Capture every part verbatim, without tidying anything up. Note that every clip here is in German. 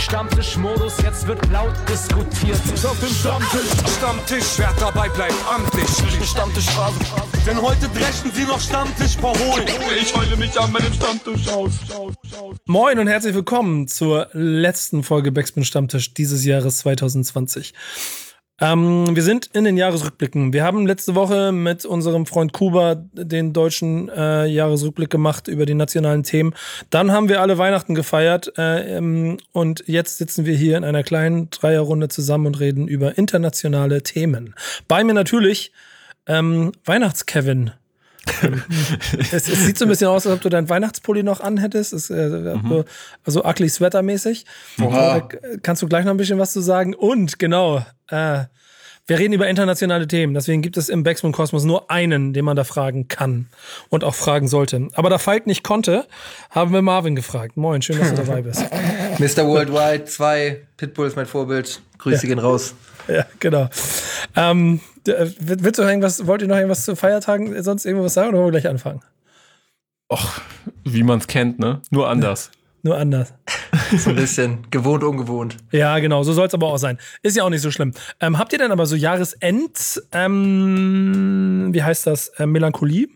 Stammtischmodus, jetzt wird laut diskutiert. Ich auf dem Stammtisch, Stammtisch, wer dabei bleibt, amtlich. Stammtischphase, denn heute dreschen sie noch Stammtisch verholen. Ich heule mich an meinem Stammtisch aus. Moin und herzlich willkommen zur letzten Folge Backspin Stammtisch dieses Jahres zwanzig zwanzig. Ähm, wir sind in den Jahresrückblicken. Wir haben letzte Woche mit unserem Freund Kuba den deutschen äh, Jahresrückblick gemacht über die nationalen Themen. Dann haben wir alle Weihnachten gefeiert äh, ähm, und jetzt sitzen wir hier in einer kleinen Dreierrunde zusammen und reden über internationale Themen. Bei mir natürlich ähm, Weihnachts-Kevin. es, es sieht so ein bisschen aus, als ob du dein Weihnachtspulli noch anhättest. Ist, äh, mhm. Also ugly sweater-mäßig. Da kannst du gleich noch ein bisschen was zu sagen. Und genau, äh, wir reden über internationale Themen. Deswegen gibt es im Backspin Kosmos nur einen, den man da fragen kann und auch fragen sollte. Aber da Falk nicht konnte, haben wir Marvin gefragt. Moin, schön, dass du dabei bist. Mister Worldwide zwei, Pitbull ist mein Vorbild. Grüße ja. gehen raus. Ja, genau. Ähm, willst du noch irgendwas, wollt ihr noch irgendwas zu Feiertagen sonst irgendwas sagen oder wollen wir gleich anfangen? Och, wie man es kennt, ne? Nur anders. Nur anders. So ein bisschen gewohnt, ungewohnt. Ja, genau, so soll es aber auch sein. Ist ja auch nicht so schlimm. Ähm, habt ihr denn aber so Jahresend, ähm, wie heißt das, äh, Melancholie?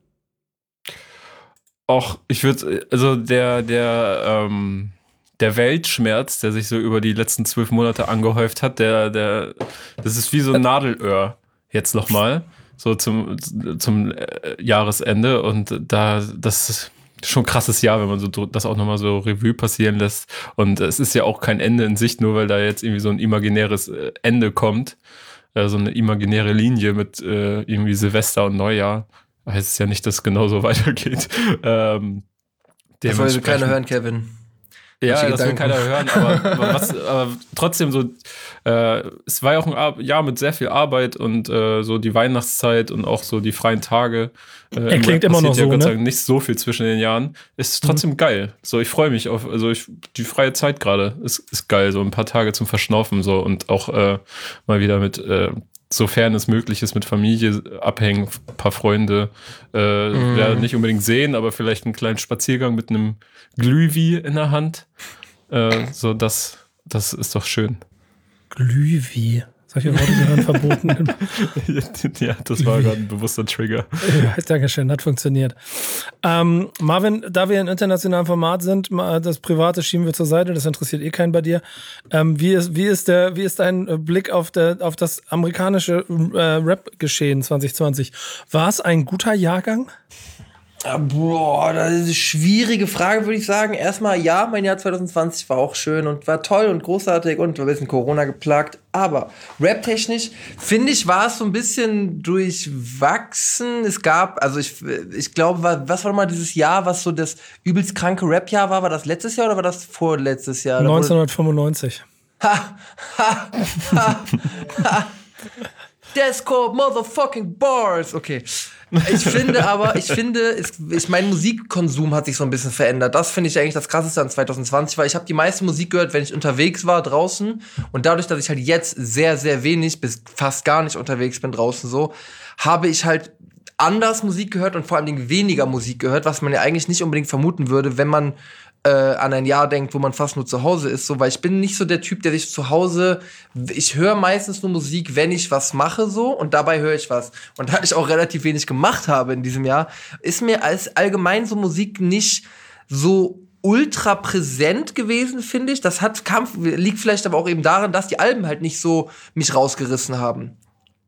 Och, ich würde, also der, der, ähm, der Weltschmerz, der sich so über die letzten zwölf Monate angehäuft hat, der, der, das ist wie so ein Nadelöhr jetzt nochmal, so zum, zum Jahresende und da, das ist schon ein krasses Jahr, wenn man so das auch nochmal so Revue passieren lässt und es ist ja auch kein Ende in Sicht, nur weil da jetzt irgendwie so ein imaginäres Ende kommt, äh, so eine imaginäre Linie mit äh, irgendwie Silvester und Neujahr, heißt es ja nicht, dass es genauso weitergeht. Ähm, das wollte keiner hören, Kevin. Ja, das will keiner hören, aber, aber, was, aber trotzdem so, äh, es war ja auch ein Ar- Jahr mit sehr viel Arbeit und äh, so die Weihnachtszeit und auch so die freien Tage. Äh, er klingt immer noch ja so, Gott sei Dank ne? nicht so viel zwischen den Jahren. Ist trotzdem mhm. geil. So, ich freue mich auf, also ich, die freie Zeit gerade ist, ist geil, so ein paar Tage zum Verschnaufen so und auch äh, mal wieder mit, äh, sofern es möglich ist, mit Familie abhängen, ein paar Freunde, äh, mm. ja, nicht unbedingt sehen, aber vielleicht einen kleinen Spaziergang mit einem Glühwi in der Hand. Äh, so, das, das ist doch schön. Glühwi. Solche Worte gehören verboten. Ja, das war gerade ein bewusster Trigger. Ja, Dankeschön, hat funktioniert. Ähm, Marvin, da wir in internationalem Format sind, das Private schieben wir zur Seite, das interessiert eh keinen bei dir. Ähm, wie, ist, wie, ist der, wie ist dein Blick auf, der, auf das amerikanische äh, Rap-Geschehen zwanzig zwanzig? War es ein guter Jahrgang? Boah, das ist eine schwierige Frage, würde ich sagen. Erstmal, ja, mein Jahr zwanzig zwanzig war auch schön und war toll und großartig und war ein bisschen Corona geplagt. Aber rap-technisch, finde ich, war es so ein bisschen durchwachsen. Es gab, also ich, ich glaube, was war mal dieses Jahr, was so das übelst kranke Rap-Jahr war? War das letztes Jahr oder war das vorletztes Jahr? neunzehnhundertfünfundneunzig. Ha, ha, ha, ha. Desco motherfucking bars. Okay. Ich finde aber, ich finde, es, ich, mein Musikkonsum hat sich so ein bisschen verändert. Das finde ich eigentlich das Krasseste an zwanzig zwanzig, weil ich habe die meiste Musik gehört, wenn ich unterwegs war draußen. Und dadurch, dass ich halt jetzt sehr, sehr wenig bis fast gar nicht unterwegs bin draußen so, habe ich halt anders Musik gehört und vor allen Dingen weniger Musik gehört, was man ja eigentlich nicht unbedingt vermuten würde, wenn man Äh, an ein Jahr denkt, wo man fast nur zu Hause ist, so, weil ich bin nicht so der Typ, der sich zu Hause, ich höre meistens nur Musik, wenn ich was mache, so, und dabei höre ich was. Und da ich auch relativ wenig gemacht habe in diesem Jahr, ist mir als allgemein so Musik nicht so ultra präsent gewesen, finde ich. Das hat Kampf, liegt vielleicht aber auch eben daran, dass die Alben halt nicht so mich rausgerissen haben.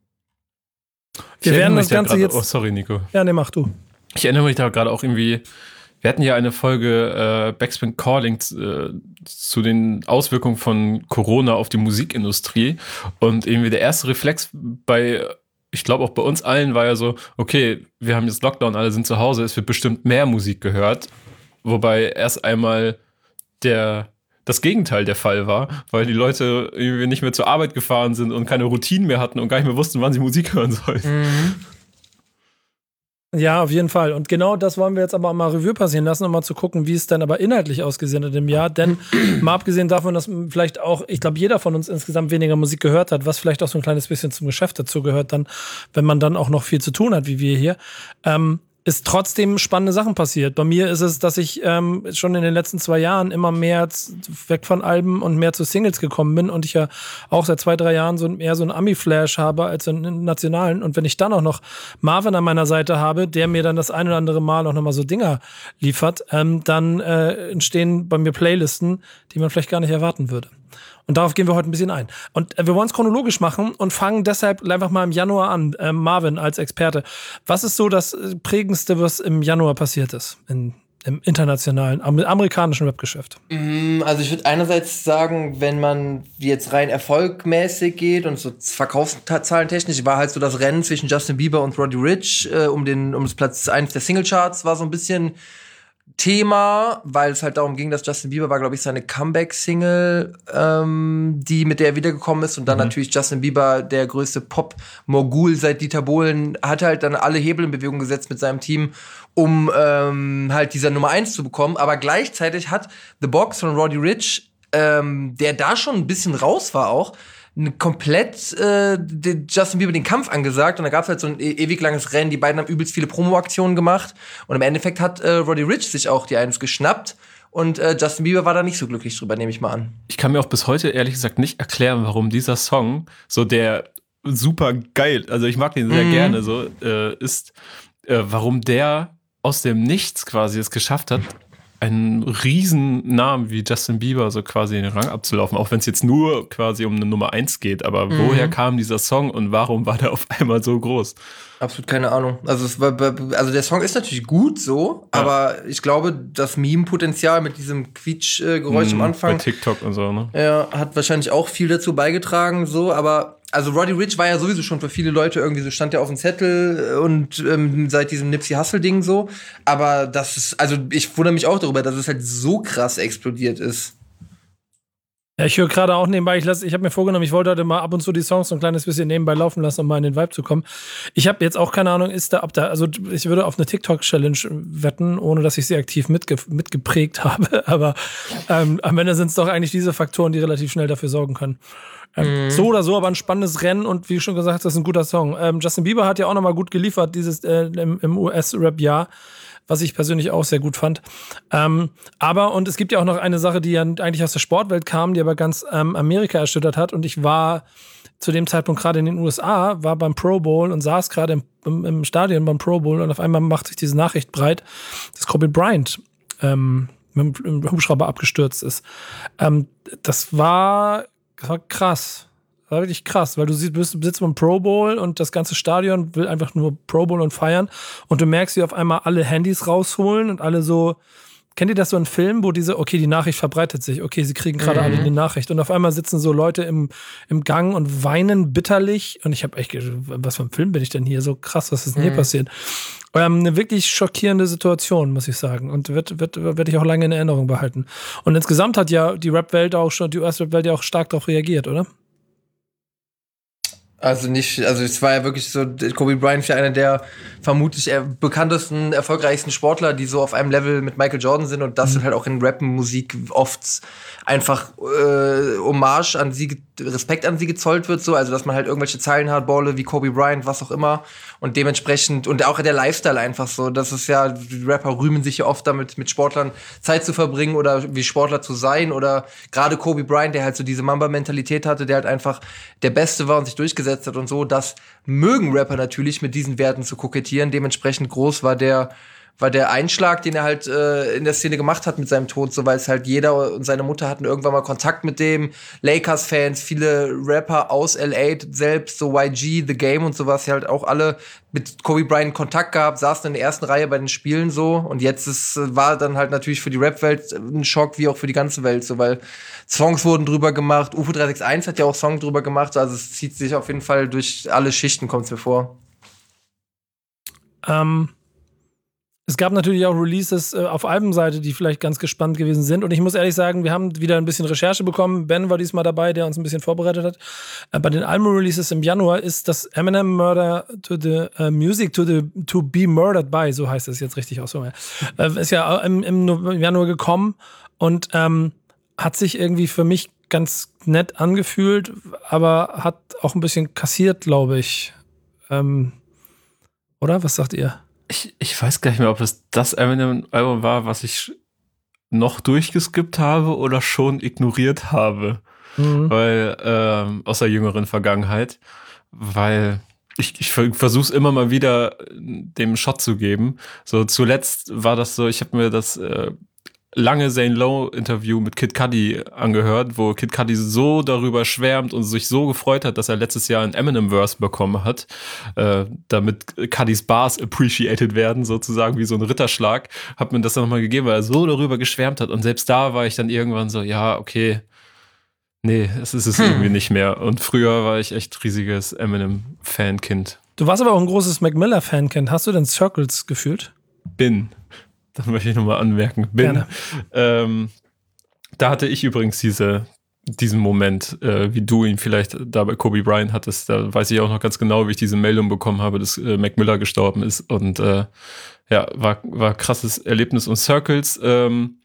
Wir werden das Ganze grad, jetzt. Oh, sorry, Nico. Ja, ne, mach du. Ich erinnere mich da gerade auch irgendwie. Wir hatten ja eine Folge äh, Backspin Calling äh, zu den Auswirkungen von Corona auf die Musikindustrie und irgendwie der erste Reflex bei, ich glaube auch bei uns allen war ja so, okay, wir haben jetzt Lockdown, alle sind zu Hause, es wird bestimmt mehr Musik gehört, wobei erst einmal der das Gegenteil der Fall war, weil die Leute irgendwie nicht mehr zur Arbeit gefahren sind und keine Routinen mehr hatten und gar nicht mehr wussten, wann sie Musik hören sollten. Mhm. Ja, auf jeden Fall. Und genau das wollen wir jetzt aber mal Revue passieren lassen, um mal zu gucken, wie es dann aber inhaltlich ausgesehen hat im Jahr. Denn mal abgesehen davon, dass vielleicht auch, ich glaube, jeder von uns insgesamt weniger Musik gehört hat, was vielleicht auch so ein kleines bisschen zum Geschäft dazu gehört, dann, wenn man dann auch noch viel zu tun hat, wie wir hier. Ähm, ist trotzdem spannende Sachen passiert. Bei mir ist es, dass ich ähm, schon in den letzten zwei Jahren immer mehr z- weg von Alben und mehr zu Singles gekommen bin und ich ja auch seit zwei, drei Jahren so eher so einen Ami-Flash habe als so einen nationalen. Und wenn ich dann auch noch Marvin an meiner Seite habe, der mir dann das ein oder andere Mal auch nochmal so Dinger liefert, ähm, dann äh, entstehen bei mir Playlisten, die man vielleicht gar nicht erwarten würde. Und darauf gehen wir heute ein bisschen ein. Und äh, wir wollen es chronologisch machen und fangen deshalb einfach mal im Januar an. Äh, Marvin als Experte. Was ist so das äh, Prägendste, was im Januar passiert ist? In, im internationalen, am, amerikanischen Webgeschäft? Also ich würde einerseits sagen, wenn man jetzt rein erfolgmäßig geht und so Verkaufszahlen technisch, war halt so das Rennen zwischen Justin Bieber und Roddy Ricch äh, um den um das Platz eins der Singlecharts war so ein bisschen Thema, weil es halt darum ging, dass Justin Bieber war, glaube ich, seine Comeback-Single, ähm, die mit der er wiedergekommen ist. Und dann mhm. natürlich Justin Bieber, der größte Pop-Mogul seit Dieter Bohlen, hat halt dann alle Hebel in Bewegung gesetzt mit seinem Team, um ähm, halt dieser Nummer eins zu bekommen. Aber gleichzeitig hat The Box von Roddy Ricch, ähm, der da schon ein bisschen raus war auch, komplett äh, Justin Bieber den Kampf angesagt und da gab es halt so ein e- ewig langes Rennen. Die beiden haben übelst viele Promo-Aktionen gemacht und im Endeffekt hat äh, Roddy Ricch sich auch die eins geschnappt und äh, Justin Bieber war da nicht so glücklich drüber, nehme ich mal an. Ich kann mir auch bis heute ehrlich gesagt nicht erklären, warum dieser Song so der super geil, also ich mag den sehr mhm. gerne so, äh, ist, äh, warum der aus dem Nichts quasi es geschafft hat, einen riesen Namen wie Justin Bieber so quasi in den Rang abzulaufen, auch wenn es jetzt nur quasi um eine Nummer eins geht, aber mhm. woher kam dieser Song und warum war der auf einmal so groß? Absolut keine Ahnung. Also es war, also der Song ist natürlich gut so, ja. aber ich glaube, das Meme-Potenzial mit diesem Quietsch-Geräusch mhm, am Anfang bei TikTok und so, ne? Ja, hat wahrscheinlich auch viel dazu beigetragen, so, aber also Roddy Ricch war ja sowieso schon für viele Leute irgendwie so, stand ja auf dem Zettel und ähm, seit diesem Nipsey-Hussle-Ding so. Aber das ist, also ich wundere mich auch darüber, dass es halt so krass explodiert ist. Ja, ich höre gerade auch nebenbei, ich, lass, ich habe mir vorgenommen, ich wollte heute mal ab und zu die Songs so ein kleines bisschen nebenbei laufen lassen, um mal in den Vibe zu kommen. Ich habe jetzt auch keine Ahnung, ist da, ob da, also ich würde auf eine TikTok-Challenge wetten, ohne dass ich sie aktiv mitge, mitgeprägt habe. Aber ähm, am Ende sind es doch eigentlich diese Faktoren, die relativ schnell dafür sorgen können. Ähm, mhm. So oder so, aber ein spannendes Rennen und wie schon gesagt, das ist ein guter Song. Ähm, Justin Bieber hat ja auch nochmal gut geliefert, dieses äh, im, im U S-Rap-Jahr, was ich persönlich auch sehr gut fand. Ähm, aber, und es gibt ja auch noch eine Sache, die ja eigentlich aus der Sportwelt kam, die aber ganz ähm, Amerika erschüttert hat. Und ich war zu dem Zeitpunkt gerade in den U S A, war beim Pro Bowl und saß gerade im, im, im Stadion beim Pro Bowl und auf einmal macht sich diese Nachricht breit, dass Kobe Bryant ähm, mit dem Hubschrauber abgestürzt ist. Ähm, das war Das war krass. Das war wirklich krass, weil du siehst, bist, sitzt beim Pro Bowl und das ganze Stadion will einfach nur Pro Bowl und feiern und du merkst, wie auf einmal alle Handys rausholen und alle so, kennt ihr das so in Filmen, wo diese, okay, die Nachricht verbreitet sich, okay, sie kriegen gerade mhm. alle eine Nachricht und auf einmal sitzen so Leute im, im Gang und weinen bitterlich und ich habe echt gedacht, was für ein Film bin ich denn hier? So krass, was ist denn hier mhm. passiert? Ähm, eine wirklich schockierende Situation, muss ich sagen. Und wird, wird, werde ich auch lange in Erinnerung behalten. Und insgesamt hat ja die Rap-Welt auch schon, die U S-Rap-Welt ja auch stark darauf reagiert, oder? Also nicht, also es war ja wirklich so, Kobe Bryant ist ja einer der vermutlich bekanntesten, erfolgreichsten Sportler, die so auf einem Level mit Michael Jordan sind und das mhm. halt auch in Rap-Musik oft einfach äh, Hommage an sie, Respekt an sie gezollt wird, so, also dass man halt irgendwelche Zeilen hat, Balle wie Kobe Bryant, was auch immer und dementsprechend, und auch der Lifestyle einfach so, das ist ja, die Rapper rühmen sich ja oft damit, mit Sportlern Zeit zu verbringen oder wie Sportler zu sein oder gerade Kobe Bryant, der halt so diese Mamba-Mentalität hatte, der halt einfach der Beste war und sich durchgesetzt hat und so, das mögen Rapper natürlich mit diesen Werten zu kokettieren, dementsprechend groß war der war der Einschlag, den er halt äh, in der Szene gemacht hat mit seinem Tod, so weil es halt jeder und seine Mutter hatten irgendwann mal Kontakt mit dem, Lakers-Fans, viele Rapper aus L A selbst, so Y G, The Game und sowas, die halt auch alle mit Kobe Bryant Kontakt gehabt, saßen in der ersten Reihe bei den Spielen so und jetzt ist, war dann halt natürlich für die Rap-Welt ein Schock, wie auch für die ganze Welt, so weil Songs wurden drüber gemacht, U F O drei sechs eins hat ja auch Songs drüber gemacht, also es zieht sich auf jeden Fall durch alle Schichten, kommt's mir vor. Ähm Es gab natürlich auch Releases äh, auf Albenseite, die vielleicht ganz gespannt gewesen sind. Und ich muss ehrlich sagen, wir haben wieder ein bisschen Recherche bekommen. Ben war diesmal dabei, der uns ein bisschen vorbereitet hat. Äh, bei den Album-Releases im Januar ist das Eminem Murder to the uh, Music to the to be Murdered by, so heißt es jetzt richtig auch so. Äh, ist ja im, im Januar gekommen und ähm, hat sich irgendwie für mich ganz nett angefühlt, aber hat auch ein bisschen kassiert, glaube ich. Ähm, oder? Was sagt ihr? ich, ich weiß gar nicht mehr, ob es das Eminem-Album war, was ich noch durchgeskippt habe oder schon ignoriert habe. Mhm. Weil, ähm, aus der jüngeren Vergangenheit. Weil ich, ich versuche es immer mal wieder dem Shot zu geben. So zuletzt war das so, ich habe mir das äh, lange Zane Lowe-Interview mit Kid Cudi angehört, wo Kid Cudi so darüber schwärmt und sich so gefreut hat, dass er letztes Jahr ein Eminem-Verse bekommen hat, äh, damit Cudis Bars appreciated werden, sozusagen wie so ein Ritterschlag, hat mir das dann nochmal gegeben, weil er so darüber geschwärmt hat. Und selbst da war ich dann irgendwann so, ja, okay, nee, es ist es hm. irgendwie nicht mehr. Und früher war ich echt riesiges Eminem-Fankind. Du warst aber auch ein großes Mac Miller-Fankind. Hast du denn Circles gefühlt? Bin. Das möchte ich nochmal anmerken. Bin. Ähm, da hatte ich übrigens diese, diesen Moment, äh, wie du ihn vielleicht da bei Kobe Bryant hattest. Da weiß ich auch noch ganz genau, wie ich diese Meldung bekommen habe, dass äh, Mac Miller gestorben ist. Und äh, ja, war, war ein krasses Erlebnis. Und Circles, ähm,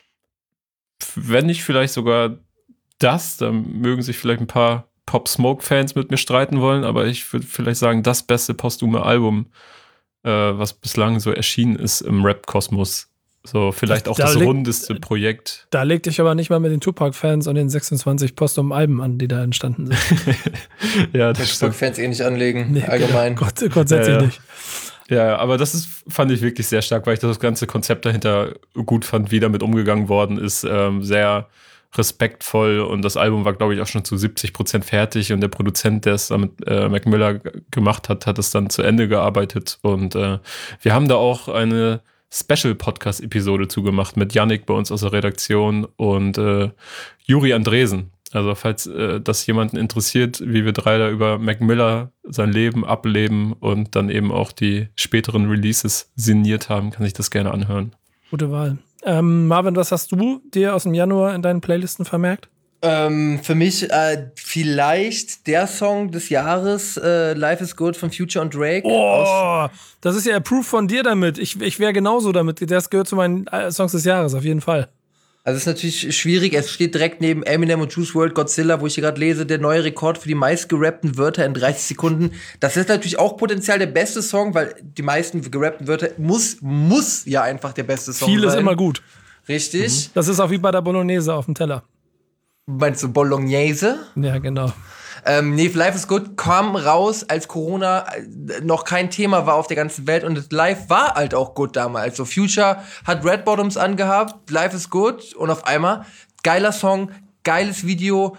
wenn nicht vielleicht sogar das, dann mögen sich vielleicht ein paar Pop-Smoke-Fans mit mir streiten wollen, aber ich würde vielleicht sagen, das beste posthume Album, Äh, was bislang so erschienen ist im Rap-Kosmos. So vielleicht auch da das leg, rundeste Projekt. Da leg dich aber nicht mal mit den Tupac-Fans und den sechsundzwanzig posthumen Alben an, die da entstanden sind. Ja, das Tupac-Fans eh nicht anlegen, nee, allgemein. Gott, grundsätzlich ja, ja. nicht. Ja, aber das ist, fand ich wirklich sehr stark, weil ich das ganze Konzept dahinter gut fand, wie damit umgegangen worden ist. Ähm, sehr respektvoll und das Album war, glaube ich, auch schon zu siebzig Prozent fertig und der Produzent, der es damit äh, Mac Miller g- gemacht hat, hat es dann zu Ende gearbeitet und äh, wir haben da auch eine Special-Podcast-Episode zugemacht mit Yannick bei uns aus der Redaktion und äh, Juri Andresen. Also falls äh, das jemanden interessiert, wie wir drei da über Mac Miller sein Leben ableben und dann eben auch die späteren Releases signiert haben, kann sich das gerne anhören. Gute Wahl. Ähm, Marvin, was hast du dir aus dem Januar in deinen Playlisten vermerkt? Ähm, für mich äh, vielleicht der Song des Jahres, äh, Life is Good von Future und Drake. Oh, das ist ja approved von dir damit. Ich, ich wäre genauso damit. Das gehört zu meinen Songs des Jahres, auf jeden Fall. Also es ist natürlich schwierig, es steht direkt neben Eminem und Juice world Godzilla, wo ich hier gerade lese, der neue Rekord für die meist gerappten Wörter in dreißig Sekunden. Das ist natürlich auch potenziell der beste Song, weil die meisten gerappten Wörter muss, muss ja einfach der beste Song Viel sein. Viel ist immer gut. Richtig. Mhm. Das ist auch wie bei der Bolognese auf dem Teller. Meinst du Bolognese? Ja, genau. Ähm, nee, Life is Good kam raus, als Corona noch kein Thema war auf der ganzen Welt und Life war halt auch gut damals. So Future hat Red Bottoms angehabt, Life is Good und auf einmal geiler Song, geiles Video.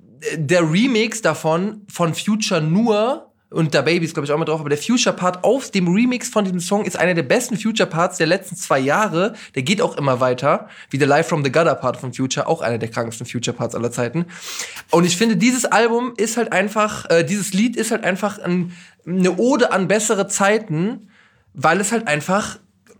Der Remix davon von Future nur und der Baby ist, glaube ich, auch mit drauf, aber der Future-Part auf dem Remix von diesem Song ist einer der besten Future-Parts der letzten zwei Jahre. Der geht auch immer weiter, wie der Live from the Gutter-Part von Future, auch einer der krankesten Future-Parts aller Zeiten. Und ich finde, dieses Album ist halt einfach, äh, dieses Lied ist halt einfach ein, eine Ode an bessere Zeiten, weil es halt einfach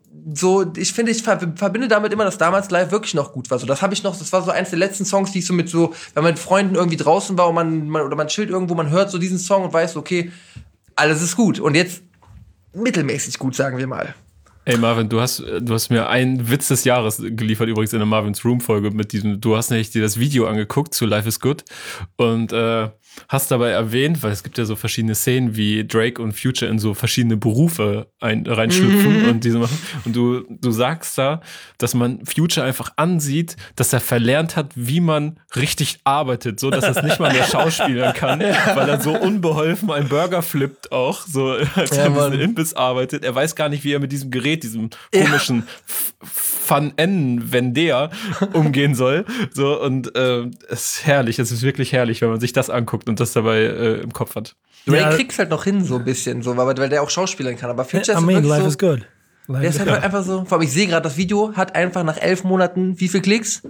so, ich finde, ich verbinde damit immer, dass damals Live wirklich noch gut war. So, das habe ich noch, das war so eins der letzten Songs, die ich so mit so, wenn man mit Freunden irgendwie draußen war und man, man oder man chillt irgendwo, man hört so diesen Song und weiß, okay, alles ist gut. Und jetzt mittelmäßig gut, sagen wir mal. Ey Marvin, du hast, du hast mir einen Witz des Jahres geliefert, übrigens in der Marvin's Room-Folge mit diesem, du hast nämlich dir das Video angeguckt zu Life is Good und äh, hast dabei erwähnt, weil es gibt ja so verschiedene Szenen, wie Drake und Future in so verschiedene Berufe ein, reinschlüpfen mhm. und diese machen. Und du, du sagst da, dass man Future einfach ansieht, dass er verlernt hat, wie man richtig arbeitet, so dass er es nicht mal mehr schauspielern kann, weil er so unbeholfen einen Burger flippt auch, so als ja, er ein bisschen Imbiss arbeitet. Er weiß gar nicht, wie er mit diesem Gerät, diesem komischen ja. Fan-N-Vendea umgehen soll. So, und äh, es ist herrlich, es ist wirklich herrlich, wenn man sich das anguckt und das dabei äh, im Kopf hat. Drake ja. kriegt's halt noch hin, so ein bisschen, so, weil, weil der auch schauspielern kann. Aber Future I ist mean, life so, is good. Life der ist halt ja. einfach so. Vor allem, ich sehe gerade, das Video hat einfach nach elf Monaten wie viel Klicks?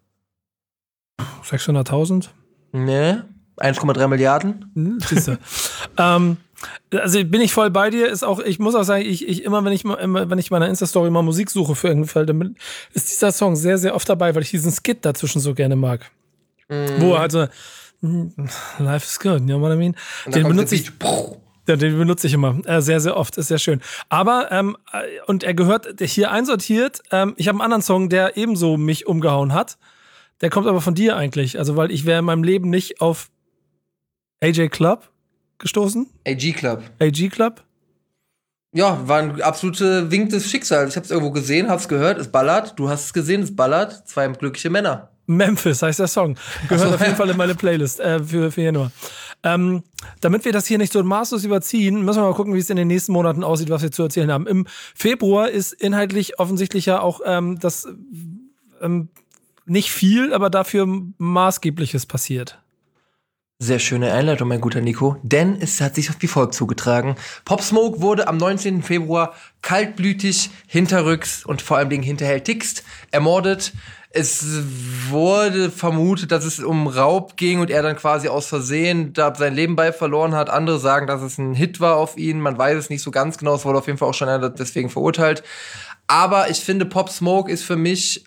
sechshunderttausend? Nee, eins Komma drei Milliarden. Hm, siehst du. ähm, Also bin ich voll bei dir, ist auch, ich muss auch sagen, ich, ich immer, wenn ich mal, immer, wenn ich meiner Insta-Story mal Musik suche für irgendeinen Fall, dann ist dieser Song sehr, sehr oft dabei, weil ich diesen Skit dazwischen so gerne mag. Mm. Wo er halt so, Life is good, you know what I mean? Den benutze ich, ja, den benutze ich immer, äh, sehr, sehr oft, ist sehr schön. Aber, ähm, und er gehört hier einsortiert, ähm, ich habe einen anderen Song, der ebenso mich umgehauen hat, der kommt aber von dir eigentlich, also weil ich wäre in meinem Leben nicht auf A J Club gestoßen. A G Club. A G Club. Ja, war ein absolute Wink des Schicksals. Ich hab's irgendwo gesehen, hab's gehört, es ballert. Du hast es gesehen, es ballert. Zwei glückliche Männer. Memphis heißt der Song. Gehört so. Auf jeden Fall in meine Playlist äh, für, für Januar. Ähm, damit wir das hier nicht so maßlos überziehen, müssen wir mal gucken, wie es in den nächsten Monaten aussieht, was wir zu erzählen haben. Im Februar ist inhaltlich offensichtlich ja auch ähm, das ähm, nicht viel, aber dafür Maßgebliches passiert. Sehr schöne Einleitung, mein guter Nico, denn es hat sich wie folgt zugetragen. Pop Smoke wurde am neunzehnten Februar kaltblütig, hinterrücks und vor allem hinterhältigst ermordet. Es wurde vermutet, dass es um Raub ging und er dann quasi aus Versehen da sein Leben bei verloren hat. Andere sagen, dass es ein Hit war auf ihn. Man weiß es nicht so ganz genau. Es wurde auf jeden Fall auch schon einer deswegen verurteilt. Aber ich finde, Pop Smoke ist für mich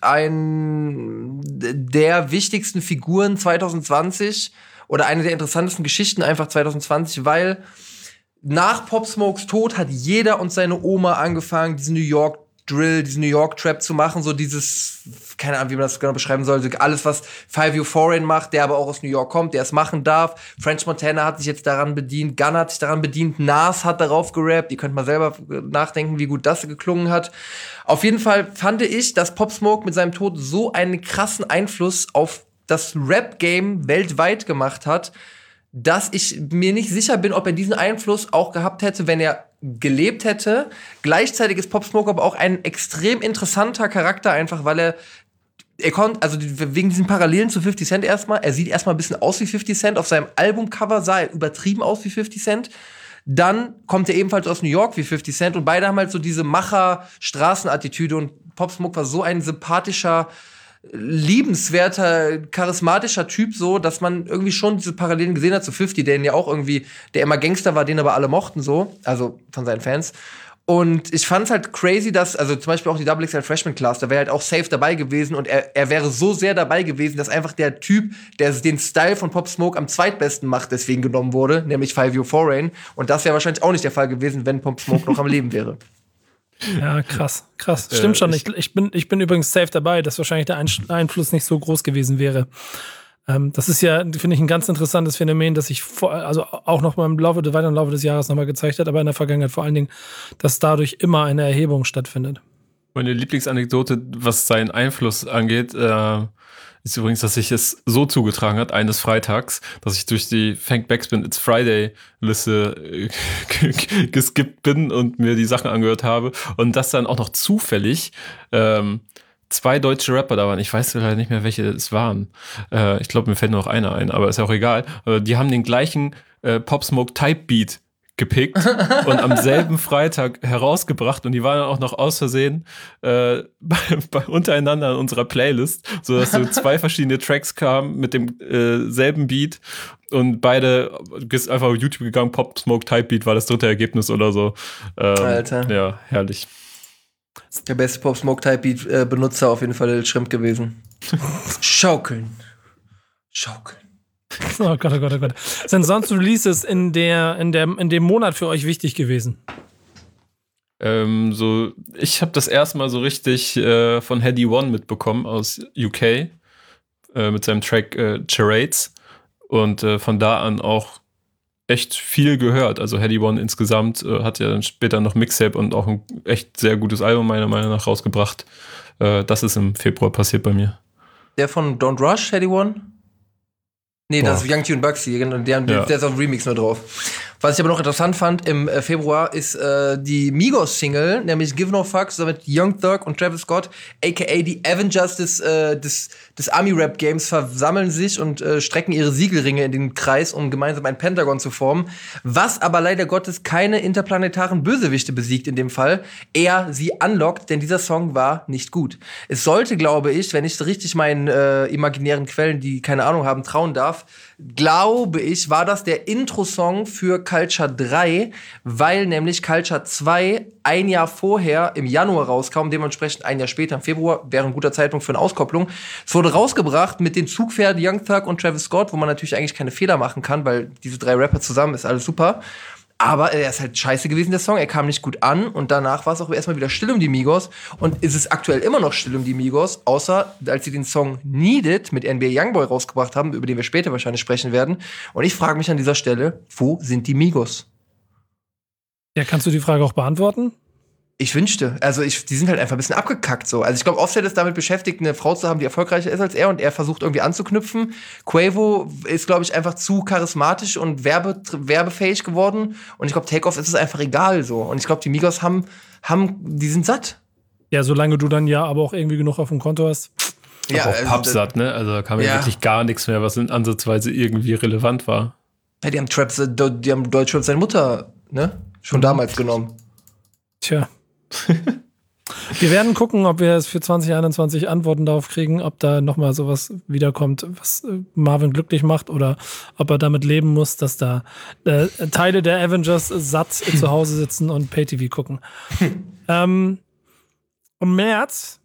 ein der wichtigsten Figuren zwanzig zwanzig oder eine der interessantesten Geschichten einfach zwanzig zwanzig, weil nach Pop Smokes Tod hat jeder und seine Oma angefangen, diesen New York Drill, diesen New York Trap zu machen, so dieses, keine Ahnung, wie man das genau beschreiben sollte, alles, was Five U Foreign macht, der aber auch aus New York kommt, der es machen darf. French Montana hat sich jetzt daran bedient, Gunna hat sich daran bedient, Nas hat darauf gerappt, ihr könnt mal selber nachdenken, wie gut das geklungen hat. Auf jeden Fall fand ich, dass Pop Smoke mit seinem Tod so einen krassen Einfluss auf das Rap-Game weltweit gemacht hat, dass ich mir nicht sicher bin, ob er diesen Einfluss auch gehabt hätte, wenn er gelebt hätte. Gleichzeitig ist Pop Smoke aber auch ein extrem interessanter Charakter, einfach weil er er konnte, also wegen diesen Parallelen zu fifty Cent erstmal, er sieht erstmal ein bisschen aus wie fifty Cent, auf seinem Albumcover sah er übertrieben aus wie fifty Cent. Dann kommt er ebenfalls aus New York wie fifty Cent und beide haben halt so diese Macher-Straßenattitüde und Pop Smoke war so ein sympathischer, liebenswerter, charismatischer Typ, so, dass man irgendwie schon diese Parallelen gesehen hat zu fifty, der ja auch irgendwie, der immer Gangster war, den aber alle mochten, so, also von seinen Fans. Und ich fand's halt crazy, dass, also zum Beispiel auch die Double X L Freshman Class, da wäre halt auch safe dabei gewesen und er, er wäre so sehr dabei gewesen, dass einfach der Typ, der den Style von Pop Smoke am zweitbesten macht, deswegen genommen wurde, nämlich Five U Foreign. Und das wäre wahrscheinlich auch nicht der Fall gewesen, wenn Pop Smoke noch am Leben wäre. Ja, krass, krass. Stimmt äh, schon. Ich, ich, bin, ich bin übrigens safe dabei, dass wahrscheinlich der Einfluss nicht so groß gewesen wäre. Ähm, das ist ja, finde ich, ein ganz interessantes Phänomen, das sich vor, also auch noch mal im Laufe, weiteren Laufe des Jahres nochmal gezeigt hat, aber in der Vergangenheit vor allen Dingen, dass dadurch immer eine Erhebung stattfindet. Meine Lieblingsanekdote, was seinen Einfluss angeht, äh, ist übrigens, dass sich es so zugetragen hat, eines Freitags, dass ich durch die Thank Backspin It's Friday Liste äh, geskippt bin und mir die Sachen angehört habe und das dann auch noch zufällig ähm, zwei deutsche Rapper da waren. Ich weiß leider nicht mehr, welche es waren. Äh, ich glaube, mir fällt nur noch einer ein, aber ist ja auch egal. Aber die haben den gleichen äh, Pop Smoke Type Beat gepickt und am selben Freitag herausgebracht und die waren dann auch noch aus Versehen äh, bei, bei, untereinander in unserer Playlist, sodass so zwei verschiedene Tracks kamen mit dem äh, selben Beat und beide, ist einfach auf YouTube gegangen, Pop Smoke Type Beat war das dritte Ergebnis oder so. Ähm, Alter. Ja, herrlich. Der beste Pop Smoke Type Beat äh, Benutzer auf jeden Fall Lil Shrimp gewesen. Schaukeln. Schaukeln. Oh Gott, oh Gott, oh Gott. Sind sonst Releases in, der, in, der, in dem Monat für euch wichtig gewesen? Ähm, so, ich habe das erste Mal so richtig äh, von Headie One mitbekommen aus U K äh, mit seinem Track äh, Charades und äh, von da an auch echt viel gehört. Also Headie One insgesamt äh, hat ja dann später noch Mixtape und auch ein echt sehr gutes Album meiner Meinung nach rausgebracht. Äh, das ist im Februar passiert bei mir. Der von Don't Rush, Headie One? Nee, Boah. das ist Young Tune Bugsy, der, der, Ja. der ist auf dem Remix nur drauf. Was ich aber noch interessant fand, im äh, Februar ist äh, die Migos-Single, nämlich Give No Fucks, mit Young Thug und Travis Scott, aka die Avengers des, äh, des, des Ami-Rap-Games, versammeln sich und äh, strecken ihre Siegelringe in den Kreis, um gemeinsam ein Pentagon zu formen, was aber leider Gottes keine interplanetaren Bösewichte besiegt in dem Fall, eher sie anlockt, denn dieser Song war nicht gut. Es sollte, glaube ich, wenn ich richtig meinen äh, imaginären Quellen, die keine Ahnung haben, trauen darf, glaube ich, war das der Intro-Song für Culture drei, weil nämlich Culture zwei ein Jahr vorher im Januar rauskam, dementsprechend ein Jahr später im Februar, wäre ein guter Zeitpunkt für eine Auskopplung. Es wurde rausgebracht mit den Zugpferden Young Thug und Travis Scott, wo man natürlich eigentlich keine Fehler machen kann, weil diese drei Rapper zusammen ist alles super. Aber er ist halt scheiße gewesen, der Song. Er kam nicht gut an und danach war es auch erstmal wieder still um die Migos. Und ist es aktuell immer noch still um die Migos, außer als sie den Song Need It mit N B A Youngboy rausgebracht haben, über den wir später wahrscheinlich sprechen werden. Und ich frage mich an dieser Stelle, wo sind die Migos? Ja, kannst du die Frage auch beantworten? Ich wünschte. Also ich, die sind halt einfach ein bisschen abgekackt so. Also ich glaube, Offset ist damit beschäftigt, eine Frau zu haben, die erfolgreicher ist als er und er versucht irgendwie anzuknüpfen. Quavo ist, glaube ich, einfach zu charismatisch und werbe, werbefähig geworden. Und ich glaube, Takeoff ist es einfach egal so. Und ich glaube, die Migos haben, haben, die sind satt. Ja, solange du dann ja aber auch irgendwie genug auf dem Konto hast. Ja, auch also, pappsatt, ne? Also da kam ja wirklich gar nichts mehr, was in ansatzweise irgendwie relevant war. Ja, die haben Trap, die haben Deutschrap seine Mutter, ne? Schon mhm. damals genommen. Tja. Wir werden gucken, ob wir es für zwanzig einundzwanzig Antworten darauf kriegen, ob da nochmal sowas wiederkommt, was Marvin glücklich macht oder ob er damit leben muss, dass da äh, Teile der Avengers satt zu Hause sitzen und Pay-T V gucken. ähm, Im März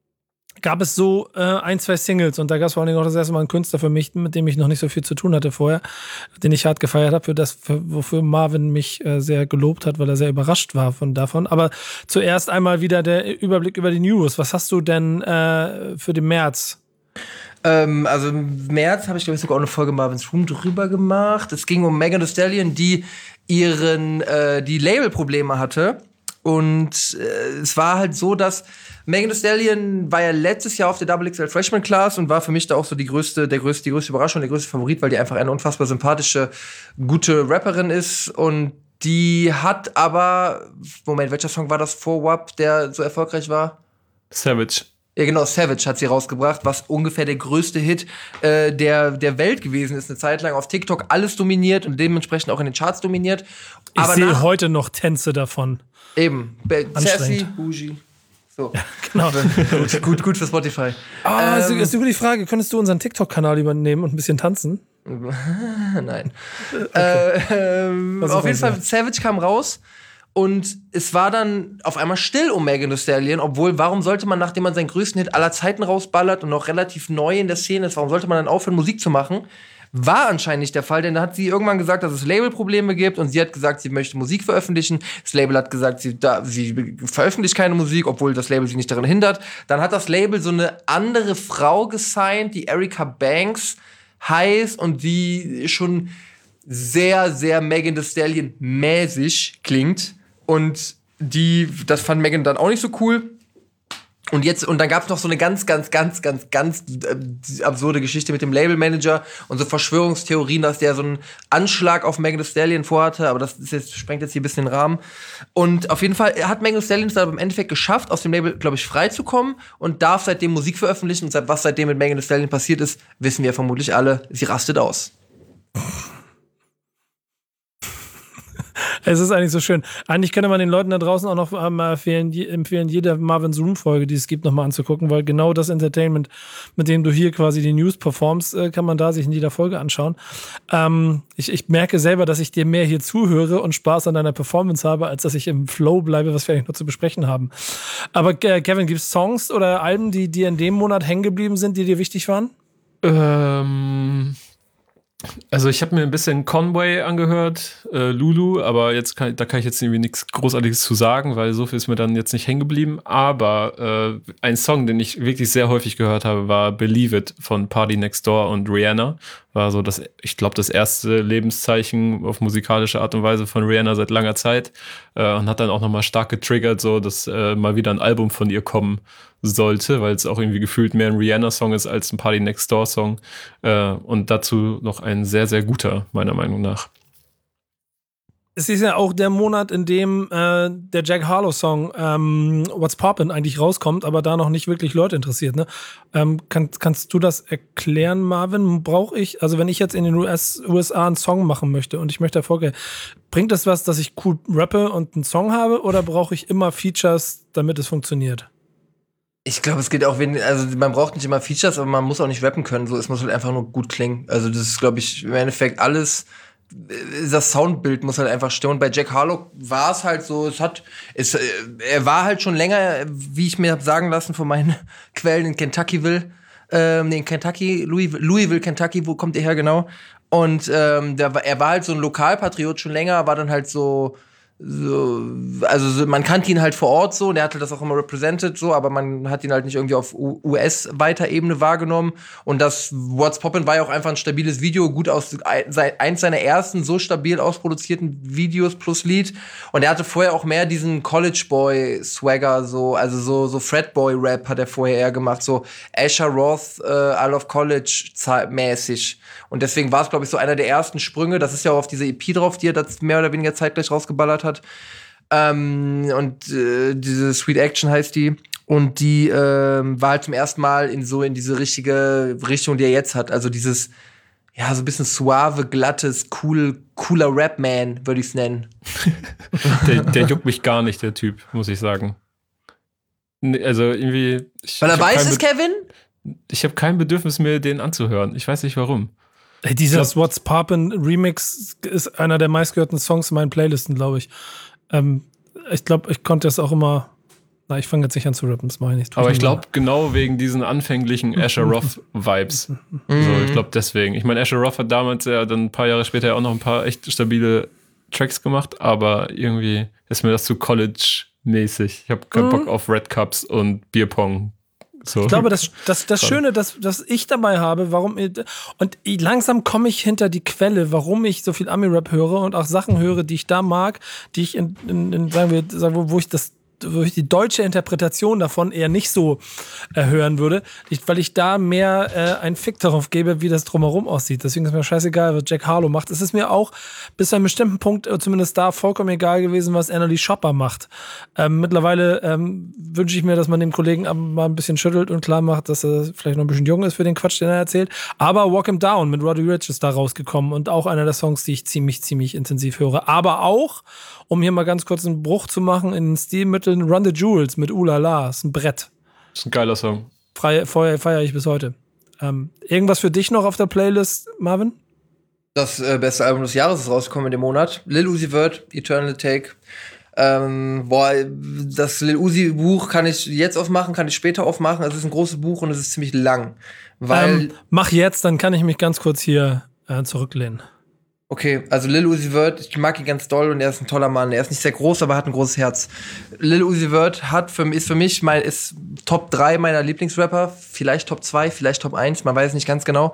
gab es so äh, ein, zwei Singles und da gab es vor allen Dingen auch das erste Mal einen Künstler für mich, mit dem ich noch nicht so viel zu tun hatte vorher, den ich hart gefeiert habe, für das, für, wofür Marvin mich äh, sehr gelobt hat, weil er sehr überrascht war von davon. Aber zuerst einmal wieder der Überblick über die News. Was hast du denn äh, für den März? Ähm, also im März habe ich, glaube ich, sogar auch eine Folge Marvin's Room drüber gemacht. Es ging um Megan Thee Stallion, die ihren, äh, die Labelprobleme hatte. Und äh, es war halt so, dass Megan Thee Stallion war ja letztes Jahr auf der Double X L Freshman Class und war für mich da auch so die größte, der größte, die größte Überraschung, der größte Favorit, weil die einfach eine unfassbar sympathische, gute Rapperin ist. Und die hat aber, Moment, welcher Song war das vor W A P, der so erfolgreich war? Savage. Ja, genau, Savage hat sie rausgebracht, was ungefähr der größte Hit äh, der, der Welt gewesen ist. Eine Zeit lang auf TikTok alles dominiert und dementsprechend auch in den Charts dominiert. Ich sehe heute noch Tänze davon. Eben. Sassy, Bougie. So. Ja, genau. gut, gut, gut für Spotify. Ah, ähm, ist, ist eine gute Frage. Könntest du unseren TikTok-Kanal übernehmen und ein bisschen tanzen? Nein. Okay. Äh, ähm, auf jeden Fall, Savage kam raus. Und es war dann auf einmal still um Megan Thee Stallion, obwohl, warum sollte man, nachdem man seinen größten Hit aller Zeiten rausballert und noch relativ neu in der Szene ist, warum sollte man dann aufhören, Musik zu machen? War anscheinend nicht der Fall, denn da hat sie irgendwann gesagt, dass es Labelprobleme gibt und sie hat gesagt, sie möchte Musik veröffentlichen. Das Label hat gesagt, sie, da, sie veröffentlicht keine Musik, obwohl das Label sie nicht daran hindert. Dann hat das Label so eine andere Frau gesigned, die Erica Banks heißt und die schon sehr, sehr Megan Thee Stallion mäßig klingt. Und die, das fand Megan dann auch nicht so cool. Und jetzt, und dann gab es noch so eine ganz, ganz, ganz, ganz, ganz äh, absurde Geschichte mit dem Labelmanager und so Verschwörungstheorien, dass der so einen Anschlag auf Megan Thee Stallion vorhatte, aber das ist jetzt, sprengt jetzt hier ein bisschen den Rahmen. Und auf jeden Fall hat Megan Thee Stallion es aber im Endeffekt geschafft, aus dem Label, glaube ich, freizukommen und darf seitdem Musik veröffentlichen. Und was seitdem mit Megan Thee Stallion passiert ist, wissen wir vermutlich alle. Sie rastet aus. Es ist eigentlich so schön. Eigentlich könnte man den Leuten da draußen auch noch ähm, empfehlen, die, empfehlen, jede Marvin's Room-Folge, die es gibt, nochmal anzugucken, weil genau das Entertainment, mit dem du hier quasi die News performst, äh, kann man da sich in jeder Folge anschauen. Ähm, ich, ich merke selber, dass ich dir mehr hier zuhöre und Spaß an deiner Performance habe, als dass ich im Flow bleibe, was wir eigentlich noch zu besprechen haben. Aber äh, Kevin, gibt es Songs oder Alben, die dir in dem Monat hängen geblieben sind, die dir wichtig waren? Ähm... Also ich habe mir ein bisschen Conway angehört, äh, Lulu, aber jetzt kann, da kann ich jetzt irgendwie nichts Großartiges zu sagen, weil so viel ist mir dann jetzt nicht hängen geblieben. Aber äh, ein Song, den ich wirklich sehr häufig gehört habe, war Believe It von Party Next Door und Rihanna. War so das, ich glaube, das erste Lebenszeichen auf musikalische Art und Weise von Rihanna seit langer Zeit äh, und hat dann auch nochmal stark getriggert, so dass äh, mal wieder ein Album von ihr kommen sollte, weil es auch irgendwie gefühlt mehr ein Rihanna-Song ist als ein Party Next Door-Song. Äh, und dazu noch ein sehr, sehr guter, meiner Meinung nach. Es ist ja auch der Monat, in dem äh, der Jack Harlow-Song ähm, What's Poppin' eigentlich rauskommt, aber da noch nicht wirklich Leute interessiert. Ne? Ähm, kann, kannst du das erklären, Marvin? Brauche ich, also wenn ich jetzt in den U S, U S A einen Song machen möchte und ich möchte Erfolg, bringt das was, dass ich cool rappe und einen Song habe, oder brauche ich immer Features, damit es funktioniert? Ich glaube, es geht auch, wenn, also man braucht nicht immer Features, aber man muss auch nicht rappen können. So, es muss halt einfach nur gut klingen. Also das ist, glaube ich, im Endeffekt alles. Das Soundbild muss halt einfach stimmen. Und bei Jack Harlow war es halt so, es hat, es, er war halt schon länger, wie ich mir hab sagen lassen von meinen Quellen in Kentuckyville, ähm, in Kentucky, Louisville, Louisville, Kentucky, wo kommt er her genau? Und ähm, der, er war halt so ein Lokalpatriot schon länger, war dann halt so so, also so, man kannte ihn halt vor Ort so, und er hatte das auch immer represented so, aber man hat ihn halt nicht irgendwie auf U S-weiter Ebene wahrgenommen. Und das What's Poppin' war ja auch einfach ein stabiles Video, gut aus, eins seiner ersten so stabil ausproduzierten Videos plus Lied. Und er hatte vorher auch mehr diesen College-Boy-Swagger, so, also so, so Frat-Boy-Rap hat er vorher eher gemacht, so Asher Roth, äh, I Love College-mäßig. Und deswegen war es, glaube ich, so einer der ersten Sprünge. Das ist ja auch auf diese E P drauf, die er das mehr oder weniger zeitgleich rausgeballert hat. Ähm, und äh, diese Sweet Action heißt die. Und die ähm, war halt zum ersten Mal in so in diese richtige Richtung, die er jetzt hat. Also dieses, ja, so ein bisschen suave, glattes, cool, cooler Rap-Man, würde ich es nennen. der, der juckt mich gar nicht, der Typ, muss ich sagen. Nee, also irgendwie. Ich, Weil er ich weiß es, Kevin? Ich habe kein Bedürfnis mehr, den anzuhören. Ich weiß nicht warum. Hey, dieser What's Poppin' Remix ist einer der meistgehörten Songs in meinen Playlisten, glaube ich. Ähm, ich glaube, ich konnte das auch immer. Na, ich fange jetzt nicht an zu rappen, das mache ich nicht. Aber ich glaube, genau wegen diesen anfänglichen Asher Roth-Vibes. Mhm. So, ich glaube deswegen. Ich meine, Asher Roth hat damals ja dann ein paar Jahre später auch noch ein paar echt stabile Tracks gemacht, aber irgendwie ist mir das zu College-mäßig. Ich habe keinen mhm. Bock auf Red Cups und Bierpong. So. Ich glaube, das, das, das Schöne, dass, dass ich dabei habe, warum und langsam komme ich hinter die Quelle, warum ich so viel Ami-Rap höre und auch Sachen höre, die ich da mag, die ich in, in, in sagen wir, sagen, wo ich das wo ich die deutsche Interpretation davon eher nicht so äh, hören würde, ich, weil ich da mehr äh, einen Fick darauf gebe, wie das drumherum aussieht. Deswegen ist mir scheißegal, was Jack Harlow macht. Es ist mir auch bis zu einem bestimmten Punkt, äh, zumindest da, vollkommen egal gewesen, was Annalie Shopper macht. Ähm, mittlerweile ähm, wünsche ich mir, dass man dem Kollegen mal ein bisschen schüttelt und klar macht, dass er vielleicht noch ein bisschen jung ist für den Quatsch, den er erzählt. Aber Walk Him Down mit Roddy Ricch ist da rausgekommen und auch einer der Songs, die ich ziemlich, ziemlich intensiv höre. Aber auch, um hier mal ganz kurz einen Bruch zu machen in den Stilmitteln, Run the Jewels mit Ooh La La, ist ein Brett. Ist ein geiler Song. Feiere feier ich bis heute. Ähm, irgendwas für dich noch auf der Playlist, Marvin? Das äh, beste Album des Jahres ist rausgekommen in dem Monat. Lil Uzi Vert, Eternal Take. Ähm, boah, das Lil Uzi Buch kann ich jetzt aufmachen, kann ich später aufmachen. Es ist ein großes Buch und es ist ziemlich lang. Weil ähm, mach jetzt, dann kann ich mich ganz kurz hier äh, zurücklehnen. Okay, also Lil Uzi Vert, ich mag ihn ganz doll und er ist ein toller Mann. Er ist nicht sehr groß, aber hat ein großes Herz. Lil Uzi Vert hat für, ist für mich mein, ist Top drei meiner Lieblingsrapper. Vielleicht Top zwei, vielleicht Top eins, man weiß nicht ganz genau.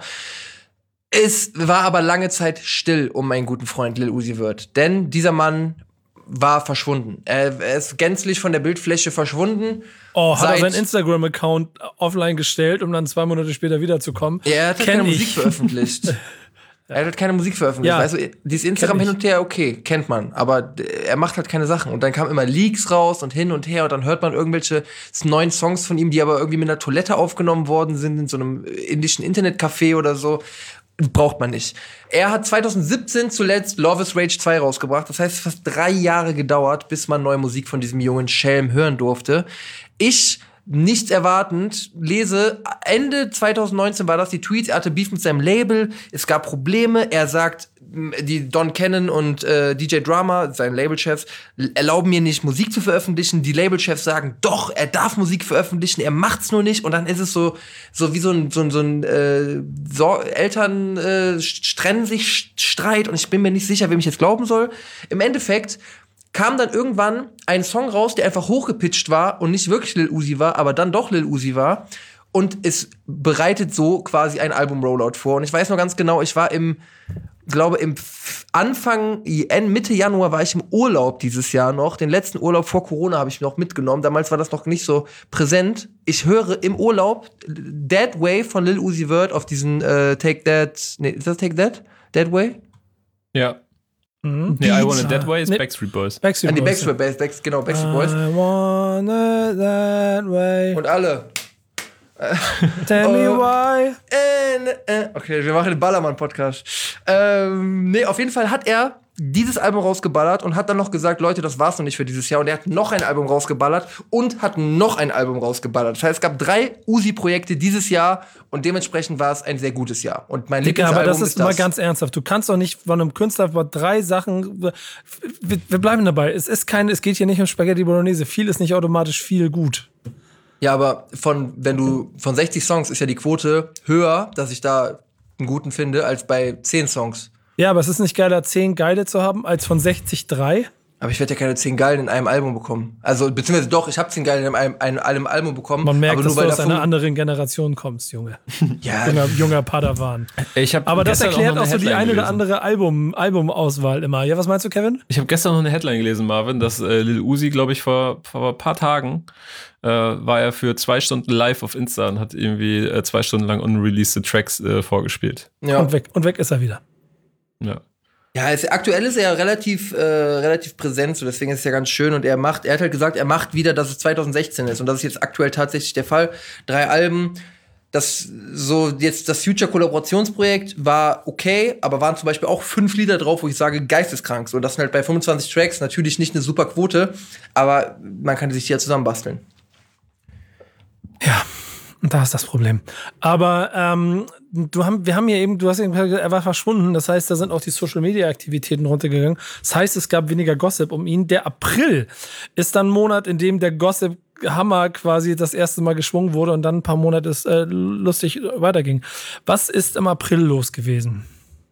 Es war aber lange Zeit still um meinen guten Freund Lil Uzi Vert. Denn dieser Mann war verschwunden. Er, er ist gänzlich von der Bildfläche verschwunden. Oh, hat er seinen Instagram-Account offline gestellt, um dann zwei Monate später wiederzukommen? Ja, er hat Kenn keine ich. Musik veröffentlicht. Er hat halt keine Musik veröffentlicht. Ja, weißt du, dieses Instagram hin und her, okay, kennt man. Aber er macht halt keine Sachen. Und dann kamen immer Leaks raus und hin und her. Und dann hört man irgendwelche neuen Songs von ihm, die aber irgendwie mit einer Toilette aufgenommen worden sind, in so einem indischen Internetcafé oder so. Braucht man nicht. Er hat zwanzig siebzehn zuletzt Love is Rage zwei rausgebracht. Das heißt, fast drei Jahre gedauert, bis man neue Musik von diesem jungen Schelm hören durfte. Ich nichts erwartend, lese, Ende zwanzig neunzehn war das, die Tweets, er hatte Beef mit seinem Label, es gab Probleme, er sagt, die Don Cannon und äh, D J Drama, seine Labelchefs, erlauben mir nicht, Musik zu veröffentlichen, die Labelchefs sagen, doch, er darf Musik veröffentlichen, er macht's nur nicht, und dann ist es so, so wie so ein, so ein, so ein äh, so Eltern äh, trennen sich Streit, und ich bin mir nicht sicher, wem ich jetzt glauben soll. Im Endeffekt kam dann irgendwann ein Song raus, der einfach hochgepitcht war und nicht wirklich Lil Uzi war, aber dann doch Lil Uzi war. Und es bereitet so quasi ein Album-Rollout vor. Und ich weiß noch ganz genau, ich war im, glaube im Anfang, Mitte Januar war ich im Urlaub dieses Jahr noch. Den letzten Urlaub vor Corona habe ich noch mitgenommen. Damals war das noch nicht so präsent. Ich höre im Urlaub That Way von Lil Uzi Vert auf diesen äh, Take That, nee, ist das Take That? That Way? Ja. Mhm. Nee, I Want It That Way ist nee. Backstreet Boys. Backstreet An die Boys. Backstreet Boys, Back, genau, Backstreet Boys. I want it that way. Und alle. Tell me why. Äh, äh. Okay, wir machen den Ballermann-Podcast. Ähm, nee, auf jeden Fall hat er dieses Album rausgeballert und hat dann noch gesagt, Leute, das war's noch nicht für dieses Jahr. Und er hat noch ein Album rausgeballert und hat noch ein Album rausgeballert. Das heißt, es gab drei Uzi-Projekte dieses Jahr und dementsprechend war es ein sehr gutes Jahr. Und mein Digga, Lieblingsalbum aber das ist, ist das. mal ganz ernsthaft. Du kannst doch nicht von einem Künstler über drei Sachen. Wir, wir bleiben dabei. Es ist kein, es geht hier nicht um Spaghetti Bolognese. Viel ist nicht automatisch viel gut. Ja, aber von, wenn du, von sechzig Songs ist ja die Quote höher, dass ich da einen guten finde, als bei zehn Songs. Ja, aber es ist nicht geiler, zehn geile zu haben, als von sechzig drei. Aber ich werde ja keine zehn Geilen in einem Album bekommen. Also, beziehungsweise doch, ich habe zehn Geilen in einem, einem, einem Album bekommen. Man merkt, aber dass nur, weil du aus davon, einer anderen Generation kommst, Junge. ja, Junger, junger Padawan. Ich hab Aber das gestern erklärt noch auch eine so die Headline eine oder gelesen. andere Album, Albumauswahl immer. Ja, was meinst du, Kevin? Ich habe gestern noch eine Headline gelesen, Marvin, dass äh, Lil Uzi, glaube ich, vor, vor ein paar Tagen äh, war er für zwei Stunden live auf Insta und hat irgendwie äh, zwei Stunden lang unreleased Tracks äh, vorgespielt. ja. Und weg, und weg ist er wieder. Ja. Ja, es, aktuell ist er ja relativ, äh, relativ präsent, so deswegen ist es ja ganz schön. Und er macht, er hat halt gesagt, er macht wieder, dass es zwanzig sechzehn ist. Und das ist jetzt aktuell tatsächlich der Fall. Drei Alben. Das so jetzt das Future-Kollaborationsprojekt war okay, aber waren zum Beispiel auch fünf Lieder drauf, wo ich sage, geisteskrank. So, das sind halt bei fünfundzwanzig Tracks natürlich nicht eine super Quote, aber man kann sich die ja zusammenbasteln. Ja, und da ist das Problem. Aber ähm, du haben, wir haben hier eben, du hast eben gesagt, er war verschwunden. Das heißt, da sind auch die Social-Media-Aktivitäten runtergegangen. Das heißt, es gab weniger Gossip um ihn. Der April ist dann ein Monat, in dem der Gossip-Hammer quasi das erste Mal geschwungen wurde und dann ein paar Monate es äh, lustig weiterging. Was ist im April los gewesen?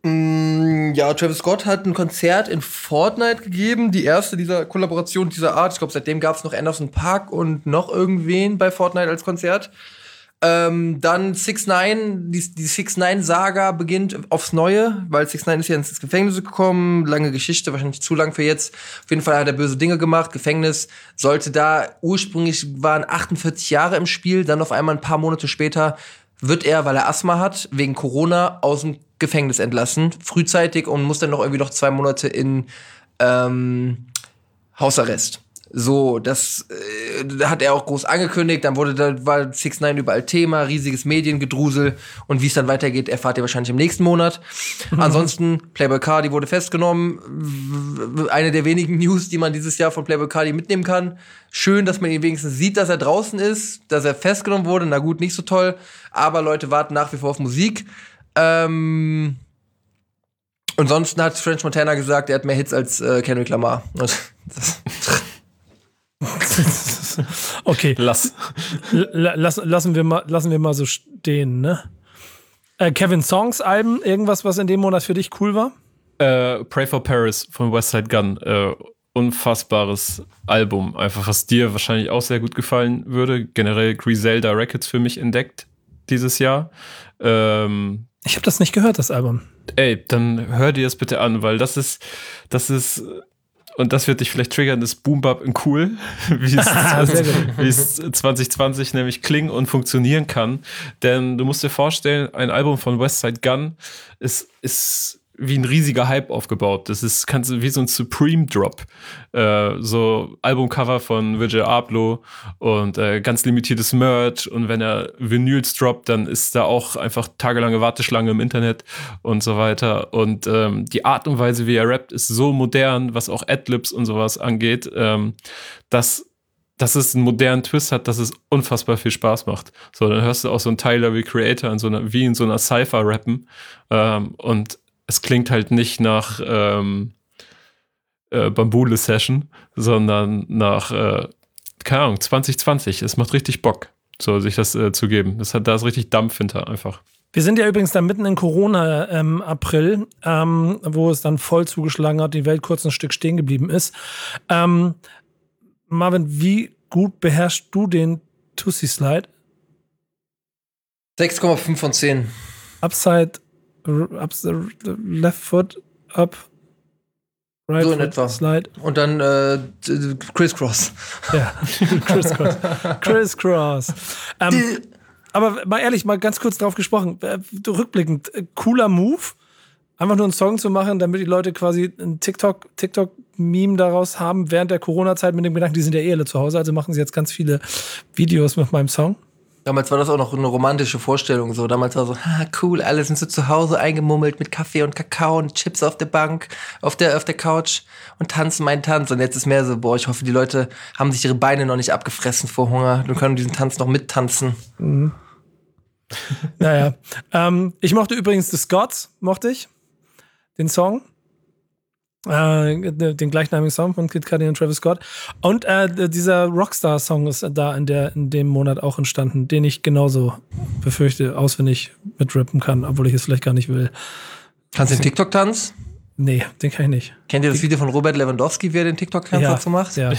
Ja, Travis Scott hat ein Konzert in Fortnite gegeben, die erste dieser Kollaboration dieser Art. Ich glaube, seitdem gab es noch Anderson .Paak und noch irgendwen bei Fortnite als Konzert. Ähm, dann six nine, die, die six nine Saga beginnt aufs Neue, weil six nine ist ja ins Gefängnis gekommen. Lange Geschichte, wahrscheinlich zu lang für jetzt. Auf jeden Fall hat er böse Dinge gemacht. Gefängnis sollte da, ursprünglich waren achtundvierzig Jahre im Spiel, dann auf einmal ein paar Monate später wird er, weil er Asthma hat, wegen Corona aus dem Gefängnis entlassen, frühzeitig, und muss dann noch irgendwie noch zwei Monate in ähm, Hausarrest. So, das äh, hat er auch groß angekündigt. Dann wurde da war six nine überall Thema, riesiges Mediengedrusel, und wie es dann weitergeht, erfahrt ihr wahrscheinlich im nächsten Monat. Mhm. Ansonsten, Playboi Carti wurde festgenommen. Eine der wenigen News, die man dieses Jahr von Playboi Carti mitnehmen kann. Schön, dass man ihn wenigstens sieht, dass er draußen ist, dass er festgenommen wurde. Na gut, nicht so toll. Aber Leute warten nach wie vor auf Musik. Ähm, ansonsten hat French Montana gesagt, er hat mehr Hits als äh, Kendrick Lamar. Okay. Lass. L- lass, lassen, wir mal, lassen wir mal so stehen, ne? Äh, Kevin, Songs, Alben, irgendwas, was in dem Monat für dich cool war? Äh, Pray for Paris von Westside Gunn. Äh, unfassbares Album. Einfach, was dir wahrscheinlich auch sehr gut gefallen würde. Generell Griselda Records für mich entdeckt dieses Jahr. Ähm, ich habe das nicht gehört, das Album. Ey, dann hör dir das bitte an, weil das ist, das ist, und das wird dich vielleicht triggern, ist Boom Bap in cool, wie es, wie es zwanzig zwanzig nämlich klingen und funktionieren kann. Denn du musst dir vorstellen, ein Album von Westside Gunn ist, ist wie ein riesiger Hype aufgebaut. Das ist kannst du wie so ein Supreme Drop. Äh, so Albumcover von Virgil Abloh und äh, ganz limitiertes Merch. Und wenn er Vinyls droppt, dann ist da auch einfach tagelange Warteschlange im Internet und so weiter. Und ähm, die Art und Weise, wie er rappt, ist so modern, was auch Adlibs und sowas angeht, ähm, dass dass es einen modernen Twist hat, dass es unfassbar viel Spaß macht. So, dann hörst du auch so einen Tyler, the Creator, in so einer, wie in so einer Cypher rappen. Ähm, und es klingt halt nicht nach ähm, äh, Bambule-Session, sondern nach, äh, keine Ahnung, zwanzig zwanzig. Es macht richtig Bock, so sich das äh, zu geben. Das hat, da ist richtig Dampf hinter einfach. Wir sind ja übrigens da mitten in Corona im ähm, April, ähm, wo es dann voll zugeschlagen hat, die Welt kurz ein Stück stehen geblieben ist. Ähm, Marvin, wie gut beherrschst du den Tussi Slide? sechs Komma fünf von zehn. Upside, up, left foot, up, right so in foot, etwa. Slide. Und dann äh, Crisscross. Ja, Crisscross. Crisscross. Ähm, aber mal ehrlich, mal ganz kurz drauf gesprochen, äh, rückblickend, äh, cooler Move, einfach nur einen Song zu machen, damit die Leute quasi ein TikTok, TikTok-Meme daraus haben während der Corona-Zeit mit dem Gedanken, die sind ja eh alle zu Hause, also machen sie jetzt ganz viele Videos mit meinem Song. Damals war das auch noch eine romantische Vorstellung. So, damals war so, ha, cool, alle sind so zu Hause eingemummelt mit Kaffee und Kakao und Chips auf der Bank, auf der, auf der Couch und tanzen meinen Tanz. Und jetzt ist mehr so, boah, ich hoffe, die Leute haben sich ihre Beine noch nicht abgefressen vor Hunger und können diesen Tanz noch mittanzen. Mhm. Naja. ähm, ich mochte übrigens The Scots, mochte ich. Den Song. Äh, den gleichnamigen Song von Kid Cudi und Travis Scott. Und äh, dieser Rockstar-Song ist da in, der, in dem Monat auch entstanden, den ich genauso befürchte, auswendig mitrappen kann, obwohl ich es vielleicht gar nicht will. Kannst du den TikTok-Tanz? Nee, den kann ich nicht. Kennt ihr das Video von Robert Lewandowski, wie er den TikTok-Kampf Ja, dazu macht? ja.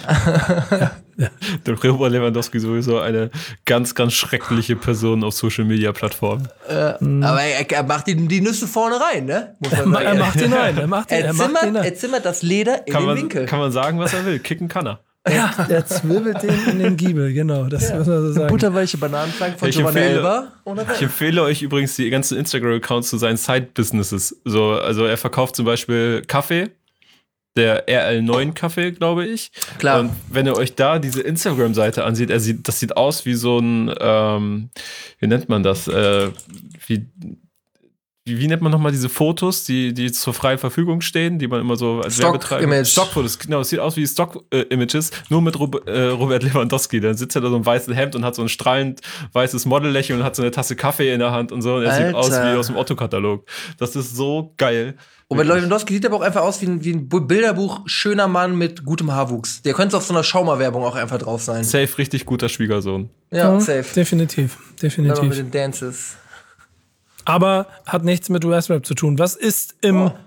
ja. Der Robert Lewandowski sowieso eine ganz, ganz schreckliche Person auf Social-Media-Plattformen. Äh, mhm. Aber er, er macht die, die Nüsse vorne rein, ne? Muss man sagen. Er macht ihn rein. Er, macht ihn, er, er, zimmert, macht ihn rein. er zimmert das Leder in kann den man, Winkel. Kann man sagen, was er will. Kicken kann er. Ja, er zwirbelt den in den Giebel, genau. Das ja. muss man so sagen. Butterweiche Bananenflanken von Ich Giovanni empfehle- Elba. Ich empfehle euch übrigens die ganzen Instagram-Accounts zu seinen Side-Businesses. So, also er verkauft zum Beispiel Kaffee, der R L neun Kaffee, glaube ich. Klar. Und wenn ihr euch da diese Instagram-Seite ansieht, er sieht, das sieht aus wie so ein, ähm, wie nennt man das? Äh, wie, wie, wie nennt man nochmal diese Fotos, die, die zur freien Verfügung stehen, die man immer so als Werbetreiber... Stock-Image. Stockfotos, genau. Es sieht aus wie Stock-Images, nur mit Rob- äh, Robert Lewandowski. Dann sitzt er da so im weißen Hemd und hat so ein strahlend weißes Model-Lächeln und hat so eine Tasse Kaffee in der Hand und so. Und er sieht Alter. aus wie aus dem Otto-Katalog. Das ist so geil. Robert Lewandowski sieht aber auch einfach aus wie ein, wie ein Bilderbuch, schöner Mann mit gutem Haarwuchs. Der könnte auf so einer Schaumer-Werbung auch einfach drauf sein. Safe, richtig guter Schwiegersohn. Ja, Ja, safe. Definitiv, Dann noch mit definitiv. den Dances. Aber hat nichts mit U S-Rap zu tun. Was ist im... Oh.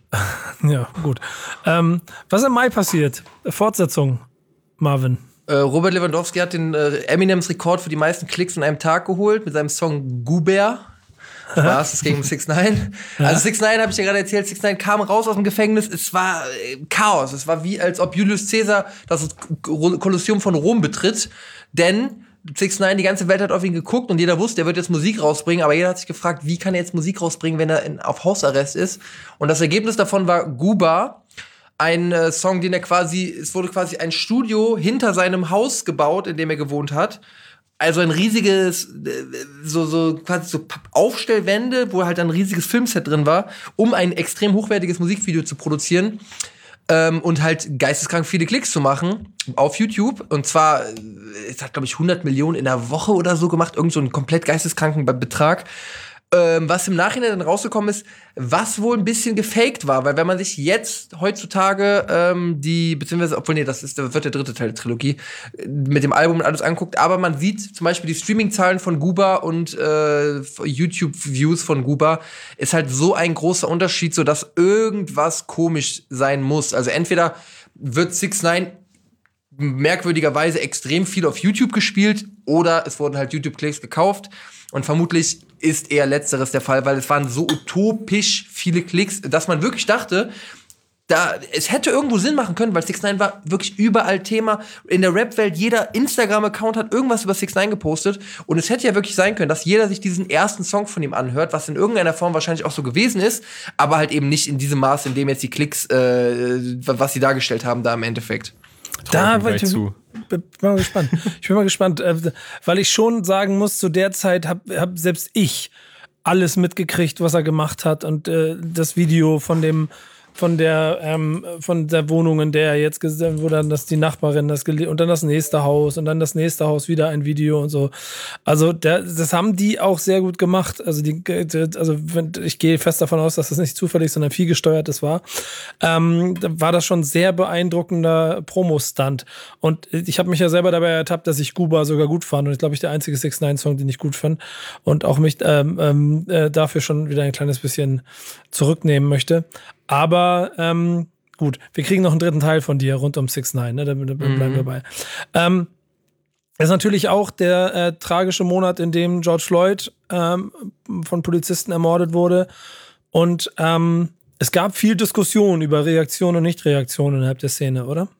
Ja, gut. Ähm, was im Mai passiert? Fortsetzung, Marvin. Äh, Robert Lewandowski hat den äh, Eminems Rekord für die meisten Klicks an einem Tag geholt mit seinem Song Goober. Spaß, es ging um six nine. Also six nine habe ich ja gerade erzählt, six nine kam raus aus dem Gefängnis, es war äh, Chaos. Es war wie, als ob Julius Caesar das Kolosseum von Rom betritt. Denn six nine, die ganze Welt hat auf ihn geguckt und jeder wusste, er wird jetzt Musik rausbringen, aber jeder hat sich gefragt, wie kann er jetzt Musik rausbringen, wenn er in, auf Hausarrest ist? Und das Ergebnis davon war Goober, ein äh, Song, den er quasi, es wurde quasi ein Studio hinter seinem Haus gebaut, in dem er gewohnt hat. Also ein riesiges, äh, so, so quasi so Aufstellwände, wo halt ein riesiges Filmset drin war, um ein extrem hochwertiges Musikvideo zu produzieren. Ähm, und halt geisteskrank viele Klicks zu machen auf YouTube. Und zwar, äh, es hat, glaube ich, hundert Millionen in der Woche oder so gemacht. Irgend so einen komplett geisteskranken Be- Betrag. Ähm, was im Nachhinein dann rausgekommen ist, was wohl ein bisschen gefaked war. Weil wenn man sich jetzt heutzutage ähm, die, beziehungsweise, obwohl, nee, das ist, das wird der dritte Teil der Trilogie, äh, mit dem Album und alles anguckt, aber man sieht zum Beispiel die Streaming-Zahlen von Gooba und äh, YouTube-Views von Gooba, ist halt so ein großer Unterschied, so dass irgendwas komisch sein muss. Also entweder wird six nine merkwürdigerweise extrem viel auf YouTube gespielt oder es wurden halt YouTube-Klicks gekauft und vermutlich ist eher letzteres der Fall, weil es waren so utopisch viele Klicks, dass man wirklich dachte, da, es hätte irgendwo Sinn machen können, weil six nine war wirklich überall Thema. In der Rap-Welt, jeder Instagram-Account hat irgendwas über six nine gepostet. Und es hätte ja wirklich sein können, dass jeder sich diesen ersten Song von ihm anhört, was in irgendeiner Form wahrscheinlich auch so gewesen ist, aber halt eben nicht in diesem Maß, in dem jetzt die Klicks, äh, was sie dargestellt haben, da im Endeffekt. Da Trau war ich ich, zu. bin mal gespannt. Ich bin mal gespannt, äh, weil ich schon sagen muss, zu der Zeit habe hab selbst ich alles mitgekriegt, was er gemacht hat und äh, das Video von dem von der ähm, von der Wohnung, in der er jetzt ges- wo dann das die Nachbarin das gele- und dann das nächste Haus und dann das nächste Haus wieder ein Video und so. Also der, das haben die auch sehr gut gemacht. Also die also wenn, ich gehe fest davon aus, dass das nicht zufällig, sondern viel gesteuertes war. Ähm, da war das schon sehr beeindruckender Promo-Stunt. Und ich habe mich ja selber dabei ertappt, dass ich Gooba sogar gut fand und ich glaube ich der einzige six nine Song, den ich gut fand und auch mich ähm, ähm, äh, dafür schon wieder ein kleines bisschen zurücknehmen möchte. Aber ähm, gut, wir kriegen noch einen dritten Teil von dir rund um six nine, ne? Da, da bleiben wir bei. Ähm, ist natürlich auch der äh, tragische Monat, in dem George Floyd ähm, von Polizisten ermordet wurde. Und ähm, es gab viel Diskussion über Reaktion und Nichtreaktion innerhalb der Szene, oder?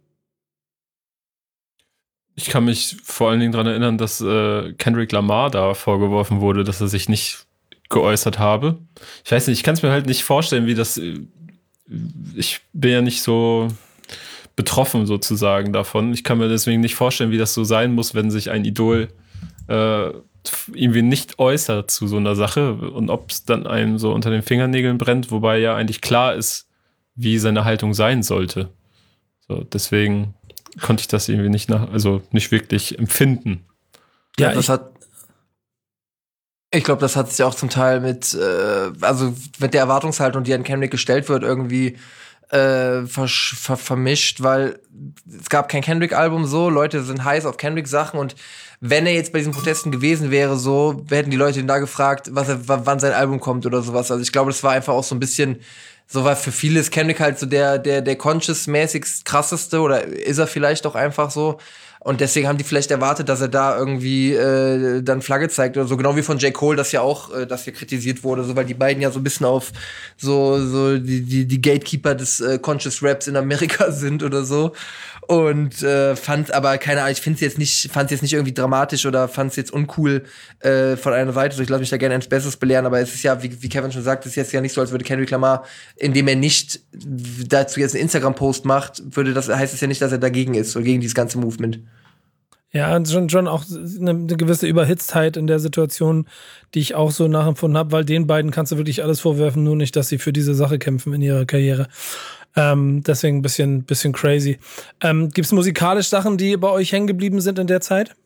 Ich kann mich vor allen Dingen daran erinnern, dass äh, Kendrick Lamar da vorgeworfen wurde, dass er sich nicht geäußert habe. Ich weiß nicht, ich kann es mir halt nicht vorstellen, wie das. Ich bin ja nicht so betroffen sozusagen davon. Ich kann mir deswegen nicht vorstellen, wie das so sein muss, wenn sich ein Idol äh, irgendwie nicht äußert zu so einer Sache und ob es dann einem so unter den Fingernägeln brennt, wobei ja eigentlich klar ist, wie seine Haltung sein sollte. So, deswegen konnte ich das irgendwie nicht nach, also nicht wirklich empfinden. Ja, Ja, das ich- hat. Ich glaube, das hat sich auch zum Teil mit, äh, also mit der Erwartungshaltung, die an Kendrick gestellt wird, irgendwie äh, versch- ver- vermischt, weil es gab kein Kendrick-Album so, Leute sind heiß auf Kendrick-Sachen und wenn er jetzt bei diesen Protesten gewesen wäre, so, hätten die Leute ihn da gefragt, was er, w- wann sein Album kommt oder sowas. Also ich glaube, das war einfach auch so ein bisschen, so war für viele ist Kendrick halt so der, der, der conscious-mäßig krasseste oder ist er vielleicht auch einfach so. Und deswegen haben die vielleicht erwartet, dass er da irgendwie äh, dann Flagge zeigt oder so, genau wie von J. Cole, das ja auch, äh, das hier kritisiert wurde, so, weil die beiden ja so ein bisschen auf so so die die, die Gatekeeper des äh, Conscious Raps in Amerika sind oder so. Und äh, fand aber keine Ahnung, ich finde es jetzt nicht, fand es jetzt nicht irgendwie dramatisch oder fand es jetzt uncool äh, von einer Seite. So, ich lasse mich da gerne eines Besseres belehren, aber es ist ja, wie, wie Kevin schon sagt, es ist jetzt ja nicht so, als würde Kendrick Lamar, indem er nicht dazu jetzt einen Instagram-Post macht, würde das heißt es ja nicht, dass er dagegen ist oder gegen dieses ganze Movement. Ja, schon, schon auch eine, eine gewisse Überhitztheit in der Situation, die ich auch so nachempfunden habe, weil den beiden kannst du wirklich alles vorwerfen, nur nicht, dass sie für diese Sache kämpfen in ihrer Karriere. Ähm, deswegen ein bisschen, bisschen crazy. Ähm, Gibt es musikalisch Sachen, die bei euch hängen geblieben sind in der Zeit?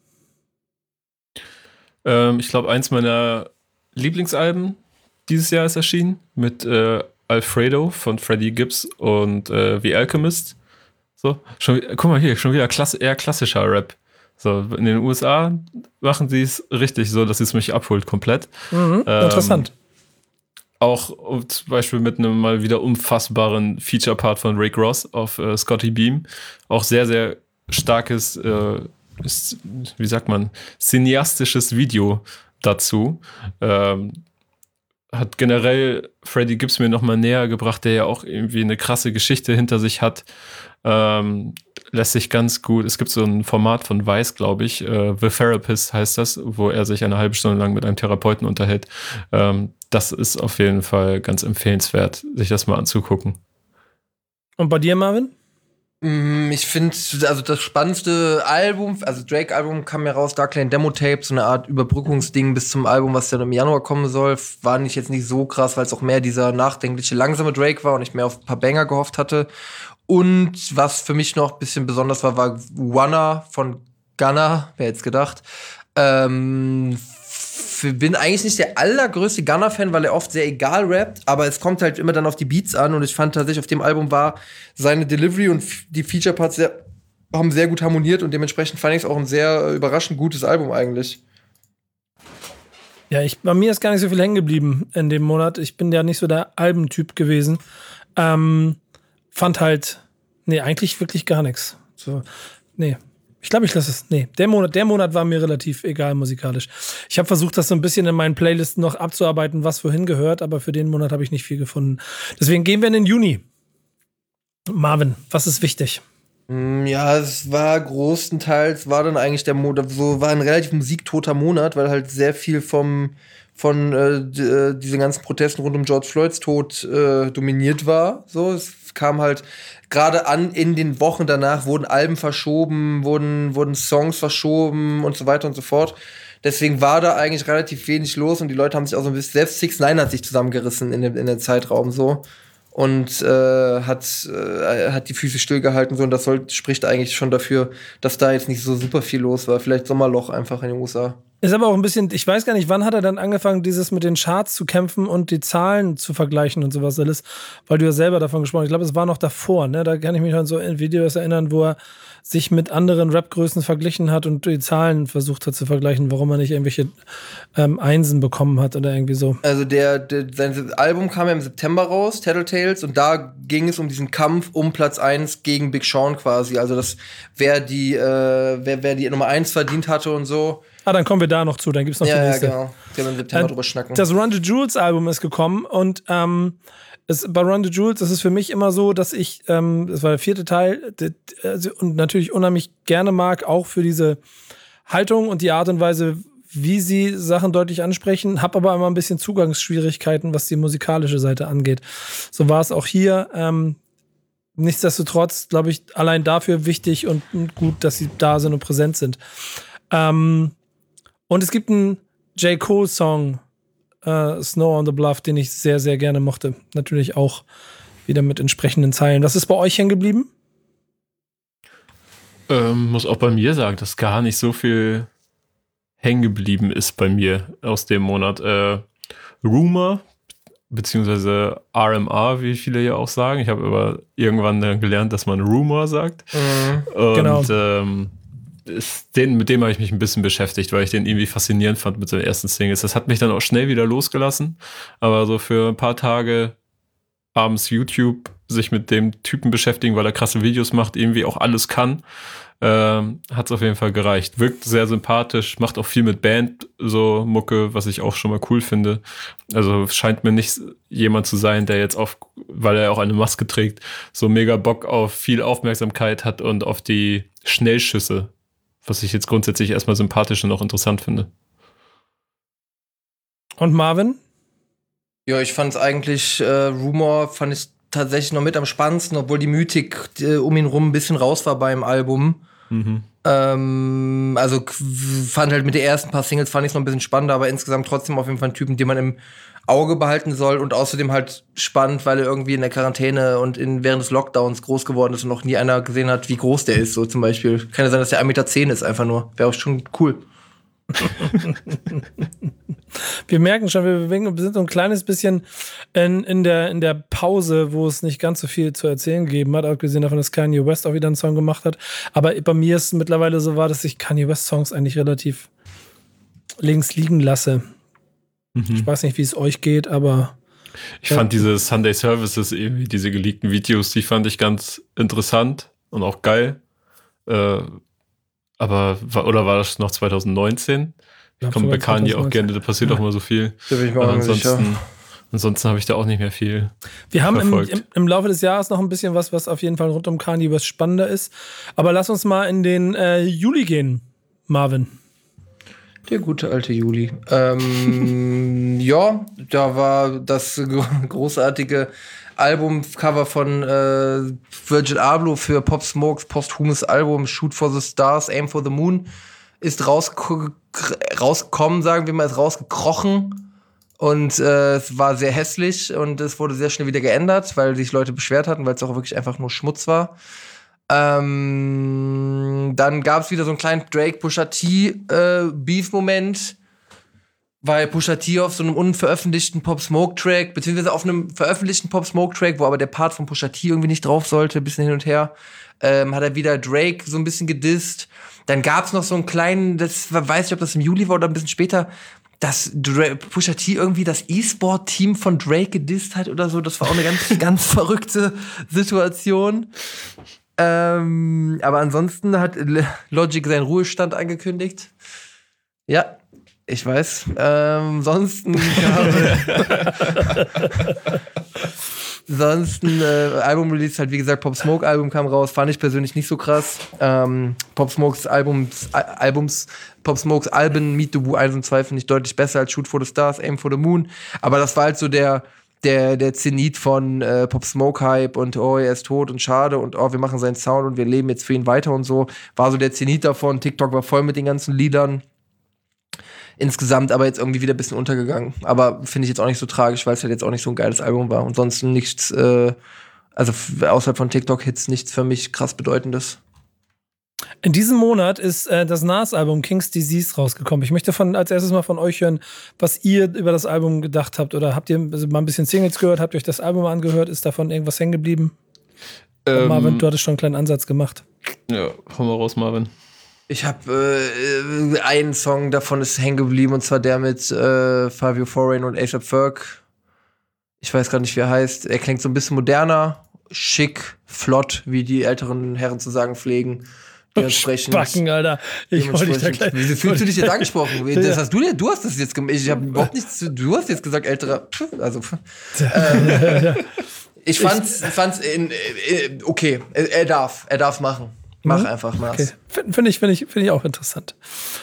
Ähm, ich glaube, eins meiner Lieblingsalben dieses Jahr ist erschienen mit äh, Alfredo von Freddie Gibbs und äh, The Alchemist. So, schon, guck mal hier, schon wieder klass- eher klassischer Rap. So, in den U S A machen sie es richtig so, dass es mich abholt komplett. Mhm, ähm, interessant. Auch zum Beispiel mit einem mal wieder unfassbaren Feature-Part von Rick Ross auf äh, Scotty Beam. Auch sehr, sehr starkes, äh, ist, wie sagt man, cineastisches Video dazu. Ähm, hat generell Freddie Gibbs mir nochmal näher gebracht, der ja auch irgendwie eine krasse Geschichte hinter sich hat. Ähm, lässt sich ganz gut, es gibt so ein Format von Vice, glaube ich, äh, The Therapist heißt das, wo er sich eine halbe Stunde lang mit einem Therapeuten unterhält. Ähm, das ist auf jeden Fall ganz empfehlenswert, sich das mal anzugucken. Und bei dir, Marvin? Ich finde, also das spannendste Album, also Drake-Album kam ja raus, Dark Lane Demo-Tape, so eine Art Überbrückungsding bis zum Album, was dann im Januar kommen soll. War nicht jetzt nicht so krass, weil es auch mehr dieser nachdenkliche, langsame Drake war und ich mehr auf ein paar Banger gehofft hatte. Und was für mich noch ein bisschen besonders war, war Wanna von Gunna, wer jetzt gedacht. Ähm, f- bin eigentlich nicht der allergrößte Gunna-Fan, weil er oft sehr egal rappt, aber es kommt halt immer dann auf die Beats an und ich fand tatsächlich, auf dem Album war seine Delivery und f- die Feature-Parts sehr, haben sehr gut harmoniert und dementsprechend fand ich es auch ein sehr äh, überraschend gutes Album eigentlich. Ja, ich, bei mir ist gar nicht so viel hängen geblieben in dem Monat. Ich bin ja nicht so der Albentyp gewesen. Ähm, fand halt, nee, eigentlich wirklich gar nichts. So, nee. Ich glaube, ich lasse es. Nee, der Monat, der Monat war mir relativ egal musikalisch. Ich habe versucht, das so ein bisschen in meinen Playlisten noch abzuarbeiten, was wohin gehört, aber für den Monat habe ich nicht viel gefunden. Deswegen gehen wir in den Juni. Marvin, was ist wichtig? Ja, es war größtenteils, war dann eigentlich der Monat, so war ein relativ musiktoter Monat, weil halt sehr viel vom von äh, d- äh, diesen ganzen Protesten rund um George Floyds Tod äh, dominiert war. So, es kam halt gerade an, in den Wochen danach wurden Alben verschoben, wurden, wurden Songs verschoben und so weiter und so fort. Deswegen war da eigentlich relativ wenig los und die Leute haben sich auch so ein bisschen, selbst six nine hat sich zusammengerissen in dem, in dem Zeitraum so. Und äh, hat, äh, hat die Füße stillgehalten so und das soll, spricht eigentlich schon dafür, dass da jetzt nicht so super viel los war. Vielleicht Sommerloch einfach in den U S A. Ist aber auch ein bisschen, ich weiß gar nicht, wann hat er dann angefangen, dieses mit den Charts zu kämpfen und die Zahlen zu vergleichen und sowas alles, weil du ja selber davon gesprochen hast. Ich glaube, es war noch davor, ne? Da kann ich mich an so Videos erinnern, wo er sich mit anderen Rap-Größen verglichen hat und die Zahlen versucht hat zu vergleichen, warum er nicht irgendwelche ähm, Einsen bekommen hat oder irgendwie so. Also der, der sein Album kam ja im September raus, Tattletales, und da ging es um diesen Kampf um Platz eins gegen Big Sean quasi. Also das, wer die, äh, wer, wer die Nummer eins verdient hatte und so. Ah, dann kommen wir da noch zu, dann gibt's noch Ja, die ja, nächste. genau. Wir haben im September Ähm, drüber schnacken. Das Run the Jewels Album ist gekommen und ähm, es, bei Run the Jewels ist es für mich immer so, dass ich, ähm, das war der vierte Teil d- d- also, und natürlich unheimlich gerne mag, auch für diese Haltung und die Art und Weise, wie sie Sachen deutlich ansprechen, habe aber immer ein bisschen Zugangsschwierigkeiten, was die musikalische Seite angeht. So war es auch hier. Ähm, nichtsdestotrotz, glaube ich, allein dafür wichtig und gut, dass sie da sind und präsent sind. Ähm, und es gibt einen J. Cole-Song, äh, Snow on the Bluff, den ich sehr, sehr gerne mochte. Natürlich auch wieder mit entsprechenden Zeilen. Was ist bei euch hängen geblieben? Ähm, muss auch bei mir sagen, dass gar nicht so viel hängen geblieben ist bei mir aus dem Monat. Äh, Rumor, beziehungsweise R M R, wie viele ja auch sagen. Ich habe aber irgendwann dann gelernt, dass man Rumor sagt. Mhm. Und Genau. ähm, ist, den, mit dem habe ich mich ein bisschen beschäftigt, weil ich den irgendwie faszinierend fand mit den ersten Singles. Das hat mich dann auch schnell wieder losgelassen, aber so für ein paar Tage abends YouTube sich mit dem Typen beschäftigen, weil er krasse Videos macht, irgendwie auch alles kann, ähm, hat es auf jeden Fall gereicht. Wirkt sehr sympathisch, macht auch viel mit Band, so Mucke, was ich auch schon mal cool finde. Also scheint mir nicht jemand zu sein, der jetzt auf, weil er auch eine Maske trägt, so mega Bock auf viel Aufmerksamkeit hat und auf die Schnellschüsse, was ich jetzt grundsätzlich erstmal sympathisch und auch interessant finde. Und Marvin? Ja, ich fand es eigentlich, äh, Rumor fand ich tatsächlich noch mit am spannendsten, obwohl die Mythik äh, um ihn rum ein bisschen raus war beim Album. Mhm. Ähm, also k- fand halt mit den ersten paar Singles fand ich noch ein bisschen spannender, aber insgesamt trotzdem auf jeden Fall ein Typen, den man im Auge behalten soll und außerdem halt spannend, weil er irgendwie in der Quarantäne und in, während des Lockdowns groß geworden ist und noch nie einer gesehen hat, wie groß der ist, so zum Beispiel. Kann ja sein, dass der ein Meter zehn ist einfach nur. Wäre auch schon cool. Wir merken schon, wir bewegen, wir sind so ein kleines bisschen in, in, der, in der Pause, wo es nicht ganz so viel zu erzählen gegeben hat, abgesehen davon, dass Kanye West auch wieder einen Song gemacht hat. Aber bei mir ist es mittlerweile so war, dass ich Kanye West Songs eigentlich relativ links liegen lasse. Mhm. Ich weiß nicht, wie es euch geht, aber Ich fand diese Sunday Services, irgendwie diese geleakten Videos, die fand ich ganz interessant und auch geil. Äh, aber, war- oder war das noch zwanzig neunzehn? Ich Ja, komme bei sogar Kanye auch zwanzig gerne, da passiert auch immer so viel. Da bin ich mir Aber auch nicht sicher. ansonsten, ansonsten habe ich da auch nicht mehr viel. wir haben im, verfolgt. im, im Laufe des Jahres noch ein bisschen was, was auf jeden Fall rund um Kanye West spannender ist. Aber lass uns mal in den äh, Juli gehen, Marvin. Der gute alte Juli. Ähm, ja, da war das gro- großartige Albumcover von äh, Virgil Abloh für Pop Smokes posthumes Album Shoot for the Stars, Aim for the Moon ist rausge- rausgekommen, sagen wir mal, ist rausgekrochen. Und äh, es war sehr hässlich und es wurde sehr schnell wieder geändert, weil sich Leute beschwert hatten, weil es auch wirklich einfach nur Schmutz war. Ähm, dann gab es wieder so einen kleinen Drake-Pusha T-Beef-Moment, weil Pusha T auf so einem unveröffentlichten Pop-Smoke-Track, beziehungsweise auf einem veröffentlichten Pop-Smoke-Track, wo aber der Part von Pusha T irgendwie nicht drauf sollte, ein bisschen hin und her, ähm, hat er wieder Drake so ein bisschen gedisst. Dann gab es noch so einen kleinen, das war- weiß ich, ob das im Juli war oder ein bisschen später, dass Dra- Pusha T irgendwie das E-Sport-Team von Drake gedisst hat oder so. Das war auch eine ganz, ganz verrückte Situation. Ähm, aber ansonsten hat L- Logic seinen Ruhestand angekündigt. Ja, ich weiß. Ähm, ansonsten Ansonsten, äh, Album-Release halt, wie gesagt, Pop Smoke-Album kam raus, fand ich persönlich nicht so krass. Ähm, Pop Smokes Albums, Al- Albums, Pop Smokes Alben, Meet the Woo eins und zwei finde ich deutlich besser als Shoot for the Stars, Aim for the Moon. Aber das war halt so der, der, der Zenit von äh, Pop Smoke-Hype und oh, er ist tot und schade und oh, wir machen seinen Sound und wir leben jetzt für ihn weiter und so. War so der Zenit davon. TikTok war voll mit den ganzen Liedern. Insgesamt aber jetzt irgendwie wieder ein bisschen untergegangen. Aber finde ich jetzt auch nicht so tragisch, weil es halt jetzt auch nicht so ein geiles Album war. Und sonst nichts, äh, also f- außerhalb von TikTok-Hits nichts für mich krass Bedeutendes. In diesem Monat ist äh, das Nas-Album King's Disease rausgekommen. Ich möchte von, als erstes mal von euch hören, was ihr über das Album gedacht habt. Oder habt ihr also mal ein bisschen Singles gehört? Habt ihr euch das Album angehört? Ist davon irgendwas hängen geblieben? Ähm, Marvin, du hattest schon einen kleinen Ansatz gemacht. Ja, hau mal raus, Marvin. Ich habe äh, einen Song davon ist hängen geblieben, und zwar der mit äh, Fabio Foreign und A$AP Ferg. Ich weiß gar nicht, wie er heißt. Er klingt so ein bisschen moderner, schick, flott, wie die älteren Herren zu sagen pflegen. Dementsprechend. Backen, Alter. Ich wollte dich da gleich. Wie fühlst du dich jetzt angesprochen? Das Ja. hast du, du hast das jetzt gemacht. Ich habe überhaupt nichts zu, du hast jetzt gesagt, älterer. Pff, Also, pff. ähm, ich fand's, fand's in, in, okay. Er, er darf, er darf machen. Mach Mhm. einfach mal. Okay. Finde find ich, find ich, find ich auch interessant.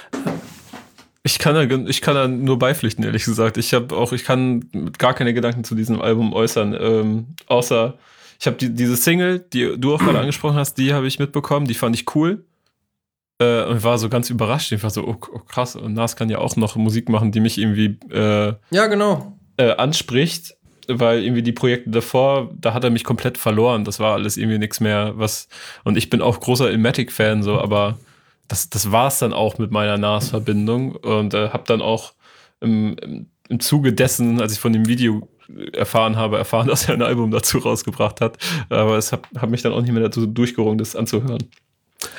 Ich kann, da, ich kann da nur beipflichten, ehrlich gesagt. Ich habe auch, ich kann gar keine Gedanken zu diesem Album äußern. Ähm, außer, ich habe die, diese Single, die du auch gerade angesprochen hast, die habe ich mitbekommen, die fand ich cool. Äh, und war so ganz überrascht. Ich war so, oh, oh krass, und Nas kann ja auch noch Musik machen, die mich irgendwie äh, Ja, genau. äh, anspricht. Weil irgendwie die Projekte davor, da hat er mich komplett verloren. Das war alles irgendwie nichts mehr, was. Und ich bin auch großer Illmatic-Fan, so, aber das, das war es dann auch mit meiner Nas-Verbindung. Und äh, habe dann auch im, im, im Zuge dessen, als ich von dem Video erfahren habe, erfahren, dass er ein Album dazu rausgebracht hat. Aber es hat hab mich dann auch nicht mehr dazu durchgerungen, das anzuhören.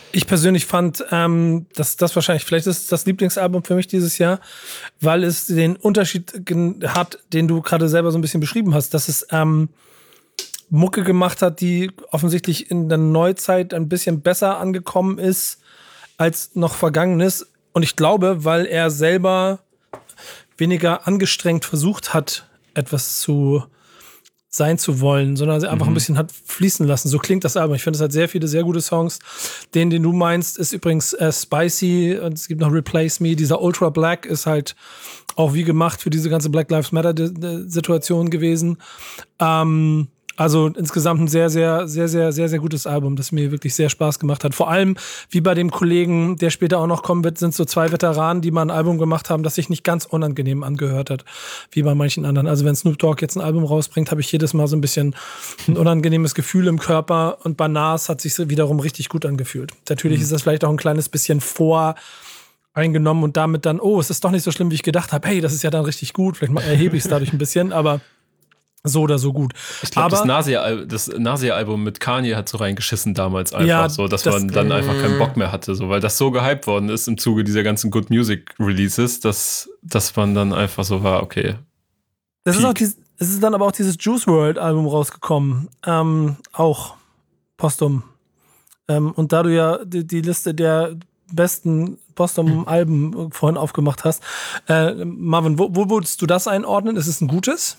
Ich persönlich fand, ähm, dass das wahrscheinlich, vielleicht ist das Lieblingsalbum für mich dieses Jahr, weil es den Unterschied gen- hat, den du gerade selber so ein bisschen beschrieben hast, dass es ähm, Mucke gemacht hat, die offensichtlich in der Neuzeit ein bisschen besser angekommen ist als noch Vergangenes. Und ich glaube, weil er selber weniger angestrengt versucht hat, etwas zu sein zu wollen, sondern sie einfach mhm. ein bisschen hat fließen lassen. So klingt das Album. Ich finde, es hat sehr viele sehr gute Songs. Den, den du meinst, ist übrigens äh, Spicy und es gibt noch Replace Me. Dieser Ultra Black ist halt auch wie gemacht für diese ganze Black Lives Matter-Situation gewesen. Ähm, Also insgesamt ein sehr, sehr, sehr, sehr, sehr, sehr gutes Album, das mir wirklich sehr Spaß gemacht hat. Vor allem, wie bei dem Kollegen, der später auch noch kommen wird, sind so zwei Veteranen, die mal ein Album gemacht haben, das sich nicht ganz unangenehm angehört hat, wie bei manchen anderen. Also wenn Snoop Dogg jetzt ein Album rausbringt, habe ich jedes Mal so ein bisschen ein unangenehmes Gefühl im Körper. Und bei Nas hat sich wiederum richtig gut angefühlt. Natürlich mhm. ist das vielleicht auch ein kleines bisschen vor eingenommen und damit dann, oh, es ist doch nicht so schlimm, wie ich gedacht habe. Hey, das ist ja dann richtig gut. Vielleicht erhebe ich es dadurch ein bisschen, aber so oder so gut. Ich glaube, das Nasia-Al- das Nasia-Album mit Kanye hat so reingeschissen damals einfach, Ja, so, dass das- man dann einfach keinen Bock mehr hatte, so, weil das so gehypt worden ist im Zuge dieser ganzen Good Music Releases, dass, dass man dann einfach so war, okay. Das ist Peak. auch dies, es ist dann aber auch dieses Juice World Album rausgekommen. Ähm, auch postum. Ähm, und da du ja die, die Liste der besten Postum-Alben vorhin aufgemacht hast, äh, Marvin, wo, wo würdest du das einordnen? Ist es ein gutes?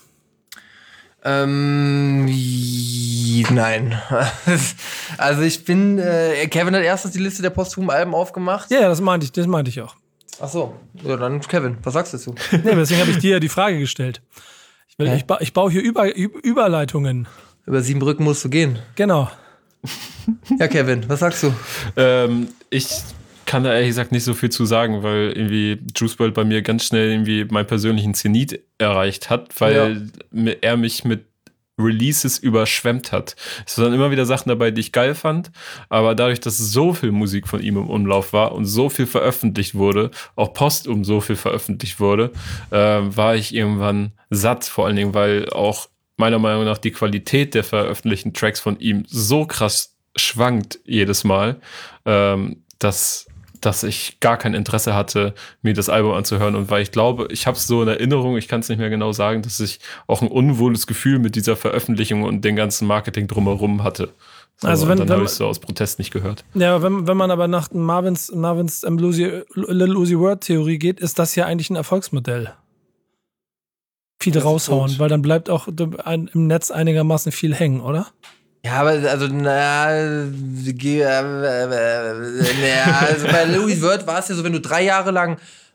Ähm, j- nein. Also ich bin, äh, Kevin hat erstens die Liste der posthumen Alben aufgemacht. Ja, ja, das meinte ich, das meinte ich auch. Ach so, ja, dann Kevin, was sagst du dazu? Nee, deswegen habe ich dir ja die Frage gestellt. Ich, will, Hä? ich, ba, ich baue hier Über, Ü- Überleitungen. Über sieben Brücken musst du gehen. Genau. Ja, Kevin, was sagst du? Ähm, ich kann da ehrlich gesagt nicht so viel zu sagen, weil irgendwie Juice world bei mir ganz schnell irgendwie meinen persönlichen Zenit erreicht hat, weil ja. er mich mit Releases überschwemmt hat. Es waren immer wieder Sachen dabei, die ich geil fand, aber dadurch, dass so viel Musik von ihm im Umlauf war und so viel veröffentlicht wurde, auch postum so viel veröffentlicht wurde, äh, war ich irgendwann satt, vor allen Dingen, weil auch meiner Meinung nach die Qualität der veröffentlichten Tracks von ihm so krass schwankt jedes Mal, ähm, dass dass ich gar kein Interesse hatte, mir das Album anzuhören. Und weil ich glaube, ich habe es so in Erinnerung, ich kann es nicht mehr genau sagen, dass ich auch ein unwohles Gefühl mit dieser Veröffentlichung und dem ganzen Marketing drumherum hatte. So, Also wenn- und dann wenn habe man- ich es so aus Protest nicht gehört. Ja, wenn, wenn man aber nach Marvins, Marvins ähm, Lucy, Little Uzi Word Theorie geht, ist das ja eigentlich ein Erfolgsmodell. Viele Das ist raushauen, gut. weil dann bleibt auch im Netz einigermaßen viel hängen, oder? Ja, aber also, naja, ge- äh, äh, naja, also bei Louis Word war es ja so, wenn du drei Jahre lang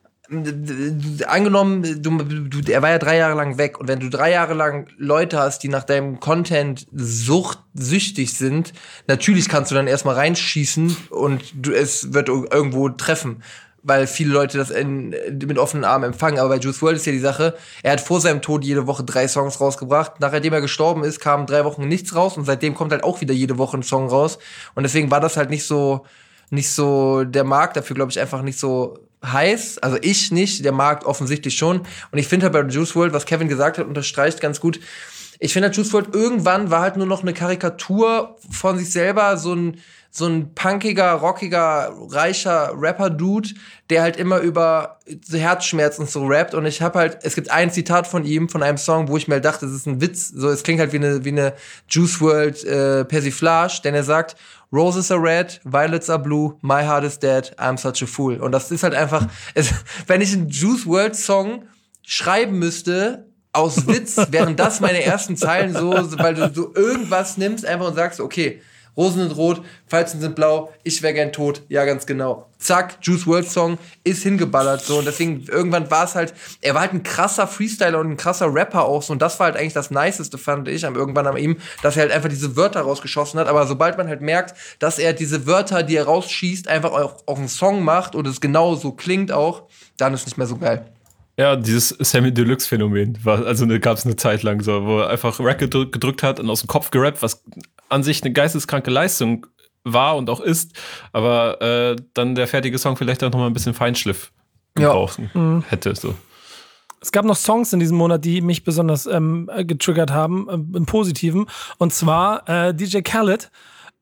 äh, angenommen, du, du, er war ja drei Jahre lang weg und wenn du drei Jahre lang Leute hast, die nach deinem Content sucht, süchtig sind, natürlich kannst du dann erstmal reinschießen und du, es wird irgendwo treffen, weil viele Leute das in, mit offenen Armen empfangen. Aber bei Juice world ist ja die Sache, er hat vor seinem Tod jede Woche drei Songs rausgebracht. Nachdem er gestorben ist, kamen drei Wochen nichts raus und seitdem kommt halt auch wieder jede Woche ein Song raus. Und deswegen war das halt nicht so, nicht so der Markt dafür, glaube ich, einfach nicht so heiß. Also ich nicht, der Markt offensichtlich schon. Und ich finde halt bei Juice world, was Kevin gesagt hat, unterstreicht ganz gut. Ich finde halt Juice world irgendwann war halt nur noch eine Karikatur von sich selber, so ein so ein punkiger, rockiger, reicher Rapper-Dude, der halt immer über Herzschmerzen so rappt. Und ich habe halt, es gibt ein Zitat von ihm, von einem Song, wo ich mir halt dachte, das ist ein Witz. So, es klingt halt wie eine, wie eine Juice world äh, Persiflage, denn er sagt, Roses are red, violets are blue, my heart is dead, I'm such a fool. Und das ist halt einfach, es, wenn ich einen Juice world Song schreiben müsste, aus Witz, wären das meine ersten Zeilen so, weil du so irgendwas nimmst einfach und sagst, okay, Rosen sind rot, Falzen sind blau, ich wäre gern tot, ja ganz genau. Zack, Juice world Song ist hingeballert so und deswegen irgendwann war es halt, er war halt ein krasser Freestyler und ein krasser Rapper auch so und das war halt eigentlich das Niceste, fand ich, am irgendwann an ihm, dass er halt einfach diese Wörter rausgeschossen hat, aber sobald man halt merkt, dass er diese Wörter, die er rausschießt, einfach auch auf einen Song macht und es genau so klingt auch, dann ist es nicht mehr so geil. Ja, dieses Sammy Deluxe-Phänomen war, also ne, gab es eine Zeit lang so, wo er einfach Rack gedrückt, gedrückt hat und aus dem Kopf gerappt, was an sich eine geisteskranke Leistung war und auch ist, aber äh, dann der fertige Song vielleicht auch noch mal ein bisschen Feinschliff gebraucht Ja. hätte. So. Es gab noch Songs in diesem Monat, die mich besonders ähm, getriggert haben, äh, im Positiven. Und zwar äh, D J Khaled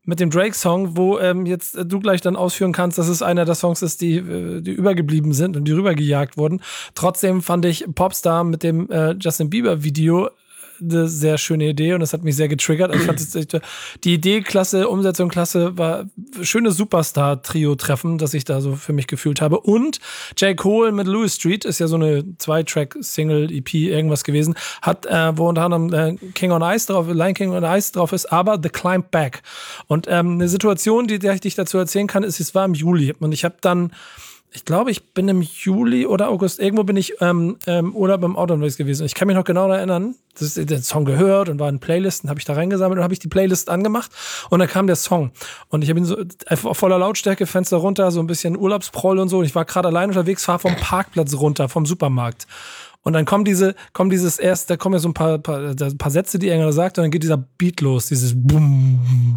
mit dem Drake-Song, wo ähm, jetzt du gleich dann ausführen kannst, dass es einer der Songs ist, die, die übergeblieben sind und die rübergejagt wurden. Trotzdem fand ich Popstar mit dem äh, Justin Bieber-Video eine sehr schöne Idee und das hat mich sehr getriggert. Ich fand es, die Idee klasse, Umsetzung klasse, war schönes Superstar-Trio-Treffen, das ich da so für mich gefühlt habe. Und J. Cole mit Louis Street ist ja so eine Zwei-Track-Single-E P irgendwas gewesen, hat, äh, wo unter anderem äh, King on Ice drauf, Lion King on Ice drauf ist, aber The Climb Back. Und ähm, eine Situation, die, die ich dich dazu erzählen kann, ist, es war im Juli und ich habe dann Ich glaube, ich bin im Juli oder August, irgendwo bin ich ähm, ähm, Urlaub im Auto unterwegs gewesen. Ich kann mich noch genau erinnern, dass ich den Song gehört und war in Playlisten, habe ich da reingesammelt und habe ich die Playlist angemacht und dann kam der Song. Und ich habe ihn so auf voller Lautstärke, Fenster runter, so ein bisschen Urlaubsproll und so. Und ich war gerade allein unterwegs, fahre vom Parkplatz runter, vom Supermarkt. Und dann kommt diese, kommt dieses erst, da kommen ja so ein paar, paar, ein paar Sätze, die irgendwer sagt, und dann geht dieser Beat los, dieses Bum.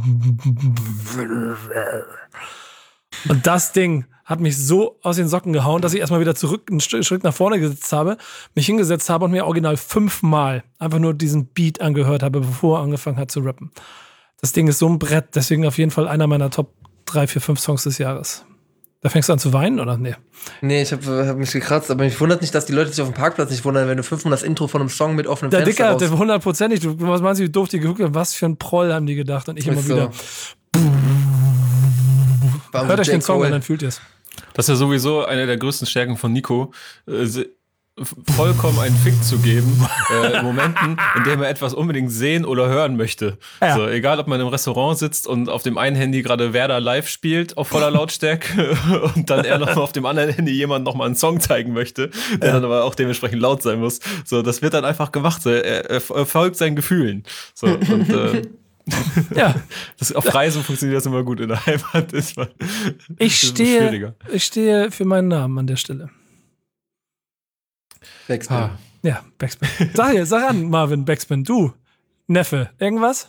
Und das Ding hat mich so aus den Socken gehauen, dass ich erstmal wieder zurück, einen Schritt nach vorne gesetzt habe, mich hingesetzt habe und mir original fünfmal einfach nur diesen Beat angehört habe, bevor er angefangen hat zu rappen. Das Ding ist so ein Brett, deswegen auf jeden Fall einer meiner Top drei, vier, fünf Songs des Jahres. Da fängst du an zu weinen, oder? Nee. Nee, ich habe hab mich gekratzt, aber mich wundert nicht, dass die Leute sich auf dem Parkplatz nicht wundern, wenn du fünfmal das Intro von einem Song mit offenem der Fenster Dicker, der hundertprozentig, du, was meinst du, wie doof die geguckt haben, was für ein Proll haben die gedacht und ich immer so. wieder. Hört euch den Song an, dann fühlt ihr es. Das ist ja sowieso eine der größten Stärken von Nico, äh, vollkommen einen Fick zu geben, äh, in Momenten, in denen er etwas unbedingt sehen oder hören möchte. Ja. So, egal, ob man im Restaurant sitzt und auf dem einen Handy gerade Werder live spielt, auf voller Lautstärke, und dann er noch auf dem anderen Handy jemand noch mal einen Song zeigen möchte, der ja. dann aber auch dementsprechend laut sein muss. So, das wird dann einfach gemacht. So, er, er folgt seinen Gefühlen. So, und äh, ja, das, auf Reisen funktioniert das immer gut, in der Heimat ist man. Ich stehe, ich stehe für meinen Namen an der Stelle. Backspin. Ah. Ja, Backspin. Sag, hier, sag an, Marvin, Backspin. Du, Neffe, irgendwas?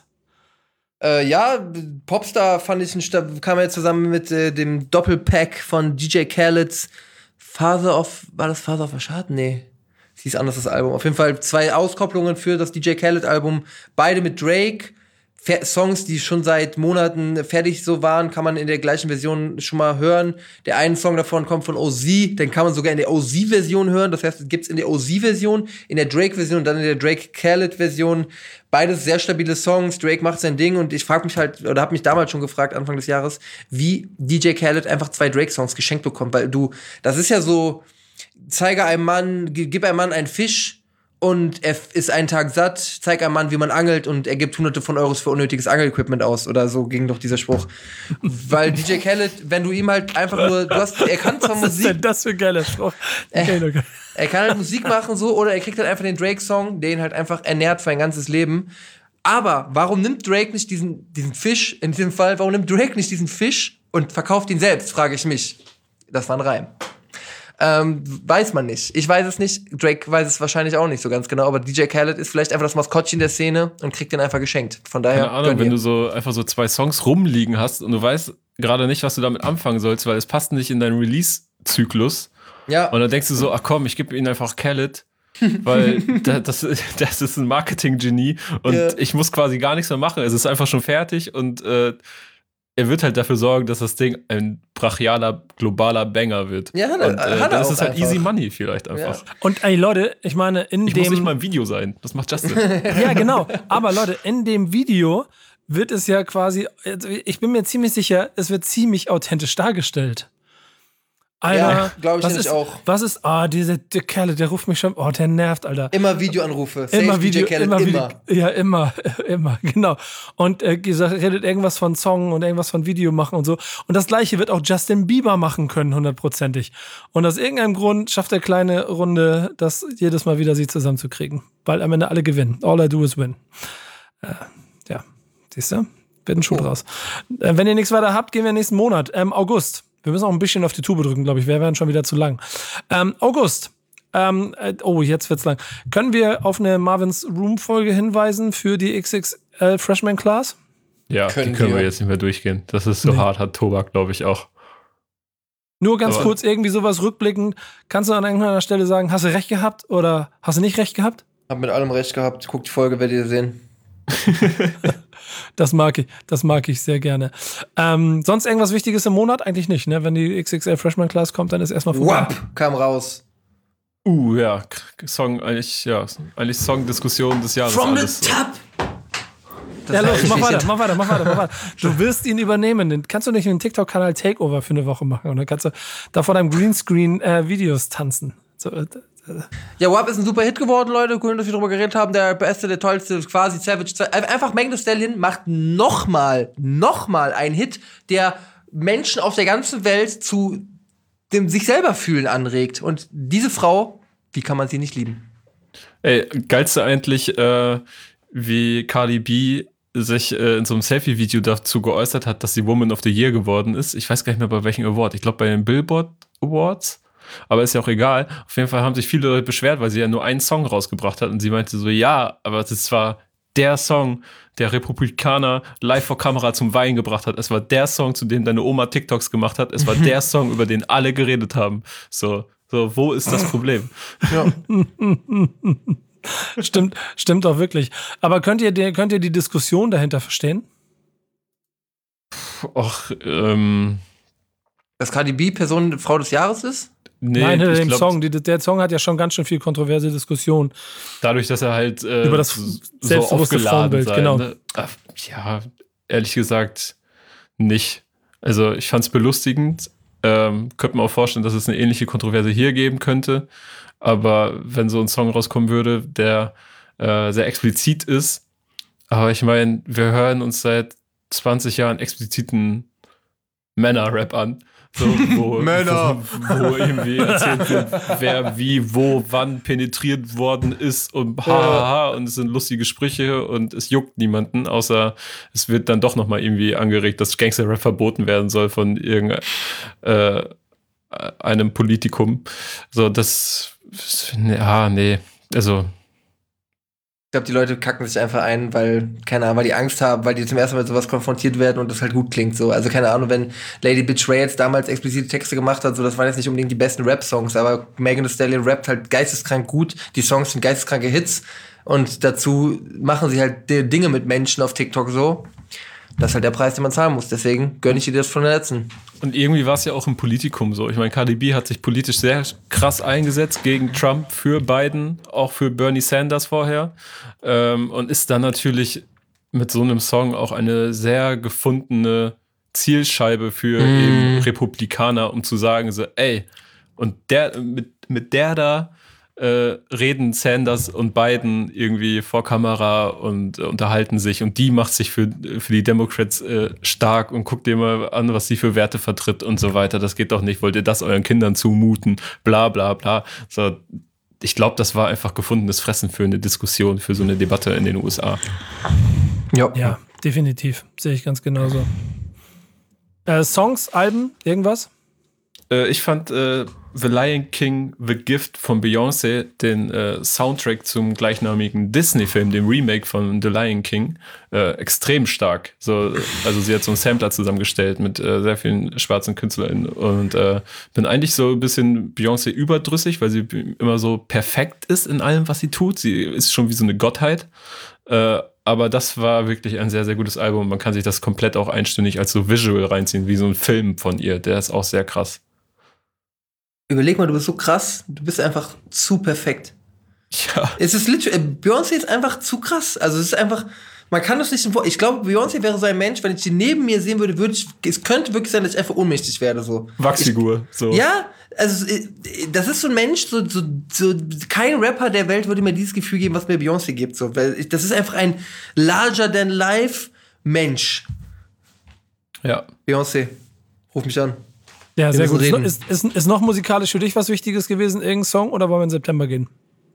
Äh, ja, Popstar fand ich, ein Stab- kam ja zusammen mit äh, dem Doppelpack von D J Khaled's Father of, war das Father of a Shard? Nee. Es hieß anders, das Album. Auf jeden Fall zwei Auskopplungen für das D J Khaled-Album. Beide mit Drake. Fer- Songs, die schon seit Monaten fertig so waren, kann man in der gleichen Version schon mal hören. Der eine Song davon kommt von O Z, den kann man sogar in der O Z-Version hören. Das heißt, es gibt's in der O Z-Version, in der Drake-Version und dann in der Drake-Khaled-Version. Beides sehr stabile Songs. Drake macht sein Ding und ich frage mich halt, oder habe mich damals schon gefragt, Anfang des Jahres, wie D J Khaled einfach zwei Drake-Songs geschenkt bekommt. Weil du, das ist ja so, zeige einem Mann, gib einem Mann einen Fisch, und er ist einen Tag satt, zeig einem Mann, wie man angelt und er gibt hunderte von Euros für unnötiges Angelequipment aus. Oder so ging doch dieser Spruch. Weil D J Khaled, wenn du ihm halt einfach nur, du hast, er kann zwar Was Musik. ist denn das für ein geiler Spruch? Okay, okay. Er, er kann halt Musik machen so, oder er kriegt halt einfach den Drake-Song, der ihn halt einfach ernährt für ein ganzes Leben. Aber warum nimmt Drake nicht diesen, diesen Fisch, in diesem Fall, warum nimmt Drake nicht diesen Fisch und verkauft ihn selbst, frage ich mich. Das war ein Reim. Ähm, weiß man nicht. Ich weiß es nicht. Drake weiß es wahrscheinlich auch nicht so ganz genau. Aber D J Khaled ist vielleicht einfach das Maskottchen der Szene und kriegt den einfach geschenkt. Von daher. Keine Ahnung, wenn du so einfach so zwei Songs rumliegen hast und du weißt gerade nicht, was du damit anfangen sollst, weil es passt nicht in deinen Release-Zyklus. Ja. Und dann denkst du so, ach komm, ich gebe ihnen einfach Khaled. Weil das, das ist ein Marketing-Genie und ja. ich muss quasi gar nichts mehr machen. Es ist einfach schon fertig und äh, er wird halt dafür sorgen, dass das Ding ein brachialer, globaler Banger wird. Ja, und, äh, hat er dann ist es halt einfach. Easy Money vielleicht einfach. Ja. Und ey Leute, ich meine, in ich dem... muss nicht mal im Video sein, das macht Justin. Ja, genau. Aber Leute, in dem Video wird es ja quasi, ich bin mir ziemlich sicher, es wird ziemlich authentisch dargestellt. Alter, ja, glaube ich was nämlich ist, auch. Was ist, ah, oh, dieser der Kerl, der ruft mich schon, oh, der nervt, Alter. Immer Videoanrufe. Safe Immer Video, D J Khaled, immer, immer. Video, ja, immer, immer, genau. Und äh, redet irgendwas von Song und irgendwas von Video machen und so. Und das Gleiche wird auch Justin Bieber machen können, hundertprozentig. Und aus irgendeinem Grund schafft der kleine Runde, das jedes Mal wieder sie zusammenzukriegen. Weil am Ende alle gewinnen. All I do is win. Äh, ja, siehst du? Wird ein Schuh oh. draus. Äh, wenn ihr nichts weiter habt, gehen wir nächsten Monat. Ähm, August. Wir müssen auch ein bisschen auf die Tube drücken, glaube ich. Wir werden schon wieder zu lang. Ähm, August. Ähm, äh, oh, jetzt wird's lang. Können wir auf eine Marvin's Room-Folge hinweisen für die X X L Freshman Class? Ja, können die können wir. wir jetzt nicht mehr durchgehen. Das ist so nee. hart, hat Tobak, glaube ich, auch. Nur ganz Aber kurz, irgendwie sowas rückblickend. Kannst du an irgendeiner Stelle sagen, hast du recht gehabt oder hast du nicht recht gehabt? Hab mit allem recht gehabt. Guckt die Folge, werdet ihr sehen. Das mag ich, das mag ich sehr gerne. Ähm, sonst irgendwas Wichtiges im Monat? Eigentlich nicht, ne? Wenn die X X L Freshman Class kommt, dann ist erstmal vorbei. W A P kam raus. Uh, ja, Song, eigentlich, ja, eigentlich Song-Diskussion des Jahres. From alles. the top. Das Ja, los, heißt, mach ich- weiter, mach weiter, mach weiter, mach weiter. Du wirst ihn übernehmen. Den kannst du nicht einen TikTok-Kanal Takeover für eine Woche machen und dann kannst du da vor deinem Greenscreen äh, Videos tanzen. So, äh, Ja, W A P ist ein super Hit geworden, Leute. Cool, dass wir drüber geredet haben. Der beste, der tollste, quasi Savage. Einfach Megan Thee Stallion macht nochmal, nochmal einen Hit, der Menschen auf der ganzen Welt zu dem sich selber fühlen anregt. Und diese Frau, wie kann man sie nicht lieben? Ey, geilste eigentlich, äh, wie Cardi B sich äh, in so einem Selfie-Video dazu geäußert hat, dass sie Woman of the Year geworden ist. Ich weiß gar nicht mehr bei welchem Award. Ich glaube bei den Billboard Awards. Aber ist ja auch egal. Auf jeden Fall haben sich viele Leute beschwert, weil sie ja nur einen Song rausgebracht hat. Und sie meinte so, ja, aber das war der Song, der Republikaner live vor Kamera zum Weinen gebracht hat. Es war der Song, zu dem deine Oma TikToks gemacht hat. Es war der Song, über den alle geredet haben. So, so, wo ist das Problem? Ja. stimmt, stimmt auch wirklich. Aber könnt ihr, die- könnt ihr die Diskussion dahinter verstehen? Och, ähm, Dass Cardi B Person Frau des Jahres ist? nee, Nein, hinter ich dem glaub, Song. Die, der Song hat ja schon ganz schön viel kontroverse Diskussion. dadurch, dass er halt äh, Über das so selbstbewusste aufgeladen Frauenbild, sei, genau. Ne? Ach, ja, ehrlich gesagt nicht. Also ich fand es belustigend. Ähm, könnte man auch vorstellen, dass es eine ähnliche Kontroverse hier geben könnte. Aber wenn so ein Song rauskommen würde, der äh, sehr explizit ist, aber ich meine, wir hören uns seit zwanzig Jahren expliziten Männer-Rap an. So, wo, Männer. Wo, wo irgendwie erzählt wird, wer wie, wo, wann penetriert worden ist und hahaha und es sind lustige Sprüche und es juckt niemanden, außer es wird dann doch nochmal irgendwie angeregt, dass Gangster-Rap verboten werden soll von irgendeinem äh, einem Politikum. So, das, ja, nee, also Ich glaube, die Leute kacken sich einfach ein, weil, keine Ahnung, weil die Angst haben, weil die zum ersten Mal mit sowas konfrontiert werden und das halt gut klingt. So. Also keine Ahnung, wenn Lady Bitch Ray jetzt damals explizite Texte gemacht hat, so das waren jetzt nicht unbedingt die besten Rap-Songs, aber Megan Thee Stallion rappt halt geisteskrank gut, die Songs sind geisteskranke Hits und dazu machen sie halt die Dinge mit Menschen auf TikTok so. Das ist halt der Preis, den man zahlen muss. Deswegen gönne ich dir das von den Letzten. und irgendwie war es ja auch im Politikum so. Ich meine, Cardi B hat sich politisch sehr krass eingesetzt gegen Trump, für Biden, auch für Bernie Sanders vorher. Ähm, und ist dann natürlich mit so einem Song auch eine sehr gefundene Zielscheibe für Mm. eben Republikaner, um zu sagen so, ey, und der mit, mit der da äh, reden Sanders und Biden irgendwie vor Kamera und äh, unterhalten sich und die macht sich für, für die Democrats äh, stark und guckt dir mal an, was sie für Werte vertritt und so weiter. Das geht doch nicht. Wollt ihr das euren Kindern zumuten? Bla bla bla. So, ich glaube, das war einfach gefundenes Fressen für eine Diskussion, für so eine Debatte in den U S A. Ja. Ja, definitiv. Sehe ich ganz genauso. Äh, Songs, Alben, irgendwas? Äh, ich fand äh, The Lion King, The Gift von Beyoncé, den äh, Soundtrack zum gleichnamigen Disney-Film, dem Remake von The Lion King, äh, extrem stark. So, also sie hat so einen Sampler zusammengestellt mit äh, sehr vielen schwarzen KünstlerInnen und äh, bin eigentlich so ein bisschen Beyoncé überdrüssig, weil sie immer so perfekt ist in allem, was sie tut. Sie ist schon wie so eine Gottheit. Äh, aber das war wirklich ein sehr, sehr gutes Album. Man kann sich das komplett auch einstündig als so Visual reinziehen, wie so ein Film von ihr. Der ist auch sehr krass. Überleg mal, du bist so krass, du bist einfach zu perfekt. Ja. Es ist literally, Beyoncé ist einfach zu krass. Also es ist einfach, man kann das nicht so vor. Ich glaube, Beyoncé wäre so ein Mensch, wenn ich die neben mir sehen würde, würde ich, es könnte wirklich sein, dass ich einfach ohnmächtig werde. So. Wachsfigur. So. Ja, also äh, das ist so ein Mensch, so, so, so kein Rapper der Welt würde mir dieses Gefühl geben, was mir Beyoncé gibt. So. Weil ich, das ist einfach ein larger-than-life Mensch. Ja. Beyoncé, ruf mich an. Ja, Wir sehr müssen gut. reden. Ist, ist, ist noch musikalisch für dich was Wichtiges gewesen, irgendein Song, oder wollen wir in September gehen?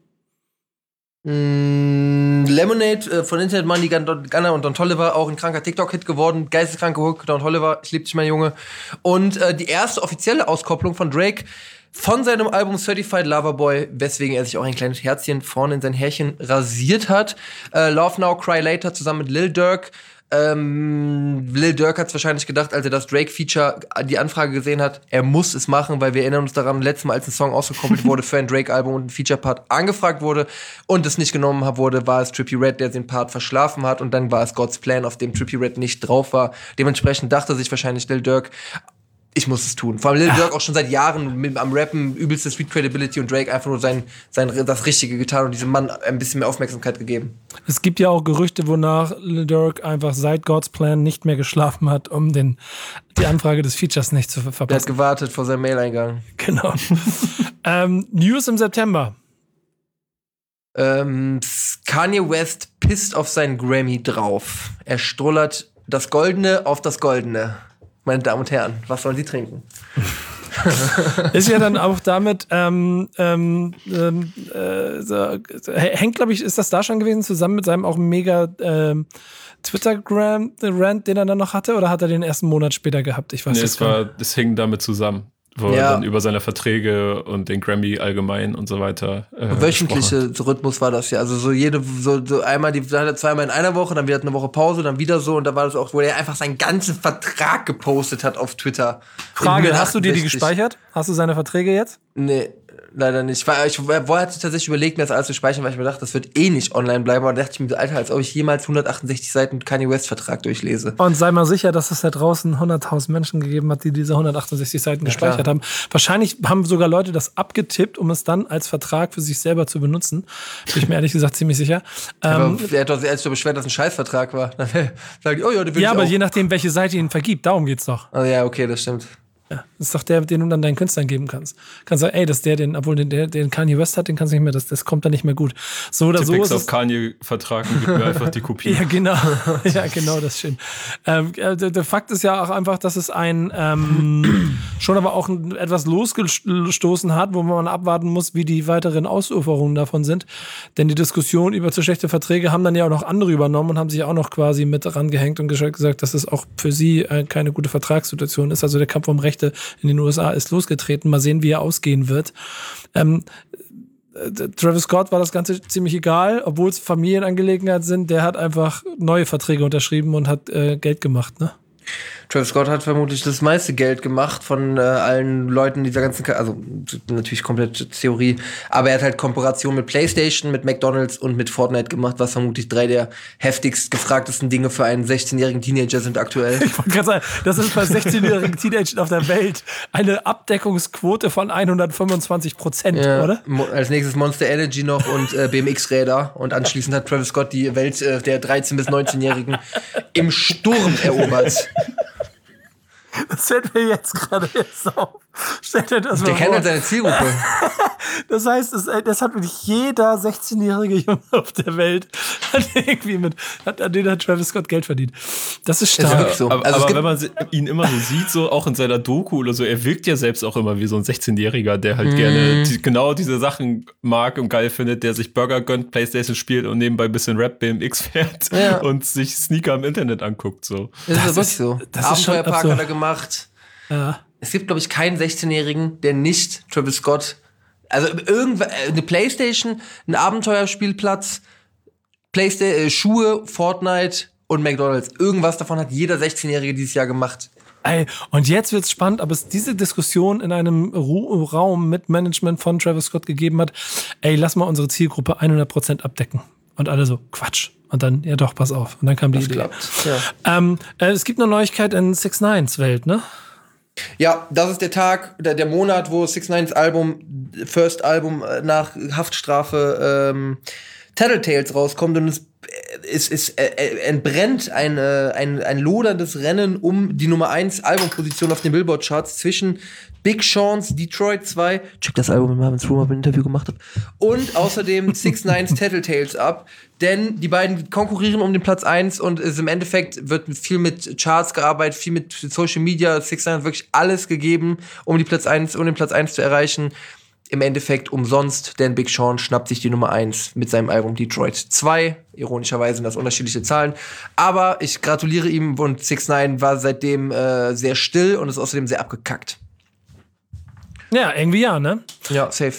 Mm, Lemonade äh, von Internet Money, Gunna und Don Toliver, auch ein kranker TikTok-Hit geworden. Geisteskranke Hook, Don Toliver, ich lieb dich, mein Junge. Und äh, die erste offizielle Auskopplung von Drake von seinem Album Certified Lover Boy, weswegen er sich auch ein kleines Herzchen vorne in sein Härchen rasiert hat. Äh, Love Now, Cry Later zusammen mit Lil Durk. Ähm, Lil Durk hat es wahrscheinlich gedacht, als er das Drake-Feature, die Anfrage gesehen hat, er muss es machen, weil wir erinnern uns daran, letztes Mal, als ein Song ausgekoppelt wurde für ein Drake-Album und ein Feature-Part angefragt wurde und es nicht genommen wurde, war es Trippie Redd, der den Part verschlafen hat und dann war es God's Plan, auf dem Trippie Redd nicht drauf war. Dementsprechend dachte sich wahrscheinlich Lil Durk, ich muss es tun. Vor allem Lil Durk auch schon seit Jahren mit, am Rappen, übelste Street Credibility und Drake einfach nur sein, sein, das Richtige getan und diesem Mann ein bisschen mehr Aufmerksamkeit gegeben. Es gibt ja auch Gerüchte, wonach Lil Durk einfach seit God's Plan nicht mehr geschlafen hat, um den, die Anfrage des Features nicht zu verpassen. Der hat gewartet vor seinem Mail-Eingang. Genau. ähm, News im September. Ähm, Kanye West pisst auf seinen Grammy drauf. Er strullert das Goldene auf das Goldene. Meine Damen und Herren, was sollen Sie trinken? Ist ja dann auch damit, ähm, ähm, äh, so, hängt, glaube ich, ist das da schon gewesen, zusammen mit seinem auch mega ähm, Twitter-Rant, den er dann noch hatte, oder hat er den ersten Monat später gehabt? Ich weiß nee, es es war, es hing damit zusammen, wo ja. er dann über seine Verträge und den Grammy allgemein und so weiter. Äh, Wöchentliche Rhythmus war das ja. Also so jede, so, so einmal, die hat er zweimal in einer Woche, dann wieder eine Woche Pause, dann wieder so und da war das auch, wo er einfach seinen ganzen Vertrag gepostet hat auf Twitter. Frage, hast du dir die gespeichert? Hast du seine Verträge jetzt? Nee. Leider nicht. Ich, ich wollte tatsächlich überlegt, mir das alles zu speichern, weil ich mir dachte, das wird eh nicht online bleiben. Aber da dachte ich mir, Alter, als ob ich jemals hundertachtundsechzig Seiten Kanye West-Vertrag durchlese. Und sei mal sicher, dass es da draußen hunderttausend Menschen gegeben hat, die diese hundertachtundsechzig Seiten ja, gespeichert klar. haben. Wahrscheinlich haben sogar Leute das abgetippt, um es dann als Vertrag für sich selber zu benutzen. Bin ich mir ehrlich gesagt ziemlich sicher. Aber ähm, er hat doch sich beschwert, dass es ein Scheißvertrag war. Dann sag ich, oh ja, den will ja, ich aber auch. Je nachdem, welche Seite ihn vergibt, darum geht's doch. Oh ja, okay, das stimmt. Ja, das ist doch der, den du dann deinen Künstlern geben kannst. Kannst sagen, ey, das ist der, den, obwohl den, der, den Kanye West hat, den kannst du nicht mehr, das, das kommt dann nicht mehr gut. So oder so. Ist auf Kanye-Vertrag und gib mir einfach die Kopie. Ja, genau. Ja, genau, das ist schön. Ähm, der, der Fakt ist ja auch einfach, dass es ein ähm, schon aber auch ein, etwas losgestoßen hat, wo man abwarten muss, wie die weiteren Ausuferungen davon sind. Denn die Diskussion über zu schlechte Verträge haben dann ja auch noch andere übernommen und haben sich auch noch quasi mit rangehängt und gesagt, dass es auch für sie äh, keine gute Vertragssituation ist. Also der Kampf um Rechte in den U S A ist losgetreten. Mal sehen, wie er ausgehen wird. Ähm, Travis Scott war das Ganze ziemlich egal, obwohl es Familienangelegenheiten sind. Der hat einfach neue Verträge unterschrieben und hat äh, Geld gemacht, ne? Travis Scott hat vermutlich das meiste Geld gemacht von äh, allen Leuten dieser ganzen, Ka- also natürlich komplett Theorie, aber er hat halt Kooperation mit PlayStation, mit McDonald's und mit Fortnite gemacht, was vermutlich drei der heftigst gefragtesten Dinge für einen sechzehnjährigen Teenager sind aktuell. Ich wollte gerade sagen, das ist bei sechzehnjährigen Teenagern auf der Welt eine Abdeckungsquote von hundertfünfundzwanzig Prozent, ja, oder? Mo- als nächstes Monster Energy noch und äh, B M X-Räder und anschließend hat Travis Scott die Welt äh, der dreizehn- bis neunzehnjährigen im Sturm erobert. Das fällt mir jetzt gerade jetzt auf. Stell dir das mal Der vor. kennt halt seine Zielgruppe. Das heißt, das, das hat wirklich jeder sechzehnjährige Junge auf der Welt hat irgendwie mit, hat, an den hat Travis Scott Geld verdient. Das ist stark. Ist so. Aber, Also es aber gibt- wenn man ihn immer so sieht, so auch in seiner Doku oder so, er wirkt ja selbst auch immer wie so ein sechzehnjähriger, der halt Mhm. gerne die, genau diese Sachen mag und geil findet, der sich Burger gönnt, Playstation spielt und nebenbei ein bisschen Rap B M X fährt Ja. und sich Sneaker im Internet anguckt. So. Das, Das ist wirklich ist- so. das ist schon Abenteuerpark absurd. hat er gemacht. Ja. Es gibt, glaube ich, keinen sechzehnjährigen, der nicht Travis Scott, also irgendw- eine Playstation, ein Abenteuerspielplatz, Playstation, äh, Schuhe, Fortnite und McDonald's. Irgendwas davon hat jeder sechzehnjährige dieses Jahr gemacht. Ey, und jetzt wird's spannend, ob es diese Diskussion in einem Ru- Raum mit Management von Travis Scott gegeben hat. Ey, lass mal unsere Zielgruppe hundert Prozent abdecken. Und alle so, Quatsch. Und dann, ja doch, pass auf. Und dann kam die Das Idee. klappt. Ja. Ähm, äh, es gibt eine Neuigkeit in six nine's Welt, ne? Ja, das ist der Tag, der, der Monat, wo six nine's Album, First Album äh, nach Haftstrafe ähm, Tattletales rauskommt und es, es, es äh, entbrennt ein, äh, ein, ein loderndes Rennen um die Nummer eins Albumposition auf den Billboard-Charts zwischen Big Sean's Detroit zwei, check das Album, mit Marvin Room ein Interview gemacht habe, und außerdem six nine's Tattletales ab, denn die beiden konkurrieren um den Platz eins und es im Endeffekt wird viel mit Charts gearbeitet, viel mit Social Media, six nine hat wirklich alles gegeben, um die Platz eins, um den Platz eins zu erreichen. Im Endeffekt umsonst, denn Big Sean schnappt sich die Nummer eins mit seinem Album Detroit zwei. Ironischerweise sind das unterschiedliche Zahlen. Aber ich gratuliere ihm und six nine war seitdem äh, sehr still und ist außerdem sehr abgekackt. Ja, irgendwie ja, ne? Ja, safe.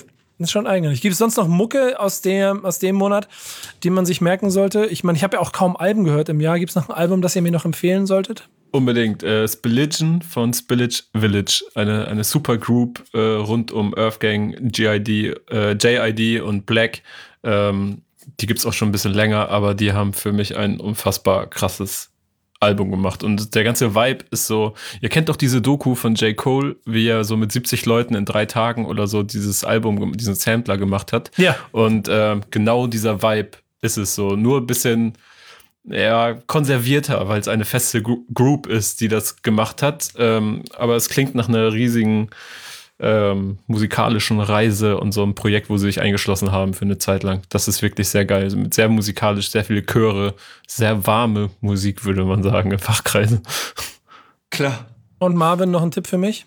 Das ist schon eigenartig. Gibt es sonst noch Mucke aus dem, aus dem Monat, die man sich merken sollte? Ich meine, ich habe ja auch kaum Alben gehört im Jahr. Gibt es noch ein Album, das ihr mir noch empfehlen solltet? Unbedingt. Äh, Spilligion von Spillage Village. Eine, eine Supergroup äh, rund um Earthgang, G I D, äh, J I D und Black. Ähm, die gibt's auch schon ein bisschen länger, aber die haben für mich ein unfassbar krasses Album gemacht. Und der ganze Vibe ist so, ihr kennt doch diese Doku von J. Cole, wie er so mit siebzig Leuten in drei Tagen oder so dieses Album, diesen Sampler gemacht hat. Ja. Und äh, genau dieser Vibe ist es so. Nur ein bisschen ja, konservierter, weil es eine feste Gru- Group ist, die das gemacht hat. Ähm, aber es klingt nach einer riesigen ähm, musikalischen Reise und so einem Projekt, wo sie sich eingeschlossen haben für eine Zeit lang. Das ist wirklich sehr geil. Also mit sehr musikalisch, sehr viele Chöre, sehr warme Musik, würde man sagen, in Fachkreisen. Klar. Und Marvin, noch ein Tipp für mich?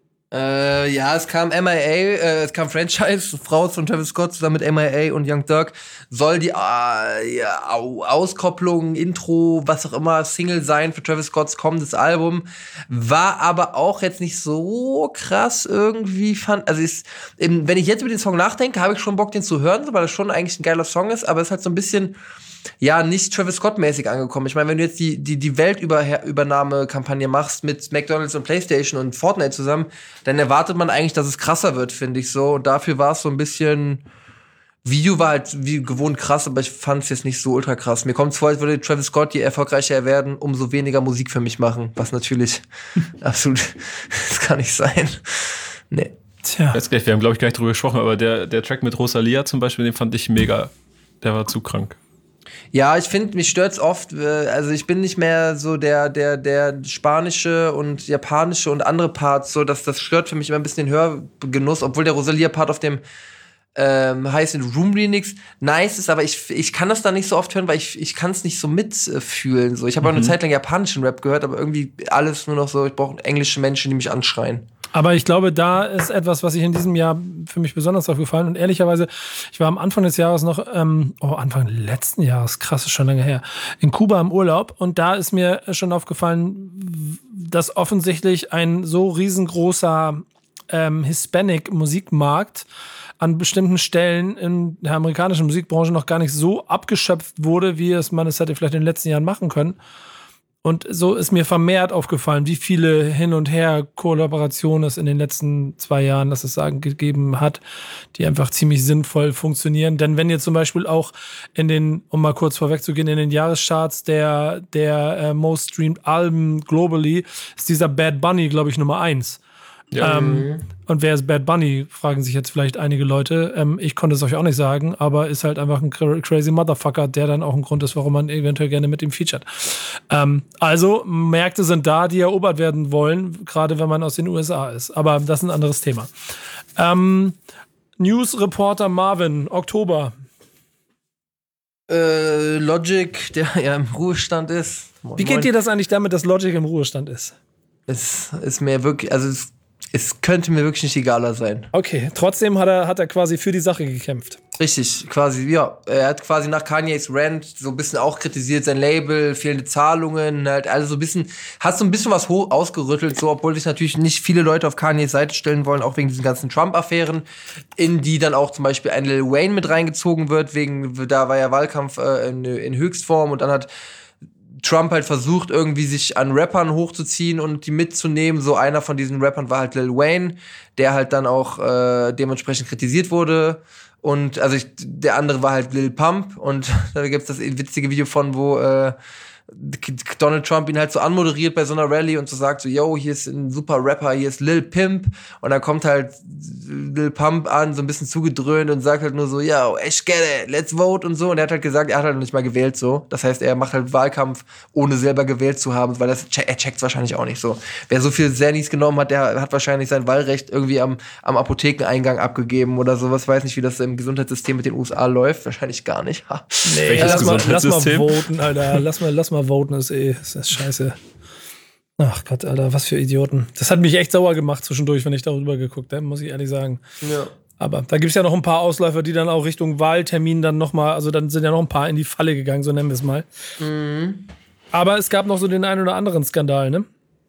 Äh, ja, es kam M I A, äh, es kam Franchise, Frau von Travis Scott zusammen mit M I A und Young Dirk, soll die äh, ja, Au- Auskopplung, Intro, was auch immer, Single sein für Travis Scotts kommendes Album, war aber auch jetzt nicht so krass irgendwie, fand, also ist, eben, wenn ich jetzt über den Song nachdenke, habe ich schon Bock, den zu hören, weil das schon eigentlich ein geiler Song ist, aber es ist halt so ein bisschen ja, nicht Travis Scott-mäßig angekommen. Ich meine, wenn du jetzt die, die, die Weltübernahme-Kampagne machst mit McDonald's und PlayStation und Fortnite zusammen, dann erwartet man eigentlich, dass es krasser wird, finde ich so. Und dafür war es so ein bisschen, Video war halt wie gewohnt krass, aber ich fand es jetzt nicht so ultra krass. Mir kommt es vor, als würde Travis Scott, je erfolgreicher er werden, umso weniger Musik für mich machen. Was natürlich absolut, das kann nicht sein. Nee. Tja. Jetzt gleich, wir haben, glaube ich, gar nicht drüber gesprochen, aber der, der Track mit Rosalia zum Beispiel, den fand ich mega. Der war zu krank. Ja, ich finde, mich stört's oft, äh, also ich bin nicht mehr so der, der, der spanische und japanische und andere Parts, so, dass das stört für mich immer ein bisschen den Hörgenuss, obwohl der Rosalia-Part auf dem ähm, heißen Room Remix nice ist, aber ich, ich kann das da nicht so oft hören, weil ich, ich kann es nicht so mitfühlen. So. Ich habe auch Mhm. eine Zeit lang japanischen Rap gehört, aber irgendwie alles nur noch so, ich brauche englische Menschen, die mich anschreien. Aber ich glaube, da ist etwas, was sich in diesem Jahr für mich besonders aufgefallen. Und ehrlicherweise, ich war am Anfang des Jahres noch, ähm, oh, Anfang letzten Jahres, krass, ist schon lange her, in Kuba im Urlaub. Und da ist mir schon aufgefallen, dass offensichtlich ein so riesengroßer ähm, Hispanic-Musikmarkt an bestimmten Stellen in der amerikanischen Musikbranche noch gar nicht so abgeschöpft wurde, wie es man es hätte vielleicht in den letzten Jahren machen können. Und so ist mir vermehrt aufgefallen, wie viele Hin- und Her-Kollaborationen es in den letzten zwei Jahren, dass es sagen, gegeben hat, die einfach ziemlich sinnvoll funktionieren. Denn wenn ihr zum Beispiel auch in den, um mal kurz vorwegzugehen, in den Jahrescharts der, der äh, Most Streamed Alben globally, ist dieser Bad Bunny, glaube ich, Nummer eins. Ja. Ähm, und wer ist Bad Bunny, fragen sich jetzt vielleicht einige Leute. Ähm, ich konnte es euch auch nicht sagen, aber ist halt einfach ein crazy Motherfucker, der dann auch ein Grund ist, warum man eventuell gerne mit ihm featuret. Ähm, also, Märkte sind da, die erobert werden wollen, gerade wenn man aus den U S A ist. Aber das ist ein anderes Thema. Ähm, News-Reporter Marvin, Oktober. Äh, Logic, der ja im Ruhestand ist. Moin, Wie geht moin. dir das eigentlich damit, dass Logic im Ruhestand ist? Es ist mir wirklich, also es, es könnte mir wirklich nicht egaler sein. Okay, trotzdem hat er, hat er quasi für die Sache gekämpft. Richtig, quasi, ja. Er hat quasi nach Kanye's Rant so ein bisschen auch kritisiert, sein Label, fehlende Zahlungen, halt, also so ein bisschen, hat so ein bisschen was hoch ausgerüttelt, so, obwohl sich natürlich nicht viele Leute auf Kanye's Seite stellen wollen, auch wegen diesen ganzen Trump-Affären, in die dann auch zum Beispiel ein Lil Wayne mit reingezogen wird, wegen, da war ja Wahlkampf äh, in, in Höchstform und dann hat Trump halt versucht, irgendwie sich an Rappern hochzuziehen und die mitzunehmen. So einer von diesen Rappern war halt Lil Wayne, der halt dann auch äh, dementsprechend kritisiert wurde. Und also ich, der andere war halt Lil Pump. Und da gibt's das witzige Video von, wo äh, Donald Trump ihn halt so anmoderiert bei so einer Rallye und so sagt so, yo, hier ist ein super Rapper, hier ist Lil Pimp. Und dann kommt halt Lil Pump an, so ein bisschen zugedröhnt und sagt halt nur so, yo, ich get it, let's vote und so. Und er hat halt gesagt, er hat halt noch nicht mal gewählt so. Das heißt, er macht halt Wahlkampf, ohne selber gewählt zu haben, weil das, er checkt's wahrscheinlich auch nicht so. Wer so viel Xannies genommen hat, der hat wahrscheinlich sein Wahlrecht irgendwie am, am Apothekeneingang abgegeben oder sowas. Weiß nicht, wie das im Gesundheitssystem mit den U S A läuft. Wahrscheinlich gar nicht. Ha. Nee, Welches lass mal, lass mal Gesundheitssystem? voten, Alter. Lass mal, lass mal voten, ist eh, ist, ist scheiße. Ach Gott, Alter, was für Idioten. Das hat mich echt sauer gemacht zwischendurch, wenn ich darüber geguckt habe, muss ich ehrlich sagen. Ja. Aber da gibt es ja noch ein paar Ausläufer, die dann auch Richtung Wahltermin dann nochmal, also dann sind ja noch ein paar in die Falle gegangen, so nennen wir es mal. Mhm. Aber es gab noch so den einen oder anderen Skandal, ne?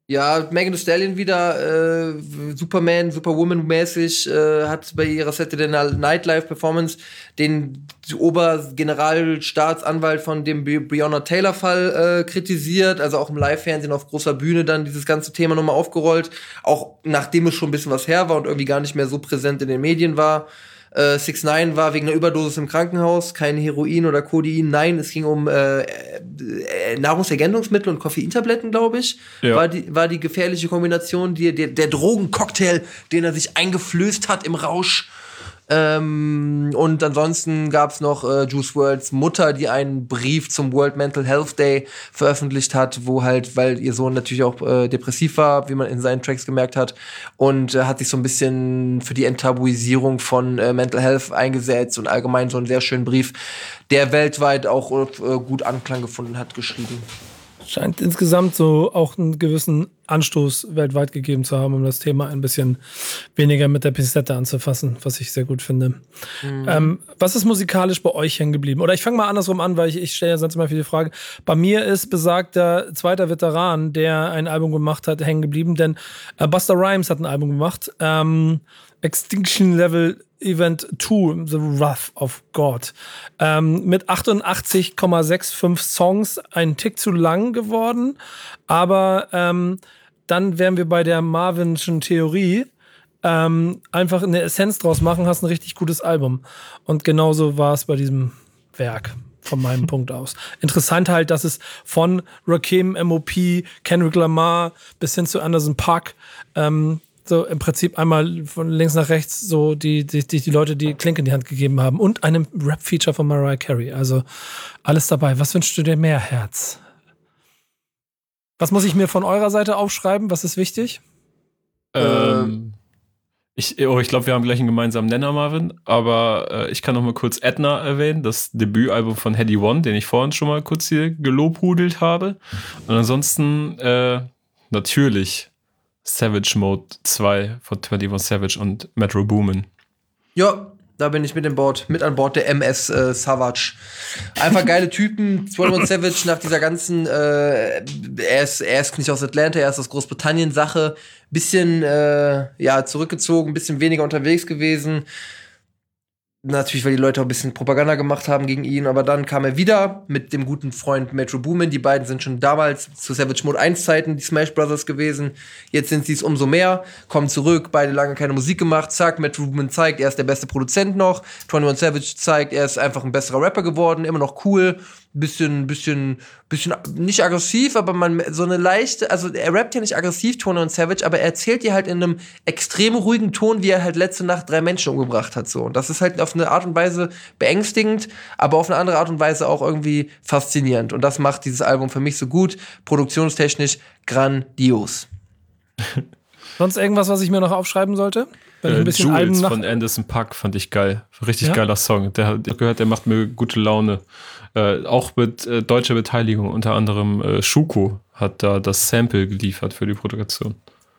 Ja, Megan Thee Stallion wieder äh, Superman, Superwoman-mäßig äh, hat bei ihrer Saturday Night Live Performance den Obergeneralstaatsanwalt von dem Breonna Taylor-Fall äh, kritisiert, also auch im Live-Fernsehen auf großer Bühne dann dieses ganze Thema nochmal aufgerollt, auch nachdem es schon ein bisschen was her war und irgendwie gar nicht mehr so präsent in den Medien war. Äh, six nine war wegen einer Überdosis im Krankenhaus, kein Heroin oder Codein, nein, es ging um äh, äh, Nahrungsergänzungsmittel und Koffeintabletten, glaube ich, ja. war, die, war die gefährliche Kombination, die, der, der Drogencocktail, den er sich eingeflößt hat im Rausch. Ähm, und ansonsten gab's noch äh, Juice worlds Mutter, die einen Brief zum World Mental Health Day veröffentlicht hat, wo halt, weil ihr Sohn natürlich auch äh, depressiv war, wie man in seinen Tracks gemerkt hat, und äh, hat sich so ein bisschen für die Enttabuisierung von äh, Mental Health eingesetzt und allgemein so einen sehr schönen Brief, der weltweit auch äh, gut Anklang gefunden hat, geschrieben. Scheint insgesamt so auch einen gewissen Anstoß weltweit gegeben zu haben, um das Thema ein bisschen weniger mit der Pinzette anzufassen, was ich sehr gut finde. Mhm. Ähm, was ist musikalisch bei euch hängen geblieben? Oder ich fange mal andersrum an, weil ich, ich stelle ja sonst immer viele Fragen. Bei mir ist besagter zweiter Veteran, der ein Album gemacht hat, hängen geblieben, denn äh, Busta Rhymes hat ein Album gemacht, ähm, Extinction Level Event zwei, The Wrath of God. Ähm, mit achtundachtzig Komma fünfundsechzig Songs, ein Tick zu lang geworden, aber ähm, dann wären wir bei der Marvinschen Theorie, ähm, einfach eine Essenz draus machen, hast ein richtig gutes Album. Und genauso war es bei diesem Werk. Von meinem Punkt aus. Interessant halt, dass es von Rakim, M O P, Kendrick Lamar bis hin zu Anderson .Paak ähm, so im Prinzip einmal von links nach rechts so die, die, die, die Leute die Klinke in die Hand gegeben haben und einem Rap-Feature von Mariah Carey. Also alles dabei. Was wünschst du dir mehr, Herz? Was muss ich mir von eurer Seite aufschreiben? Was ist wichtig? Ähm, ich oh, ich glaube, wir haben gleich einen gemeinsamen Nenner, Marvin. Aber äh, ich kann noch mal kurz Edna erwähnen, das Debütalbum von Headie One, den ich vorhin schon mal kurz hier gelobhudelt habe. Und ansonsten äh, natürlich Savage Mode zwei von einundzwanzig Savage und Metro Boomin. Ja, da bin ich mit an Bord, mit an Bord der M S äh, Savage. Einfach geile Typen. einundzwanzig Savage nach dieser ganzen, äh, er ist, er ist nicht aus Atlanta, er ist aus Großbritannien Sache. Bisschen, äh, ja, zurückgezogen, bisschen weniger unterwegs gewesen. Natürlich, weil die Leute auch ein bisschen Propaganda gemacht haben gegen ihn, aber dann kam er wieder mit dem guten Freund Metro Boomin. Die beiden sind schon damals zu Savage Mode eins Zeiten die Smash Brothers gewesen. Jetzt sind sie es umso mehr, kommen zurück, beide lange keine Musik gemacht. Zack, Metro Boomin zeigt, er ist der beste Produzent noch. einundzwanzig Savage zeigt, er ist einfach ein besserer Rapper geworden, immer noch cool. Bisschen, bisschen, bisschen nicht aggressiv, aber man so eine leichte, also er rappt ja nicht aggressiv, einundzwanzig Savage, aber er erzählt dir halt in einem extrem ruhigen Ton, wie er halt letzte Nacht drei Menschen umgebracht hat, so. Und das ist halt auf eine Art und Weise beängstigend, aber auf eine andere Art und Weise auch irgendwie faszinierend. Und das macht dieses Album für mich so gut, produktionstechnisch grandios. Sonst irgendwas, was ich mir noch aufschreiben sollte? Wenn ich äh, ein bisschen Jules Alben nach- von Anderson .Paak fand ich geil. Richtig Ja? geiler Song. Der, der gehört, der macht mir gute Laune. Äh, auch mit äh, deutscher Beteiligung. Unter anderem äh, Schuko hat da das Sample geliefert für die Produktion.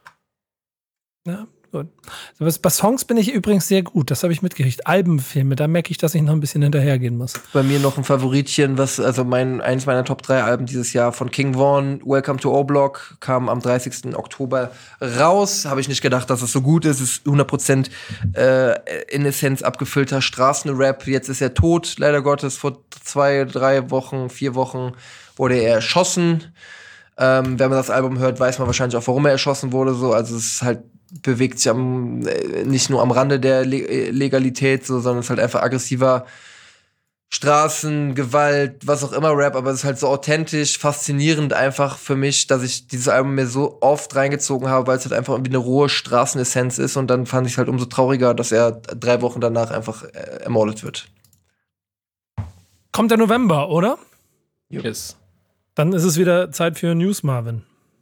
Ja, gut. Bei Songs bin ich übrigens sehr gut. Das habe ich mitgekriegt. Albenfilme, da merke ich, dass ich noch ein bisschen hinterhergehen muss. Bei mir noch ein Favoritchen, was, also mein, eins meiner Top drei Alben dieses Jahr von King Von, Welcome to O-Block, kam am dreißigsten Oktober raus. Habe ich nicht gedacht, dass es so gut ist. Es ist hundert Prozent äh, in Essenz abgefüllter Straßenrap. Jetzt ist er tot, leider Gottes. Vor zwei, drei Wochen, vier Wochen wurde er erschossen. Ähm, wenn man das Album hört, weiß man wahrscheinlich auch, warum er erschossen wurde. So, also es ist halt bewegt sich am, äh, nicht nur am Rande der Le- Legalität, so, sondern es ist halt einfach aggressiver Straßen, Gewalt, was auch immer Rap, aber es ist halt so authentisch, faszinierend einfach für mich, dass ich dieses Album mir so oft reingezogen habe, weil es halt einfach irgendwie eine rohe Straßenessenz ist, und dann fand ich es halt umso trauriger, dass er drei Wochen danach einfach äh, ermordet wird. Kommt der November, oder? Yes. Dann ist es wieder Zeit für News, Marvin.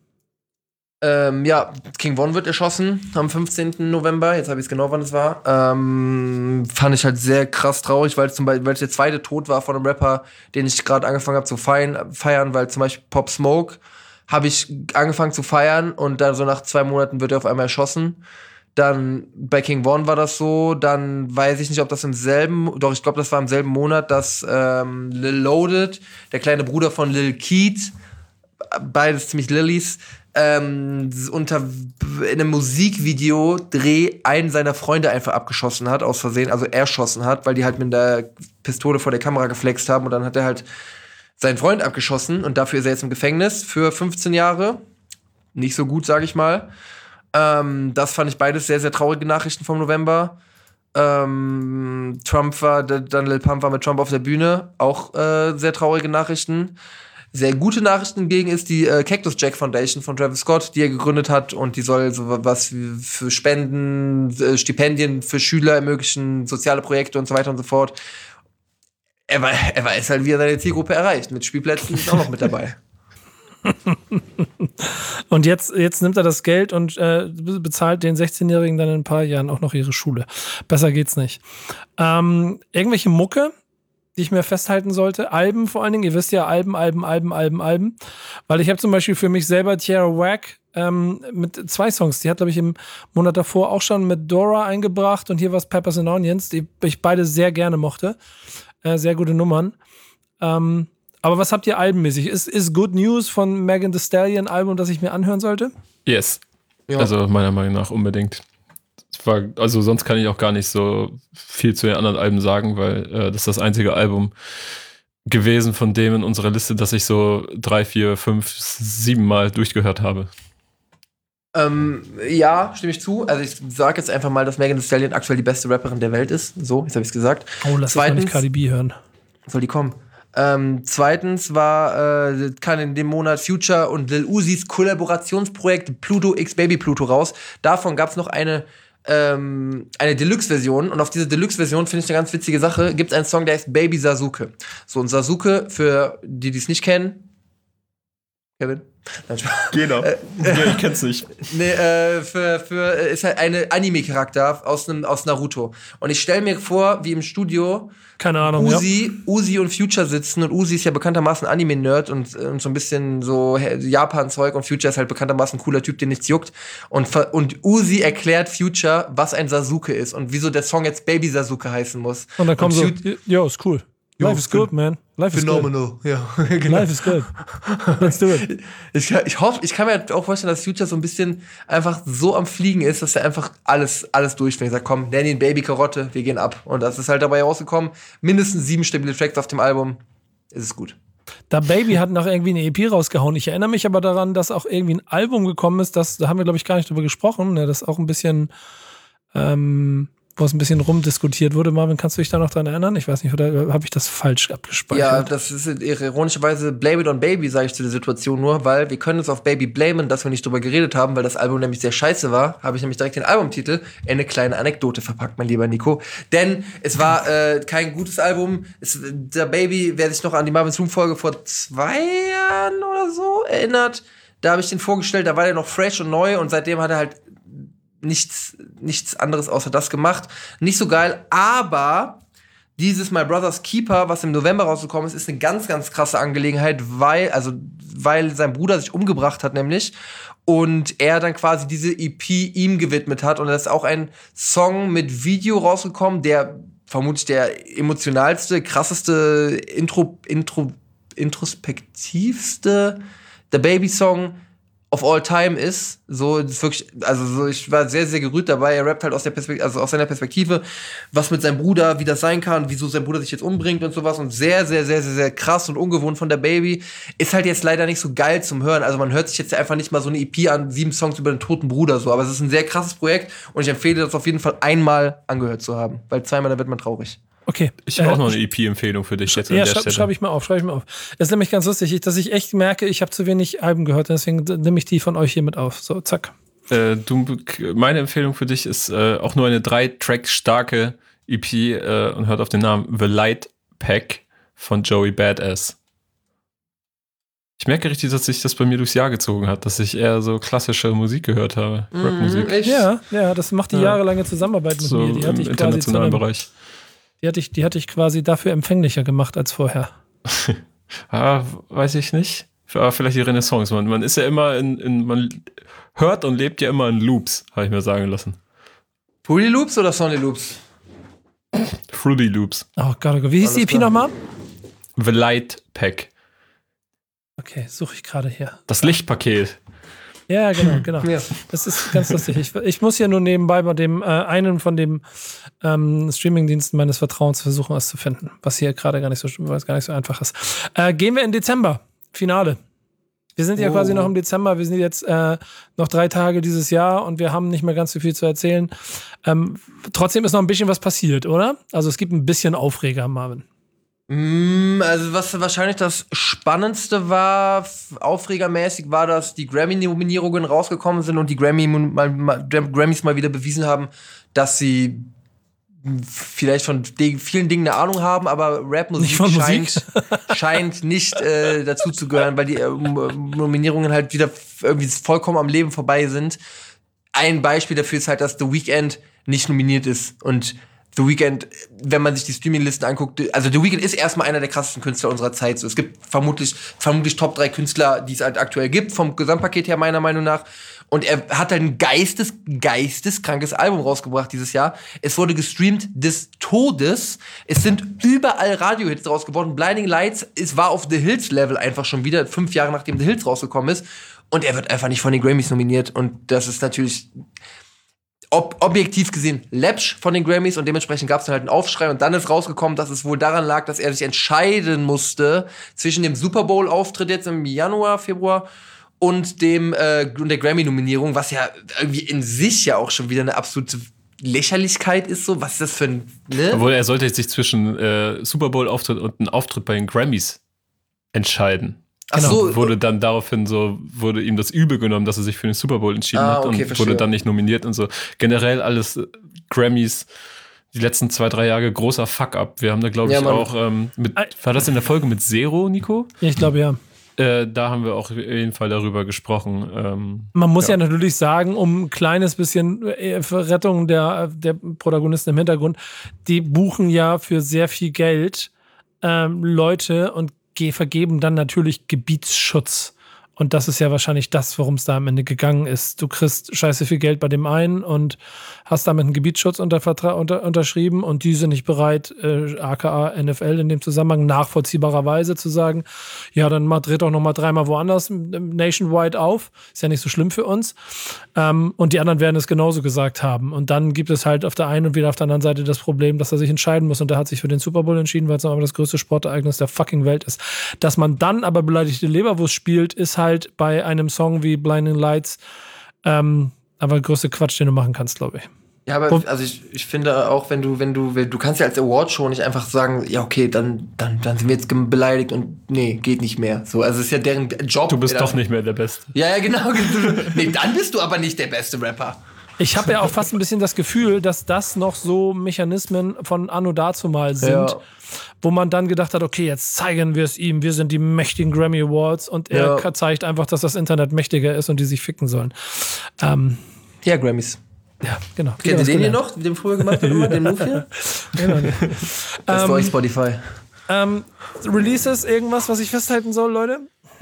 Ähm, ja, King Von wird erschossen am fünfzehnten November. Jetzt habe ich es genau, wann es war. Ähm, fand ich halt sehr krass traurig, weil es zum Beispiel, weil es der zweite Tod war von einem Rapper, den ich gerade angefangen habe zu feiern, feiern, weil zum Beispiel Pop Smoke habe ich angefangen zu feiern und dann so nach zwei Monaten wird er auf einmal erschossen. Dann bei King Von war das so, dann weiß ich nicht, ob das im selben, doch ich glaube, das war im selben Monat, dass ähm, Lil Loaded, der kleine Bruder von Lil Keat, beides ziemlich Lillies, ähm, unter in einem Musikvideo Dreh einen seiner Freunde einfach abgeschossen hat, aus Versehen, also erschossen hat, weil die halt mit der Pistole vor der Kamera geflext haben und dann hat er halt seinen Freund abgeschossen und dafür ist er jetzt im Gefängnis für fünfzehn Jahre. Nicht so gut, sag ich mal. Ähm, das fand ich beides sehr, sehr traurige Nachrichten vom November. Ähm, Trump war, dann Lil Pump war mit Trump auf der Bühne, auch äh, sehr traurige Nachrichten. Sehr gute Nachrichten hingegen ist die äh, Cactus Jack Foundation von Travis Scott, die er gegründet hat und die soll so was für Spenden, äh, Stipendien für Schüler ermöglichen, soziale Projekte und so weiter und so fort. Er, war, er weiß halt, wie er seine Zielgruppe erreicht. Mit Spielplätzen ist auch noch mit dabei. Und jetzt, jetzt nimmt er das Geld und äh, bezahlt den sechzehnjährigen dann in ein paar Jahren auch noch ihre Schule. Besser geht's nicht. Ähm, irgendwelche Mucke, die ich mir festhalten sollte. Alben vor allen Dingen. Ihr wisst ja, Alben, Alben, Alben, Alben, Alben. Weil ich habe zum Beispiel für mich selber Tierra Whack ähm, mit zwei Songs. Die hat, glaube ich, im Monat davor auch schon mit Dora eingebracht und hier was Peppers and Onions, die ich beide sehr gerne mochte. Äh, sehr gute Nummern. Ähm, aber was habt ihr albenmäßig? Ist, ist Good News von Megan Thee Stallion ein Album, das ich mir anhören sollte? Yes. Ja. Also meiner Meinung nach unbedingt. War, also sonst kann ich auch gar nicht so viel zu den anderen Alben sagen, weil äh, das ist das einzige Album gewesen von dem in unserer Liste, das ich so drei, vier, fünf, sieben Mal durchgehört habe. Ähm, ja, stimme ich zu. Also ich sage jetzt einfach mal, dass Megan Thee Stallion aktuell die beste Rapperin der Welt ist. So, jetzt habe ich es gesagt. Oh, lass uns mal nicht Cardi B hören. Soll die kommen? Ähm, zweitens war, äh, kann in dem Monat Future und Lil Uzis Kollaborationsprojekt Pluto x Baby Pluto raus. Davon gab es noch eine ähm, eine Deluxe-Version und auf dieser Deluxe-Version finde ich eine ganz witzige Sache, gibt es einen Song, der heißt Baby Sasuke. So, und Sasuke, für die, die es nicht kennen, Kevin? Nein, genau. Äh, ja, ich kenn's nicht. Nee, äh, für, für, ist halt eine Anime-Charakter aus, nem, aus Naruto. Und ich stelle mir vor, wie im Studio Keine Ahnung, Uzi, ja. Uzi und Future sitzen und Uzi ist ja bekanntermaßen Anime-Nerd und, und so ein bisschen so Japan-Zeug und Future ist halt bekanntermaßen ein cooler Typ, den nichts juckt. Und, und Uzi erklärt Future, was ein Sasuke ist und wieso der Song jetzt Baby Sasuke heißen muss. Und dann kommt so, Fut- yo, ist cool. Life is good, man. Life is good. Phenomenal, ja. Genau. Life is good. Let's do it. Ich, ich hoffe, ich kann mir auch vorstellen, dass Future so ein bisschen einfach so am Fliegen ist, dass er einfach alles, alles durchfängt. Er sagt, komm, nenn ihn Baby Karotte, wir gehen ab. Und das ist halt dabei rausgekommen. Mindestens sieben stabile Tracks auf dem Album. Ist es gut. Da Baby hat noch irgendwie eine E P rausgehauen. Ich erinnere mich aber daran, dass auch irgendwie ein Album gekommen ist, das, da haben wir, glaube ich, gar nicht drüber gesprochen, ne, das auch ein bisschen, ähm, wo es ein bisschen rumdiskutiert wurde. Marvin, kannst du dich da noch dran erinnern? Ich weiß nicht, oder habe ich das falsch abgespeichert? Ja, das ist ironischerweise Blame It on Baby, sage ich zu der Situation nur, weil wir können uns auf Baby blamen, dass wir nicht drüber geredet haben, weil das Album nämlich sehr scheiße war, habe ich nämlich direkt den Albumtitel in eine kleine Anekdote verpackt, mein lieber Nico. Denn es war äh, kein gutes Album. Es, der Baby, wer sich noch an die Marvin's Room-Folge vor zwei Jahren oder so erinnert, da habe ich den vorgestellt, da war der noch fresh und neu und seitdem hat er halt nichts, nichts anderes außer das gemacht. Nicht so geil, aber dieses My Brother's Keeper, was im November rausgekommen ist, ist eine ganz, ganz krasse Angelegenheit, weil, also, weil sein Bruder sich umgebracht hat, nämlich, und er dann quasi diese E P ihm gewidmet hat. Und da ist auch ein Song mit Video rausgekommen, der vermutlich der emotionalste, krasseste, Intro, Intro, introspektivste, der Baby-Song of all time ist. So, das ist wirklich, also so, ich war sehr, sehr gerührt dabei. Er rappt halt aus der Perspektive, also aus seiner Perspektive, was mit seinem Bruder, wie das sein kann, wieso sein Bruder sich jetzt umbringt und sowas. Und sehr, sehr, sehr, sehr, sehr krass und ungewohnt von der Baby. Ist halt jetzt leider nicht so geil zum Hören. Also man hört sich jetzt einfach nicht mal so eine E P an, sieben Songs über den toten Bruder so. Aber es ist ein sehr krasses Projekt und ich empfehle das auf jeden Fall einmal angehört zu haben. Weil zweimal, da wird man traurig. Okay. Ich habe äh, auch noch eine E P-Empfehlung für dich jetzt an Ja, der schreibe Stelle. schreib ich mal auf, schreibe ich mal auf. Das ist nämlich ganz lustig, dass ich echt merke, ich habe zu wenig Alben gehört, deswegen nehme ich die von euch hier mit auf. So, zack. Äh, du, meine Empfehlung für dich ist äh, auch nur eine drei Track starke E P äh, und hört auf den Namen The Light Pack von Joey Badass. Ich merke richtig, dass sich das bei mir durchs Jahr gezogen hat, dass ich eher so klassische Musik gehört habe. Mhm, Rapmusik. echt? Ja, ja, das macht die Ja. jahrelange Zusammenarbeit mit So mir. Die hatte im ich quasi zu internationalen einem, Bereich. die hatte ich, die hatte ich quasi dafür empfänglicher gemacht als vorher. Ah, weiß ich nicht. Ah, vielleicht die Renaissance. Man, man ist ja immer in, in, man hört und lebt ja immer in Loops, habe ich mir sagen lassen. Fruity Loops oder Sony Loops? Fruity Loops. Oh Gott, oh Gott. Wie hieß Alles die E P klar. nochmal? The Light Pack. Okay, suche ich gerade hier. Das Lichtpaket. Ja, genau, genau. Ja. Das ist ganz lustig. Ich, ich muss hier nur nebenbei bei dem äh, einen von dem ähm, Streamingdiensten meines Vertrauens versuchen, es zu finden, was hier gerade gar nicht so was gar nicht so einfach ist. Äh, gehen wir in Dezember. Finale. Wir sind ja Oh. quasi noch im Dezember. Wir sind jetzt äh, noch drei Tage dieses Jahr und wir haben nicht mehr ganz so viel zu erzählen. Ähm, trotzdem ist noch ein bisschen was passiert, oder? Also es gibt ein bisschen Aufreger, Marvin. Mm, Also was wahrscheinlich das Spannendste war, f- aufregermäßig, war, dass die Grammy-Nominierungen rausgekommen sind und die Grammy mal, mal, Grammys mal wieder bewiesen haben, dass sie vielleicht von de- vielen Dingen eine Ahnung haben, aber Nicht Rap-Musik von scheint, scheint nicht äh, dazu zu gehören, weil die äh, Nominierungen halt wieder f- irgendwie vollkommen am Leben vorbei sind. Ein Beispiel dafür ist halt, dass The Weeknd nicht nominiert ist. Und The Weeknd, wenn man sich die Streaminglisten anguckt, also The Weeknd ist erstmal einer der krassesten Künstler unserer Zeit. So, es gibt vermutlich, vermutlich Top drei Künstler, die es halt aktuell gibt, vom Gesamtpaket her meiner Meinung nach. Und er hat halt ein geistes, geisteskrankes Album rausgebracht dieses Jahr. Es wurde gestreamt des Todes. Es sind überall Radiohits draus geworden. Blinding Lights, es war auf The Hills Level einfach schon wieder, fünf Jahre nachdem The Hills rausgekommen ist. Und er wird einfach nicht von den Grammys nominiert. Und das ist natürlich ob, objektiv gesehen läppsch von den Grammys. Und dementsprechend gab es dann halt einen Aufschrei. Und dann ist rausgekommen, dass es wohl daran lag, dass er sich entscheiden musste zwischen dem Super Bowl-Auftritt jetzt im Januar, Februar und dem äh, und der Grammy-Nominierung, was ja irgendwie in sich ja auch schon wieder eine absolute Lächerlichkeit ist. So, was ist das für ein, ne? Obwohl er sollte sich zwischen äh, Super Bowl-Auftritt und einem Auftritt bei den Grammys entscheiden. Ach so, Wurde dann daraufhin so, wurde ihm das übel genommen, dass er sich für den Super Bowl entschieden Ah, hat okay, und verstehe. wurde dann nicht nominiert und so. Generell alles äh, Grammys, die letzten zwei, drei Jahre großer Fuck-up. Wir haben da, glaube Ja, ich, Mann. auch ähm, mit, war das in der Folge mit Zero, Nico? Ich glaube, ja. Äh, da haben wir auch auf jeden Fall darüber gesprochen. Ähm, Man muss ja. Ja. natürlich sagen, um ein kleines bisschen äh, für Rettung der, der Protagonisten im Hintergrund, die buchen ja für sehr viel Geld ähm, Leute und ge- vergeben dann natürlich Gebietsschutz. Und das ist ja wahrscheinlich das, worum es da am Ende gegangen ist. Du kriegst scheiße viel Geld bei dem einen und hast damit einen Gebietsschutz unter, Vertra- unter, unterschrieben und die sind nicht bereit, äh, aka N F L in dem Zusammenhang nachvollziehbarerweise zu sagen, ja, dann mal, dreht doch noch mal dreimal woanders äh, nationwide auf. Ist ja nicht so schlimm für uns. Ähm, und die anderen werden es genauso gesagt haben. Und dann gibt es halt auf der einen und wieder auf der anderen Seite das Problem, dass er sich entscheiden muss. Und er hat sich für den Super Bowl entschieden, weil es aber das größte Sportereignis der fucking Welt ist. Dass man dann aber beleidigte Leberwurst spielt, ist halt bei einem Song wie Blinding Lights ähm, aber der größte Quatsch, den du machen kannst, glaube ich. Ja, aber also ich, ich finde auch, wenn du, wenn du, wenn, du kannst ja als Awardshow nicht einfach sagen, ja, okay, dann, dann, dann sind wir jetzt gem- beleidigt und nee, geht nicht mehr. So, also es ist ja deren Job. du bist Ja, doch nicht mehr der Beste. Ja, ja, genau. Nee, dann bist du aber nicht der beste Rapper. Ich habe ja auch fast ein bisschen das Gefühl, dass das noch so Mechanismen von Anno dazumal sind, Ja. wo man dann gedacht hat, okay, jetzt zeigen wir es ihm, wir sind die mächtigen Grammy Awards und er Ja. zeigt einfach, dass das Internet mächtiger ist und die sich ficken sollen. Ähm, Ja, Grammys. ja, genau. Kennt ihr den hier noch? noch, den früher gemacht hat, immer, den Move hier? Das ist für euch Spotify. Ähm, Releases, irgendwas, was ich festhalten soll, Leute?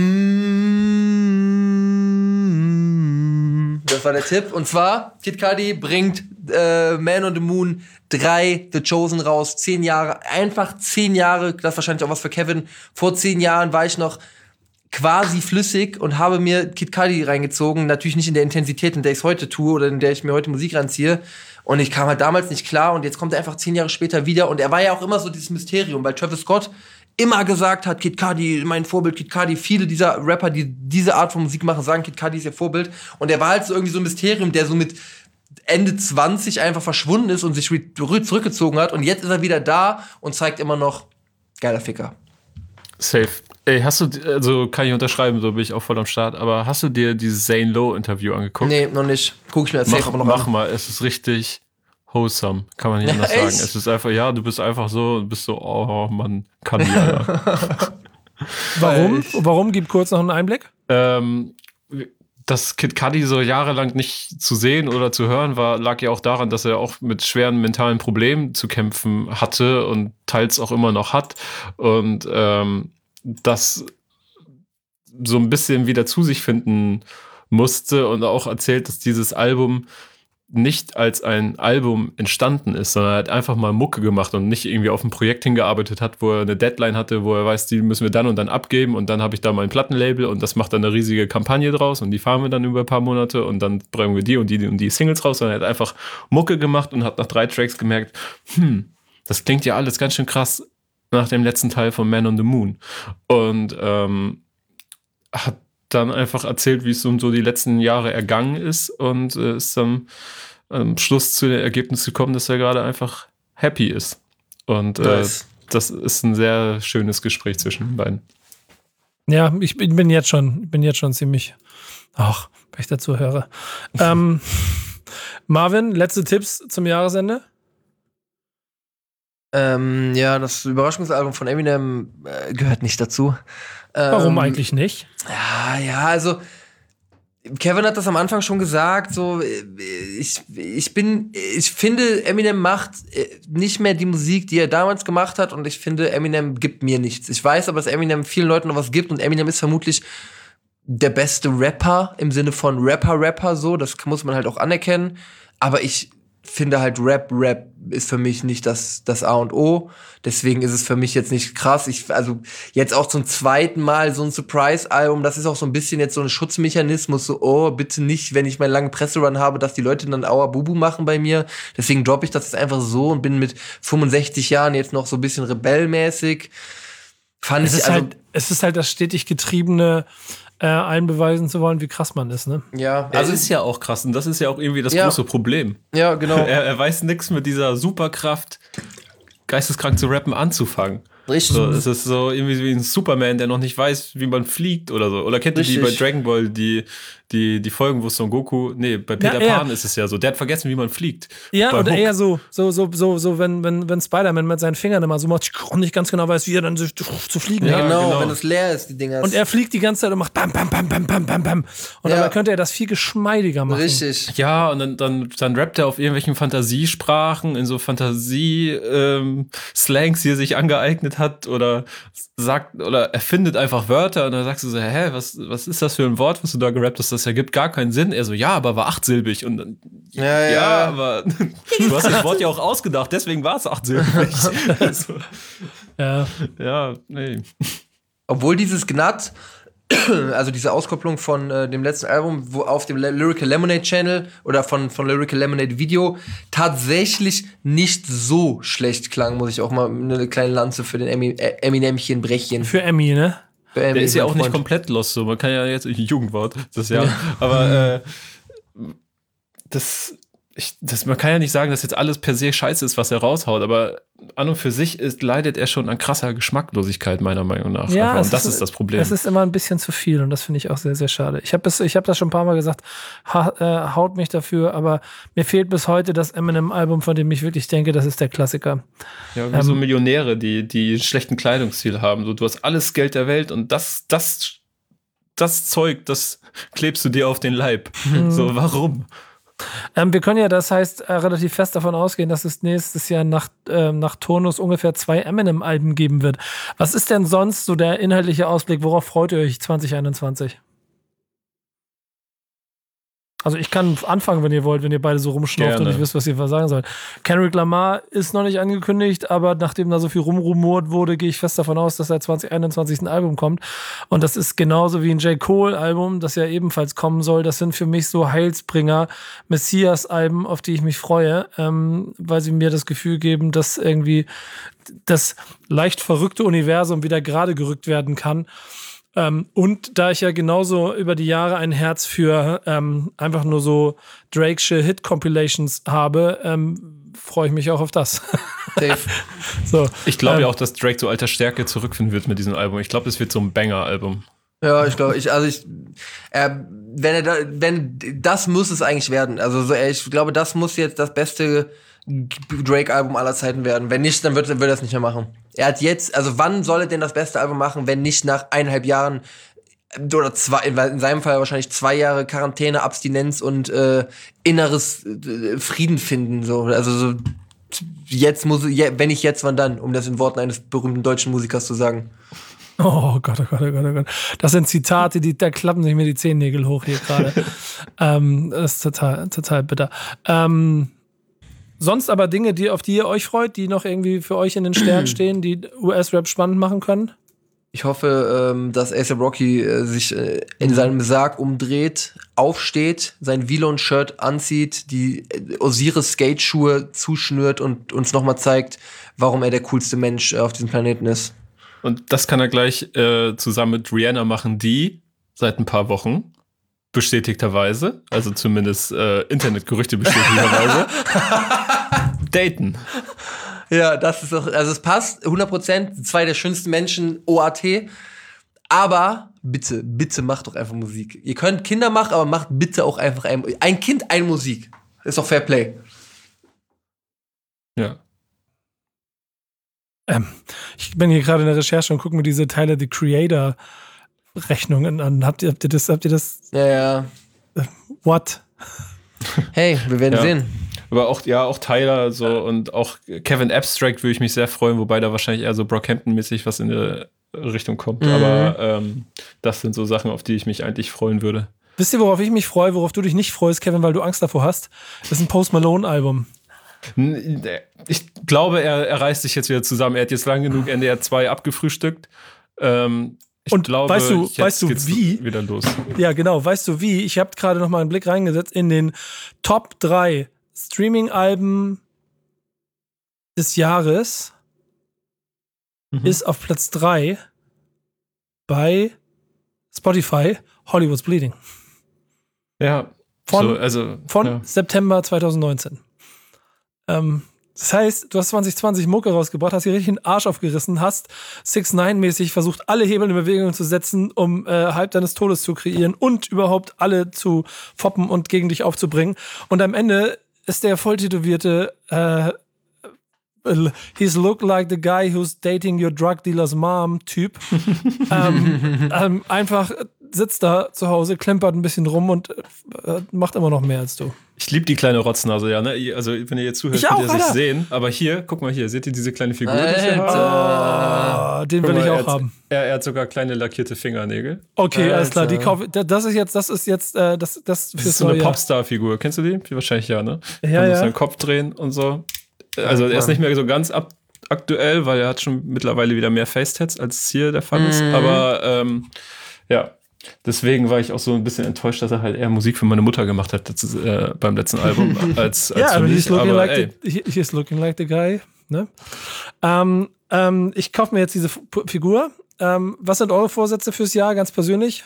Das war der Tipp. Und zwar, Kid Cudi bringt äh, Man on the Moon drei, The Chosen raus. Zehn Jahre, einfach zehn Jahre. Das ist wahrscheinlich auch was für Kevin. Vor zehn Jahren war ich noch quasi flüssig und habe mir Kid Cudi reingezogen. Natürlich nicht in der Intensität, in der ich es heute tue oder in der ich mir heute Musik ranziehe. Und ich kam halt damals nicht klar. Und jetzt kommt er einfach zehn Jahre später wieder. Und er war ja auch immer so dieses Mysterium, weil Travis Scott immer gesagt hat, Kid Cudi, mein Vorbild, Kid Cudi. Viele dieser Rapper, die diese Art von Musik machen, sagen, Kid Cudi ist ihr Vorbild. Und er war halt so irgendwie so ein Mysterium, der so mit Ende zwanzig einfach verschwunden ist und sich re- zurückgezogen hat. Und jetzt ist er wieder da und zeigt immer noch, geiler Ficker. Safe. Ey, hast du, also kann ich unterschreiben, so bin ich auch voll am Start, aber hast du dir dieses Zane Lowe-Interview angeguckt? Nee, noch nicht. Guck ich mir als Mach, safe aber noch mach an. mal, es ist richtig wholesome, kann man nicht Ja, anders echt? sagen. Es ist einfach, ja, du bist einfach so, du bist so, oh Mann, kann die Alter. Warum? Warum? Gib kurz noch einen Einblick. ähm, dass Kid Cudi so jahrelang nicht zu sehen oder zu hören war, lag ja auch daran, dass er auch mit schweren mentalen Problemen zu kämpfen hatte und teils auch immer noch hat. Und ähm, das so ein bisschen wieder zu sich finden musste und auch erzählt, dass dieses Album nicht als ein Album entstanden ist, sondern er hat einfach mal Mucke gemacht und nicht irgendwie auf ein Projekt hingearbeitet hat, wo er eine Deadline hatte, wo er weiß, die müssen wir dann und dann abgeben und dann habe ich da mein Plattenlabel und das macht dann eine riesige Kampagne draus und die fahren wir dann über ein paar Monate und dann bringen wir die und die und die Singles raus, sondern er hat einfach Mucke gemacht und hat nach drei Tracks gemerkt, hm, das klingt ja alles ganz schön krass nach dem letzten Teil von Man on the Moon und ähm, hat dann einfach erzählt, wie es um so die letzten Jahre ergangen ist und äh, ist dann am Schluss zu dem Ergebnis gekommen, dass er gerade einfach happy ist. Und äh, nice. Das ist ein sehr schönes Gespräch zwischen den beiden. Ja, ich bin, bin jetzt schon, bin jetzt schon ziemlich, ach, wenn ich dazu höre. ähm, Marvin, letzte Tipps zum Jahresende? Ähm, ja, das Überraschungsalbum von Eminem äh, gehört nicht dazu. Ähm, Warum eigentlich nicht? Ja, ja, also Kevin hat das am Anfang schon gesagt, so ich, ich bin, ich finde, Eminem macht nicht mehr die Musik, die er damals gemacht hat und ich finde, Eminem gibt mir nichts. Ich weiß aber, dass Eminem vielen Leuten noch was gibt und Eminem ist vermutlich der beste Rapper im Sinne von Rapper-Rapper so, das muss man halt auch anerkennen, aber ich finde halt Rap, Rap ist für mich nicht das, das A und O. Deswegen ist es für mich jetzt nicht krass. Ich, also jetzt auch zum zweiten Mal so ein Surprise-Album, das ist auch so ein bisschen jetzt so ein Schutzmechanismus, so, oh, bitte nicht, wenn ich meinen langen Presserun habe, dass die Leute dann Aua Bubu machen bei mir. Deswegen droppe ich das jetzt einfach so und bin mit fünfundsechzig Jahren jetzt noch so ein bisschen rebellmäßig. Fand es ich, ist also, halt, es ist halt das stetig getriebene, äh, allen beweisen zu wollen, wie krass man ist, ne? Ja, also ist ja auch krass und das ist ja auch irgendwie das ja, große Problem. Ja, genau. Er, er weiß nichts mit dieser Superkraft, geisteskrank zu rappen, anzufangen. Richtig. So, es ist so irgendwie wie ein Superman, der noch nicht weiß, wie man fliegt oder so. Oder kennt ihr die bei Dragon Ball, die, die, die Folgen, wo Son Goku, nee, bei Peter ja, Pan ist es ja so, der hat vergessen, wie man fliegt. Ja, bei oder Hook. eher so, so, so, so, so, wenn, wenn, wenn Spider-Man mit seinen Fingern immer so macht und nicht ganz genau weiß, wie er dann so, zu fliegen ja, hat. genau, genau, wenn es leer ist, die Dinger. Und er fliegt die ganze Zeit und macht bam, bam, bam, bam, bam, bam, bam. Und Ja. dabei könnte er das viel geschmeidiger machen. Richtig. Ja, und dann, dann, dann rappt er auf irgendwelchen Fantasiesprachen, in so Fantasie-Slangs, die er sich angeeignet hat, oder sagt, oder erfindet einfach Wörter, und dann sagst du so, hä, was, was ist das für ein Wort, was du da gerappt hast? Das ergibt gar keinen Sinn. Er so, ja, aber war achtsilbig. Und dann, Ja, ja. ja, aber du hast das Wort ja auch ausgedacht, deswegen war es achtsilbig. Also, Ja. ja, nee. Obwohl dieses Gnat, also diese Auskopplung von äh, dem letzten Album, wo auf dem Lyrical Lemonade Channel oder von, von Lyrical Lemonade Video tatsächlich nicht so schlecht klang, muss ich auch mal eine kleine Lanze für den Emi- äh, Eminemchen brechen. Für Emmy, ne? Für Emmy, Der ist ja mein auch nicht Freund. komplett lost, so. Man kann ja jetzt, Jugendwort, das ja, aber äh, das, ich, das, man kann ja nicht sagen, dass jetzt alles per se scheiße ist, was er raushaut, aber an und für sich ist, leidet er schon an krasser Geschmacklosigkeit, meiner Meinung nach. Ja, und es das ist, ist das Problem. Es ist immer ein bisschen zu viel und das finde ich auch sehr, sehr schade. Ich habe hab das schon ein paar Mal gesagt, ha, äh, haut mich dafür, aber mir fehlt bis heute das Eminem-Album, von dem ich wirklich denke, das ist der Klassiker. Ja, wie Ähm, so Millionäre, die, die einen schlechten Kleidungsstil haben. So, du hast alles Geld der Welt und das, das, das Zeug, das klebst du dir auf den Leib. So, warum? Ähm, wir können ja, das heißt, äh, relativ fest davon ausgehen, dass es nächstes Jahr nach, äh, nach Turnus ungefähr zwei Eminem-Alben geben wird. Was ist denn sonst so der inhaltliche Ausblick? Worauf freut ihr euch zwanzig einundzwanzig? Also ich kann anfangen, wenn ihr wollt, wenn ihr beide so rumschnauft Gerne. und nicht wisst, was ihr sagen sollt. Kendrick Lamar ist noch nicht angekündigt, aber nachdem da so viel rumrumort wurde, gehe ich fest davon aus, dass er zwanzig einundzwanzig ein Album kommt. Und das ist genauso wie ein J. Cole-Album, das ja ebenfalls kommen soll. Das sind für mich so Heilsbringer, Messias-Alben, auf die ich mich freue, ähm, weil sie mir das Gefühl geben, dass irgendwie das leicht verrückte Universum wieder gerade gerückt werden kann. Ähm, und da ich ja genauso über die Jahre ein Herz für ähm, einfach nur so Drakesche Hit-Compilations habe, ähm, freue ich mich auch auf das. Safe. So, Ich glaube ähm, ja auch, dass Drake zu alter Stärke zurückfinden wird mit diesem Album. Ich glaube, es wird so ein Banger-Album. Ja, ich glaube, ich, also ich, äh, wenn er da, wenn, das muss es eigentlich werden. Also so, ich glaube, das muss jetzt das beste Drake-Album aller Zeiten werden. Wenn nicht, dann wird, wird er das nicht mehr machen. Er hat jetzt, also wann soll er denn das beste Album machen, wenn nicht nach eineinhalb Jahren oder zwei, in seinem Fall wahrscheinlich zwei Jahre Quarantäne, Abstinenz und äh, inneres äh, Frieden finden. So, also so, jetzt muss, je, wenn nicht jetzt, wann dann, um das in Worten eines berühmten deutschen Musikers zu sagen. Oh Gott, oh Gott, oh Gott, oh Gott. Das sind Zitate, die, da klappen sich mir die Zehennägel hoch hier gerade. ähm, das ist total, total bitter. Ähm, sonst aber Dinge, die, auf die ihr euch freut, die noch irgendwie für euch in den Sternen stehen, die U S-Rap spannend machen können? Ich hoffe, ähm, dass A$AP Rocky äh, sich äh, in seinem Sarg umdreht, aufsteht, sein Vilon-Shirt anzieht, die äh, Osiris-Skate-Schuhe zuschnürt und uns nochmal zeigt, warum er der coolste Mensch äh, auf diesem Planeten ist. Und das kann er gleich äh, zusammen mit Rihanna machen, die seit ein paar Wochen bestätigterweise, also zumindest äh, Internetgerüchte bestätigterweise, daten. Ja, das ist doch, also es passt, hundert Prozent, zwei der schönsten Menschen, O A T. Aber bitte, bitte macht doch einfach Musik. Ihr könnt Kinder machen, aber macht bitte auch einfach ein, ein Kind, eine Musik. Ist doch Fair Play. Ja. Ähm, ich bin hier gerade in der Recherche und gucke mir diese Tyler the Creator Rechnungen an. Habt ihr, habt ihr das, habt ihr das? Ja, ja. What? Hey, wir werden Ja. sehen. Aber auch, ja, auch Tyler so und auch Kevin Abstract würde ich mich sehr freuen, wobei da wahrscheinlich eher so Brockhampton-mäßig was in der Richtung kommt. Mhm. Aber ähm, das sind so Sachen, auf die ich mich eigentlich freuen würde. Wisst ihr, worauf ich mich freue, worauf du dich nicht freust, Kevin, weil du Angst davor hast? Das ist ein Post Malone-Album. Ich glaube, er, er reißt sich jetzt wieder zusammen. Er hat jetzt lang genug N D R zwei abgefrühstückt. Ähm, ich Und glaube, weißt du- jetzt weißt du, geht's wie? wieder los. Ja, genau. Weißt du wie? Ich habe gerade noch mal einen Blick reingesetzt in den Top drei Streaming-Alben des Jahres. Mhm. Ist auf Platz drei bei Spotify Hollywood's Bleeding. Ja, Von- so, also, Von ja. September zwanzig neunzehn. Ähm, das heißt, du hast zwanzig zwanzig Mucke rausgebracht, hast hier richtig den Arsch aufgerissen, hast six nine mäßig versucht, alle Hebel in Bewegung zu setzen, um äh, Hype deines Todes zu kreieren und überhaupt alle zu foppen und gegen dich aufzubringen. Und am Ende ist der volltätowierte äh, He's look like the guy who's dating your drug dealer's mom Typ. ähm, ähm, einfach sitzt da zu Hause, klempert ein bisschen rum und äh, macht immer noch mehr als du. Ich liebe die kleine Rotznase, ja, ne? Ihr- Also, wenn ihr jetzt zuhört, Ich könnt auch, ihr es nicht Alter. sehen. Aber hier, guck mal hier, seht ihr diese kleine Figur? die ich hier habe? Ah, den will Guck mal, ich er auch hat, haben. Er, er hat sogar kleine lackierte Fingernägel. Okay, alles klar. Die Alter. Kauf, das ist jetzt, das ist jetzt, äh, das, das Das fürs ist so eine neue Jahr. Popstar-Figur. Kennst du die? Wahrscheinlich ja, ne? Ja, Kann so ja. seinen Kopf drehen und so. Also, er ist nicht mehr so ganz ab aktuell, weil er hat schon mittlerweile wieder mehr Facetats, als hier der Fall ist. Aber ähm, ja, deswegen war ich auch so ein bisschen enttäuscht, dass er halt eher Musik für meine Mutter gemacht hat das ist, äh, beim letzten Album als, als Ja, für aber mich. he's looking, Aber, like ey, the, he- he's looking like the guy. Ne? Ähm, ähm, ich kaufe mir jetzt diese F- Figur. Ähm, was sind eure Vorsätze fürs Jahr, ganz persönlich?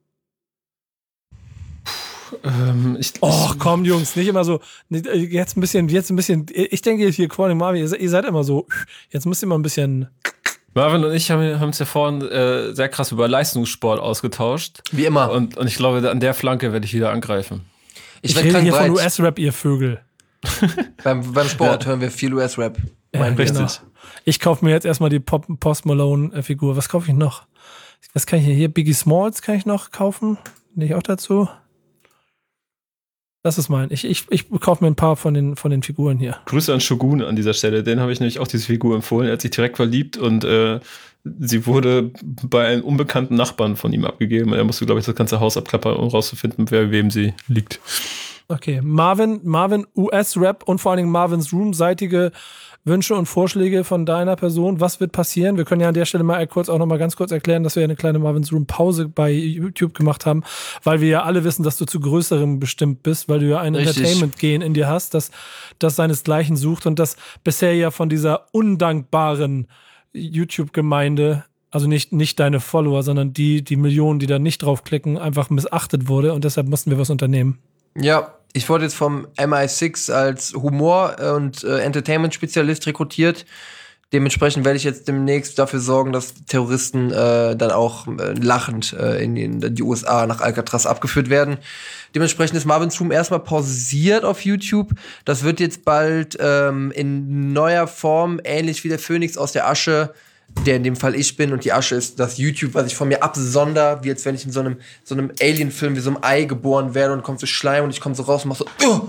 ähm, ich, Och, komm, Jungs, nicht immer so. nicht, äh, Jetzt ein bisschen, jetzt ein bisschen. Ich denke hier, Quality Marvin, ihr, se- ihr seid immer so. Jetzt müsst ihr mal ein bisschen. Marvin und ich haben haben uns ja vorhin äh, sehr krass über Leistungssport ausgetauscht. Wie immer. Und, und ich glaube, an der Flanke werde ich wieder angreifen. Ich, Ich werd rede krank hier von breit. U S-Rap, ihr Vögel. Beim, beim Sport hören wir viel U S-Rap. Mein Ja, Richtig. genau. Ich kaufe mir jetzt erstmal die Pop Post Malone-Figur. Was kaufe ich noch? Was kann ich hier? Hier Biggie Smalls kann ich noch kaufen. Bin ich auch dazu? Das ist mein. Ich, ich, ich kaufe mir ein paar von den, von den Figuren hier. Grüße an Shogun an dieser Stelle. Den habe ich nämlich auch diese Figur empfohlen. Er hat sich direkt verliebt und äh, sie wurde bei einem unbekannten Nachbarn von ihm abgegeben. Er musste, glaube ich, das ganze Haus abklappern, um rauszufinden, wer wem sie liegt. Okay, Marvin, Marvin U S-Rap und vor allen Dingen Marvins Room-seitige Wünsche und Vorschläge von deiner Person. Was wird passieren? Wir können ja an der Stelle mal kurz auch noch mal ganz kurz erklären, dass wir eine kleine Marvins Room-Pause bei YouTube gemacht haben, weil wir ja alle wissen, dass du zu Größerem bestimmt bist, weil du ja ein Richtig. Entertainment-Gen in dir hast, das, das seinesgleichen sucht und das bisher ja von dieser undankbaren YouTube-Gemeinde, also nicht, nicht deine Follower, sondern die, die Millionen, die da nicht draufklicken, einfach missachtet wurde und deshalb mussten wir was unternehmen. Ja, ich wurde jetzt vom M I six als Humor- und äh, Entertainment-Spezialist rekrutiert. Dementsprechend werde ich jetzt demnächst dafür sorgen, dass Terroristen äh, dann auch äh, lachend äh, in, in die U S A nach Alcatraz abgeführt werden. Dementsprechend ist Marvin's Room erstmal pausiert auf YouTube. Das wird jetzt bald ähm, in neuer Form, ähnlich wie der Phönix aus der Asche, der in dem Fall ich bin, und die Asche ist das YouTube, was ich von mir absonder, wie als wenn ich in so einem, so einem Alien-Film wie so einem Ei geboren werde und kommt so Schleim und ich komme so raus und mach so, oh,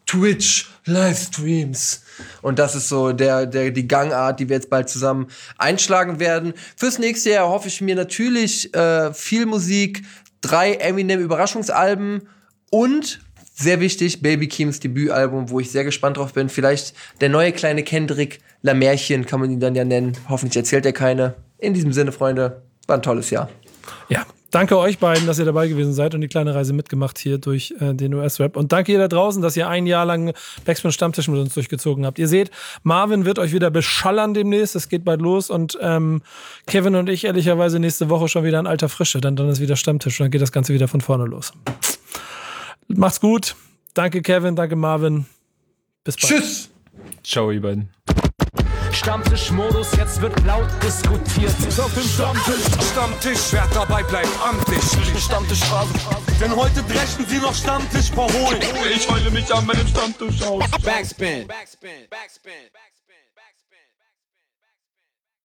Twitch, Livestreams. Und das ist so der, der, die Gangart, die wir jetzt bald zusammen einschlagen werden. Fürs nächste Jahr hoffe ich mir natürlich äh, viel Musik, drei Eminem-Überraschungsalben und, sehr wichtig, Baby Keems Debütalbum, wo ich sehr gespannt drauf bin. Vielleicht der neue kleine Kendrick Lamärchen, kann man ihn dann ja nennen. Hoffentlich erzählt er keine. In diesem Sinne, Freunde, war ein tolles Jahr. Ja, danke euch beiden, dass ihr dabei gewesen seid und die kleine Reise mitgemacht hier durch äh, den U S-Rap. Und danke ihr da draußen, dass ihr ein Jahr lang Backspin Stammtisch mit uns durchgezogen habt. Ihr seht, Marvin wird euch wieder beschallern demnächst. Es geht bald los. Und ähm, Kevin und ich ehrlicherweise nächste Woche schon wieder in alter Frische. Dann, dann ist wieder Stammtisch und dann geht das Ganze wieder von vorne los. Macht's gut. Danke, Kevin. Danke, Marvin. Bis bald. Tschüss. Ciao, ihr beiden. Stammtischmodus, jetzt wird laut diskutiert. Auf dem Stammtisch, Stammtisch, wer dabei bleibt, amtlich. Stammtisch Phase. Denn heute dreschen sie noch Stammtisch verholen. Ich heule mich an meinem Stammtisch aus. Backspin. Backspin. Backspin. Backspin.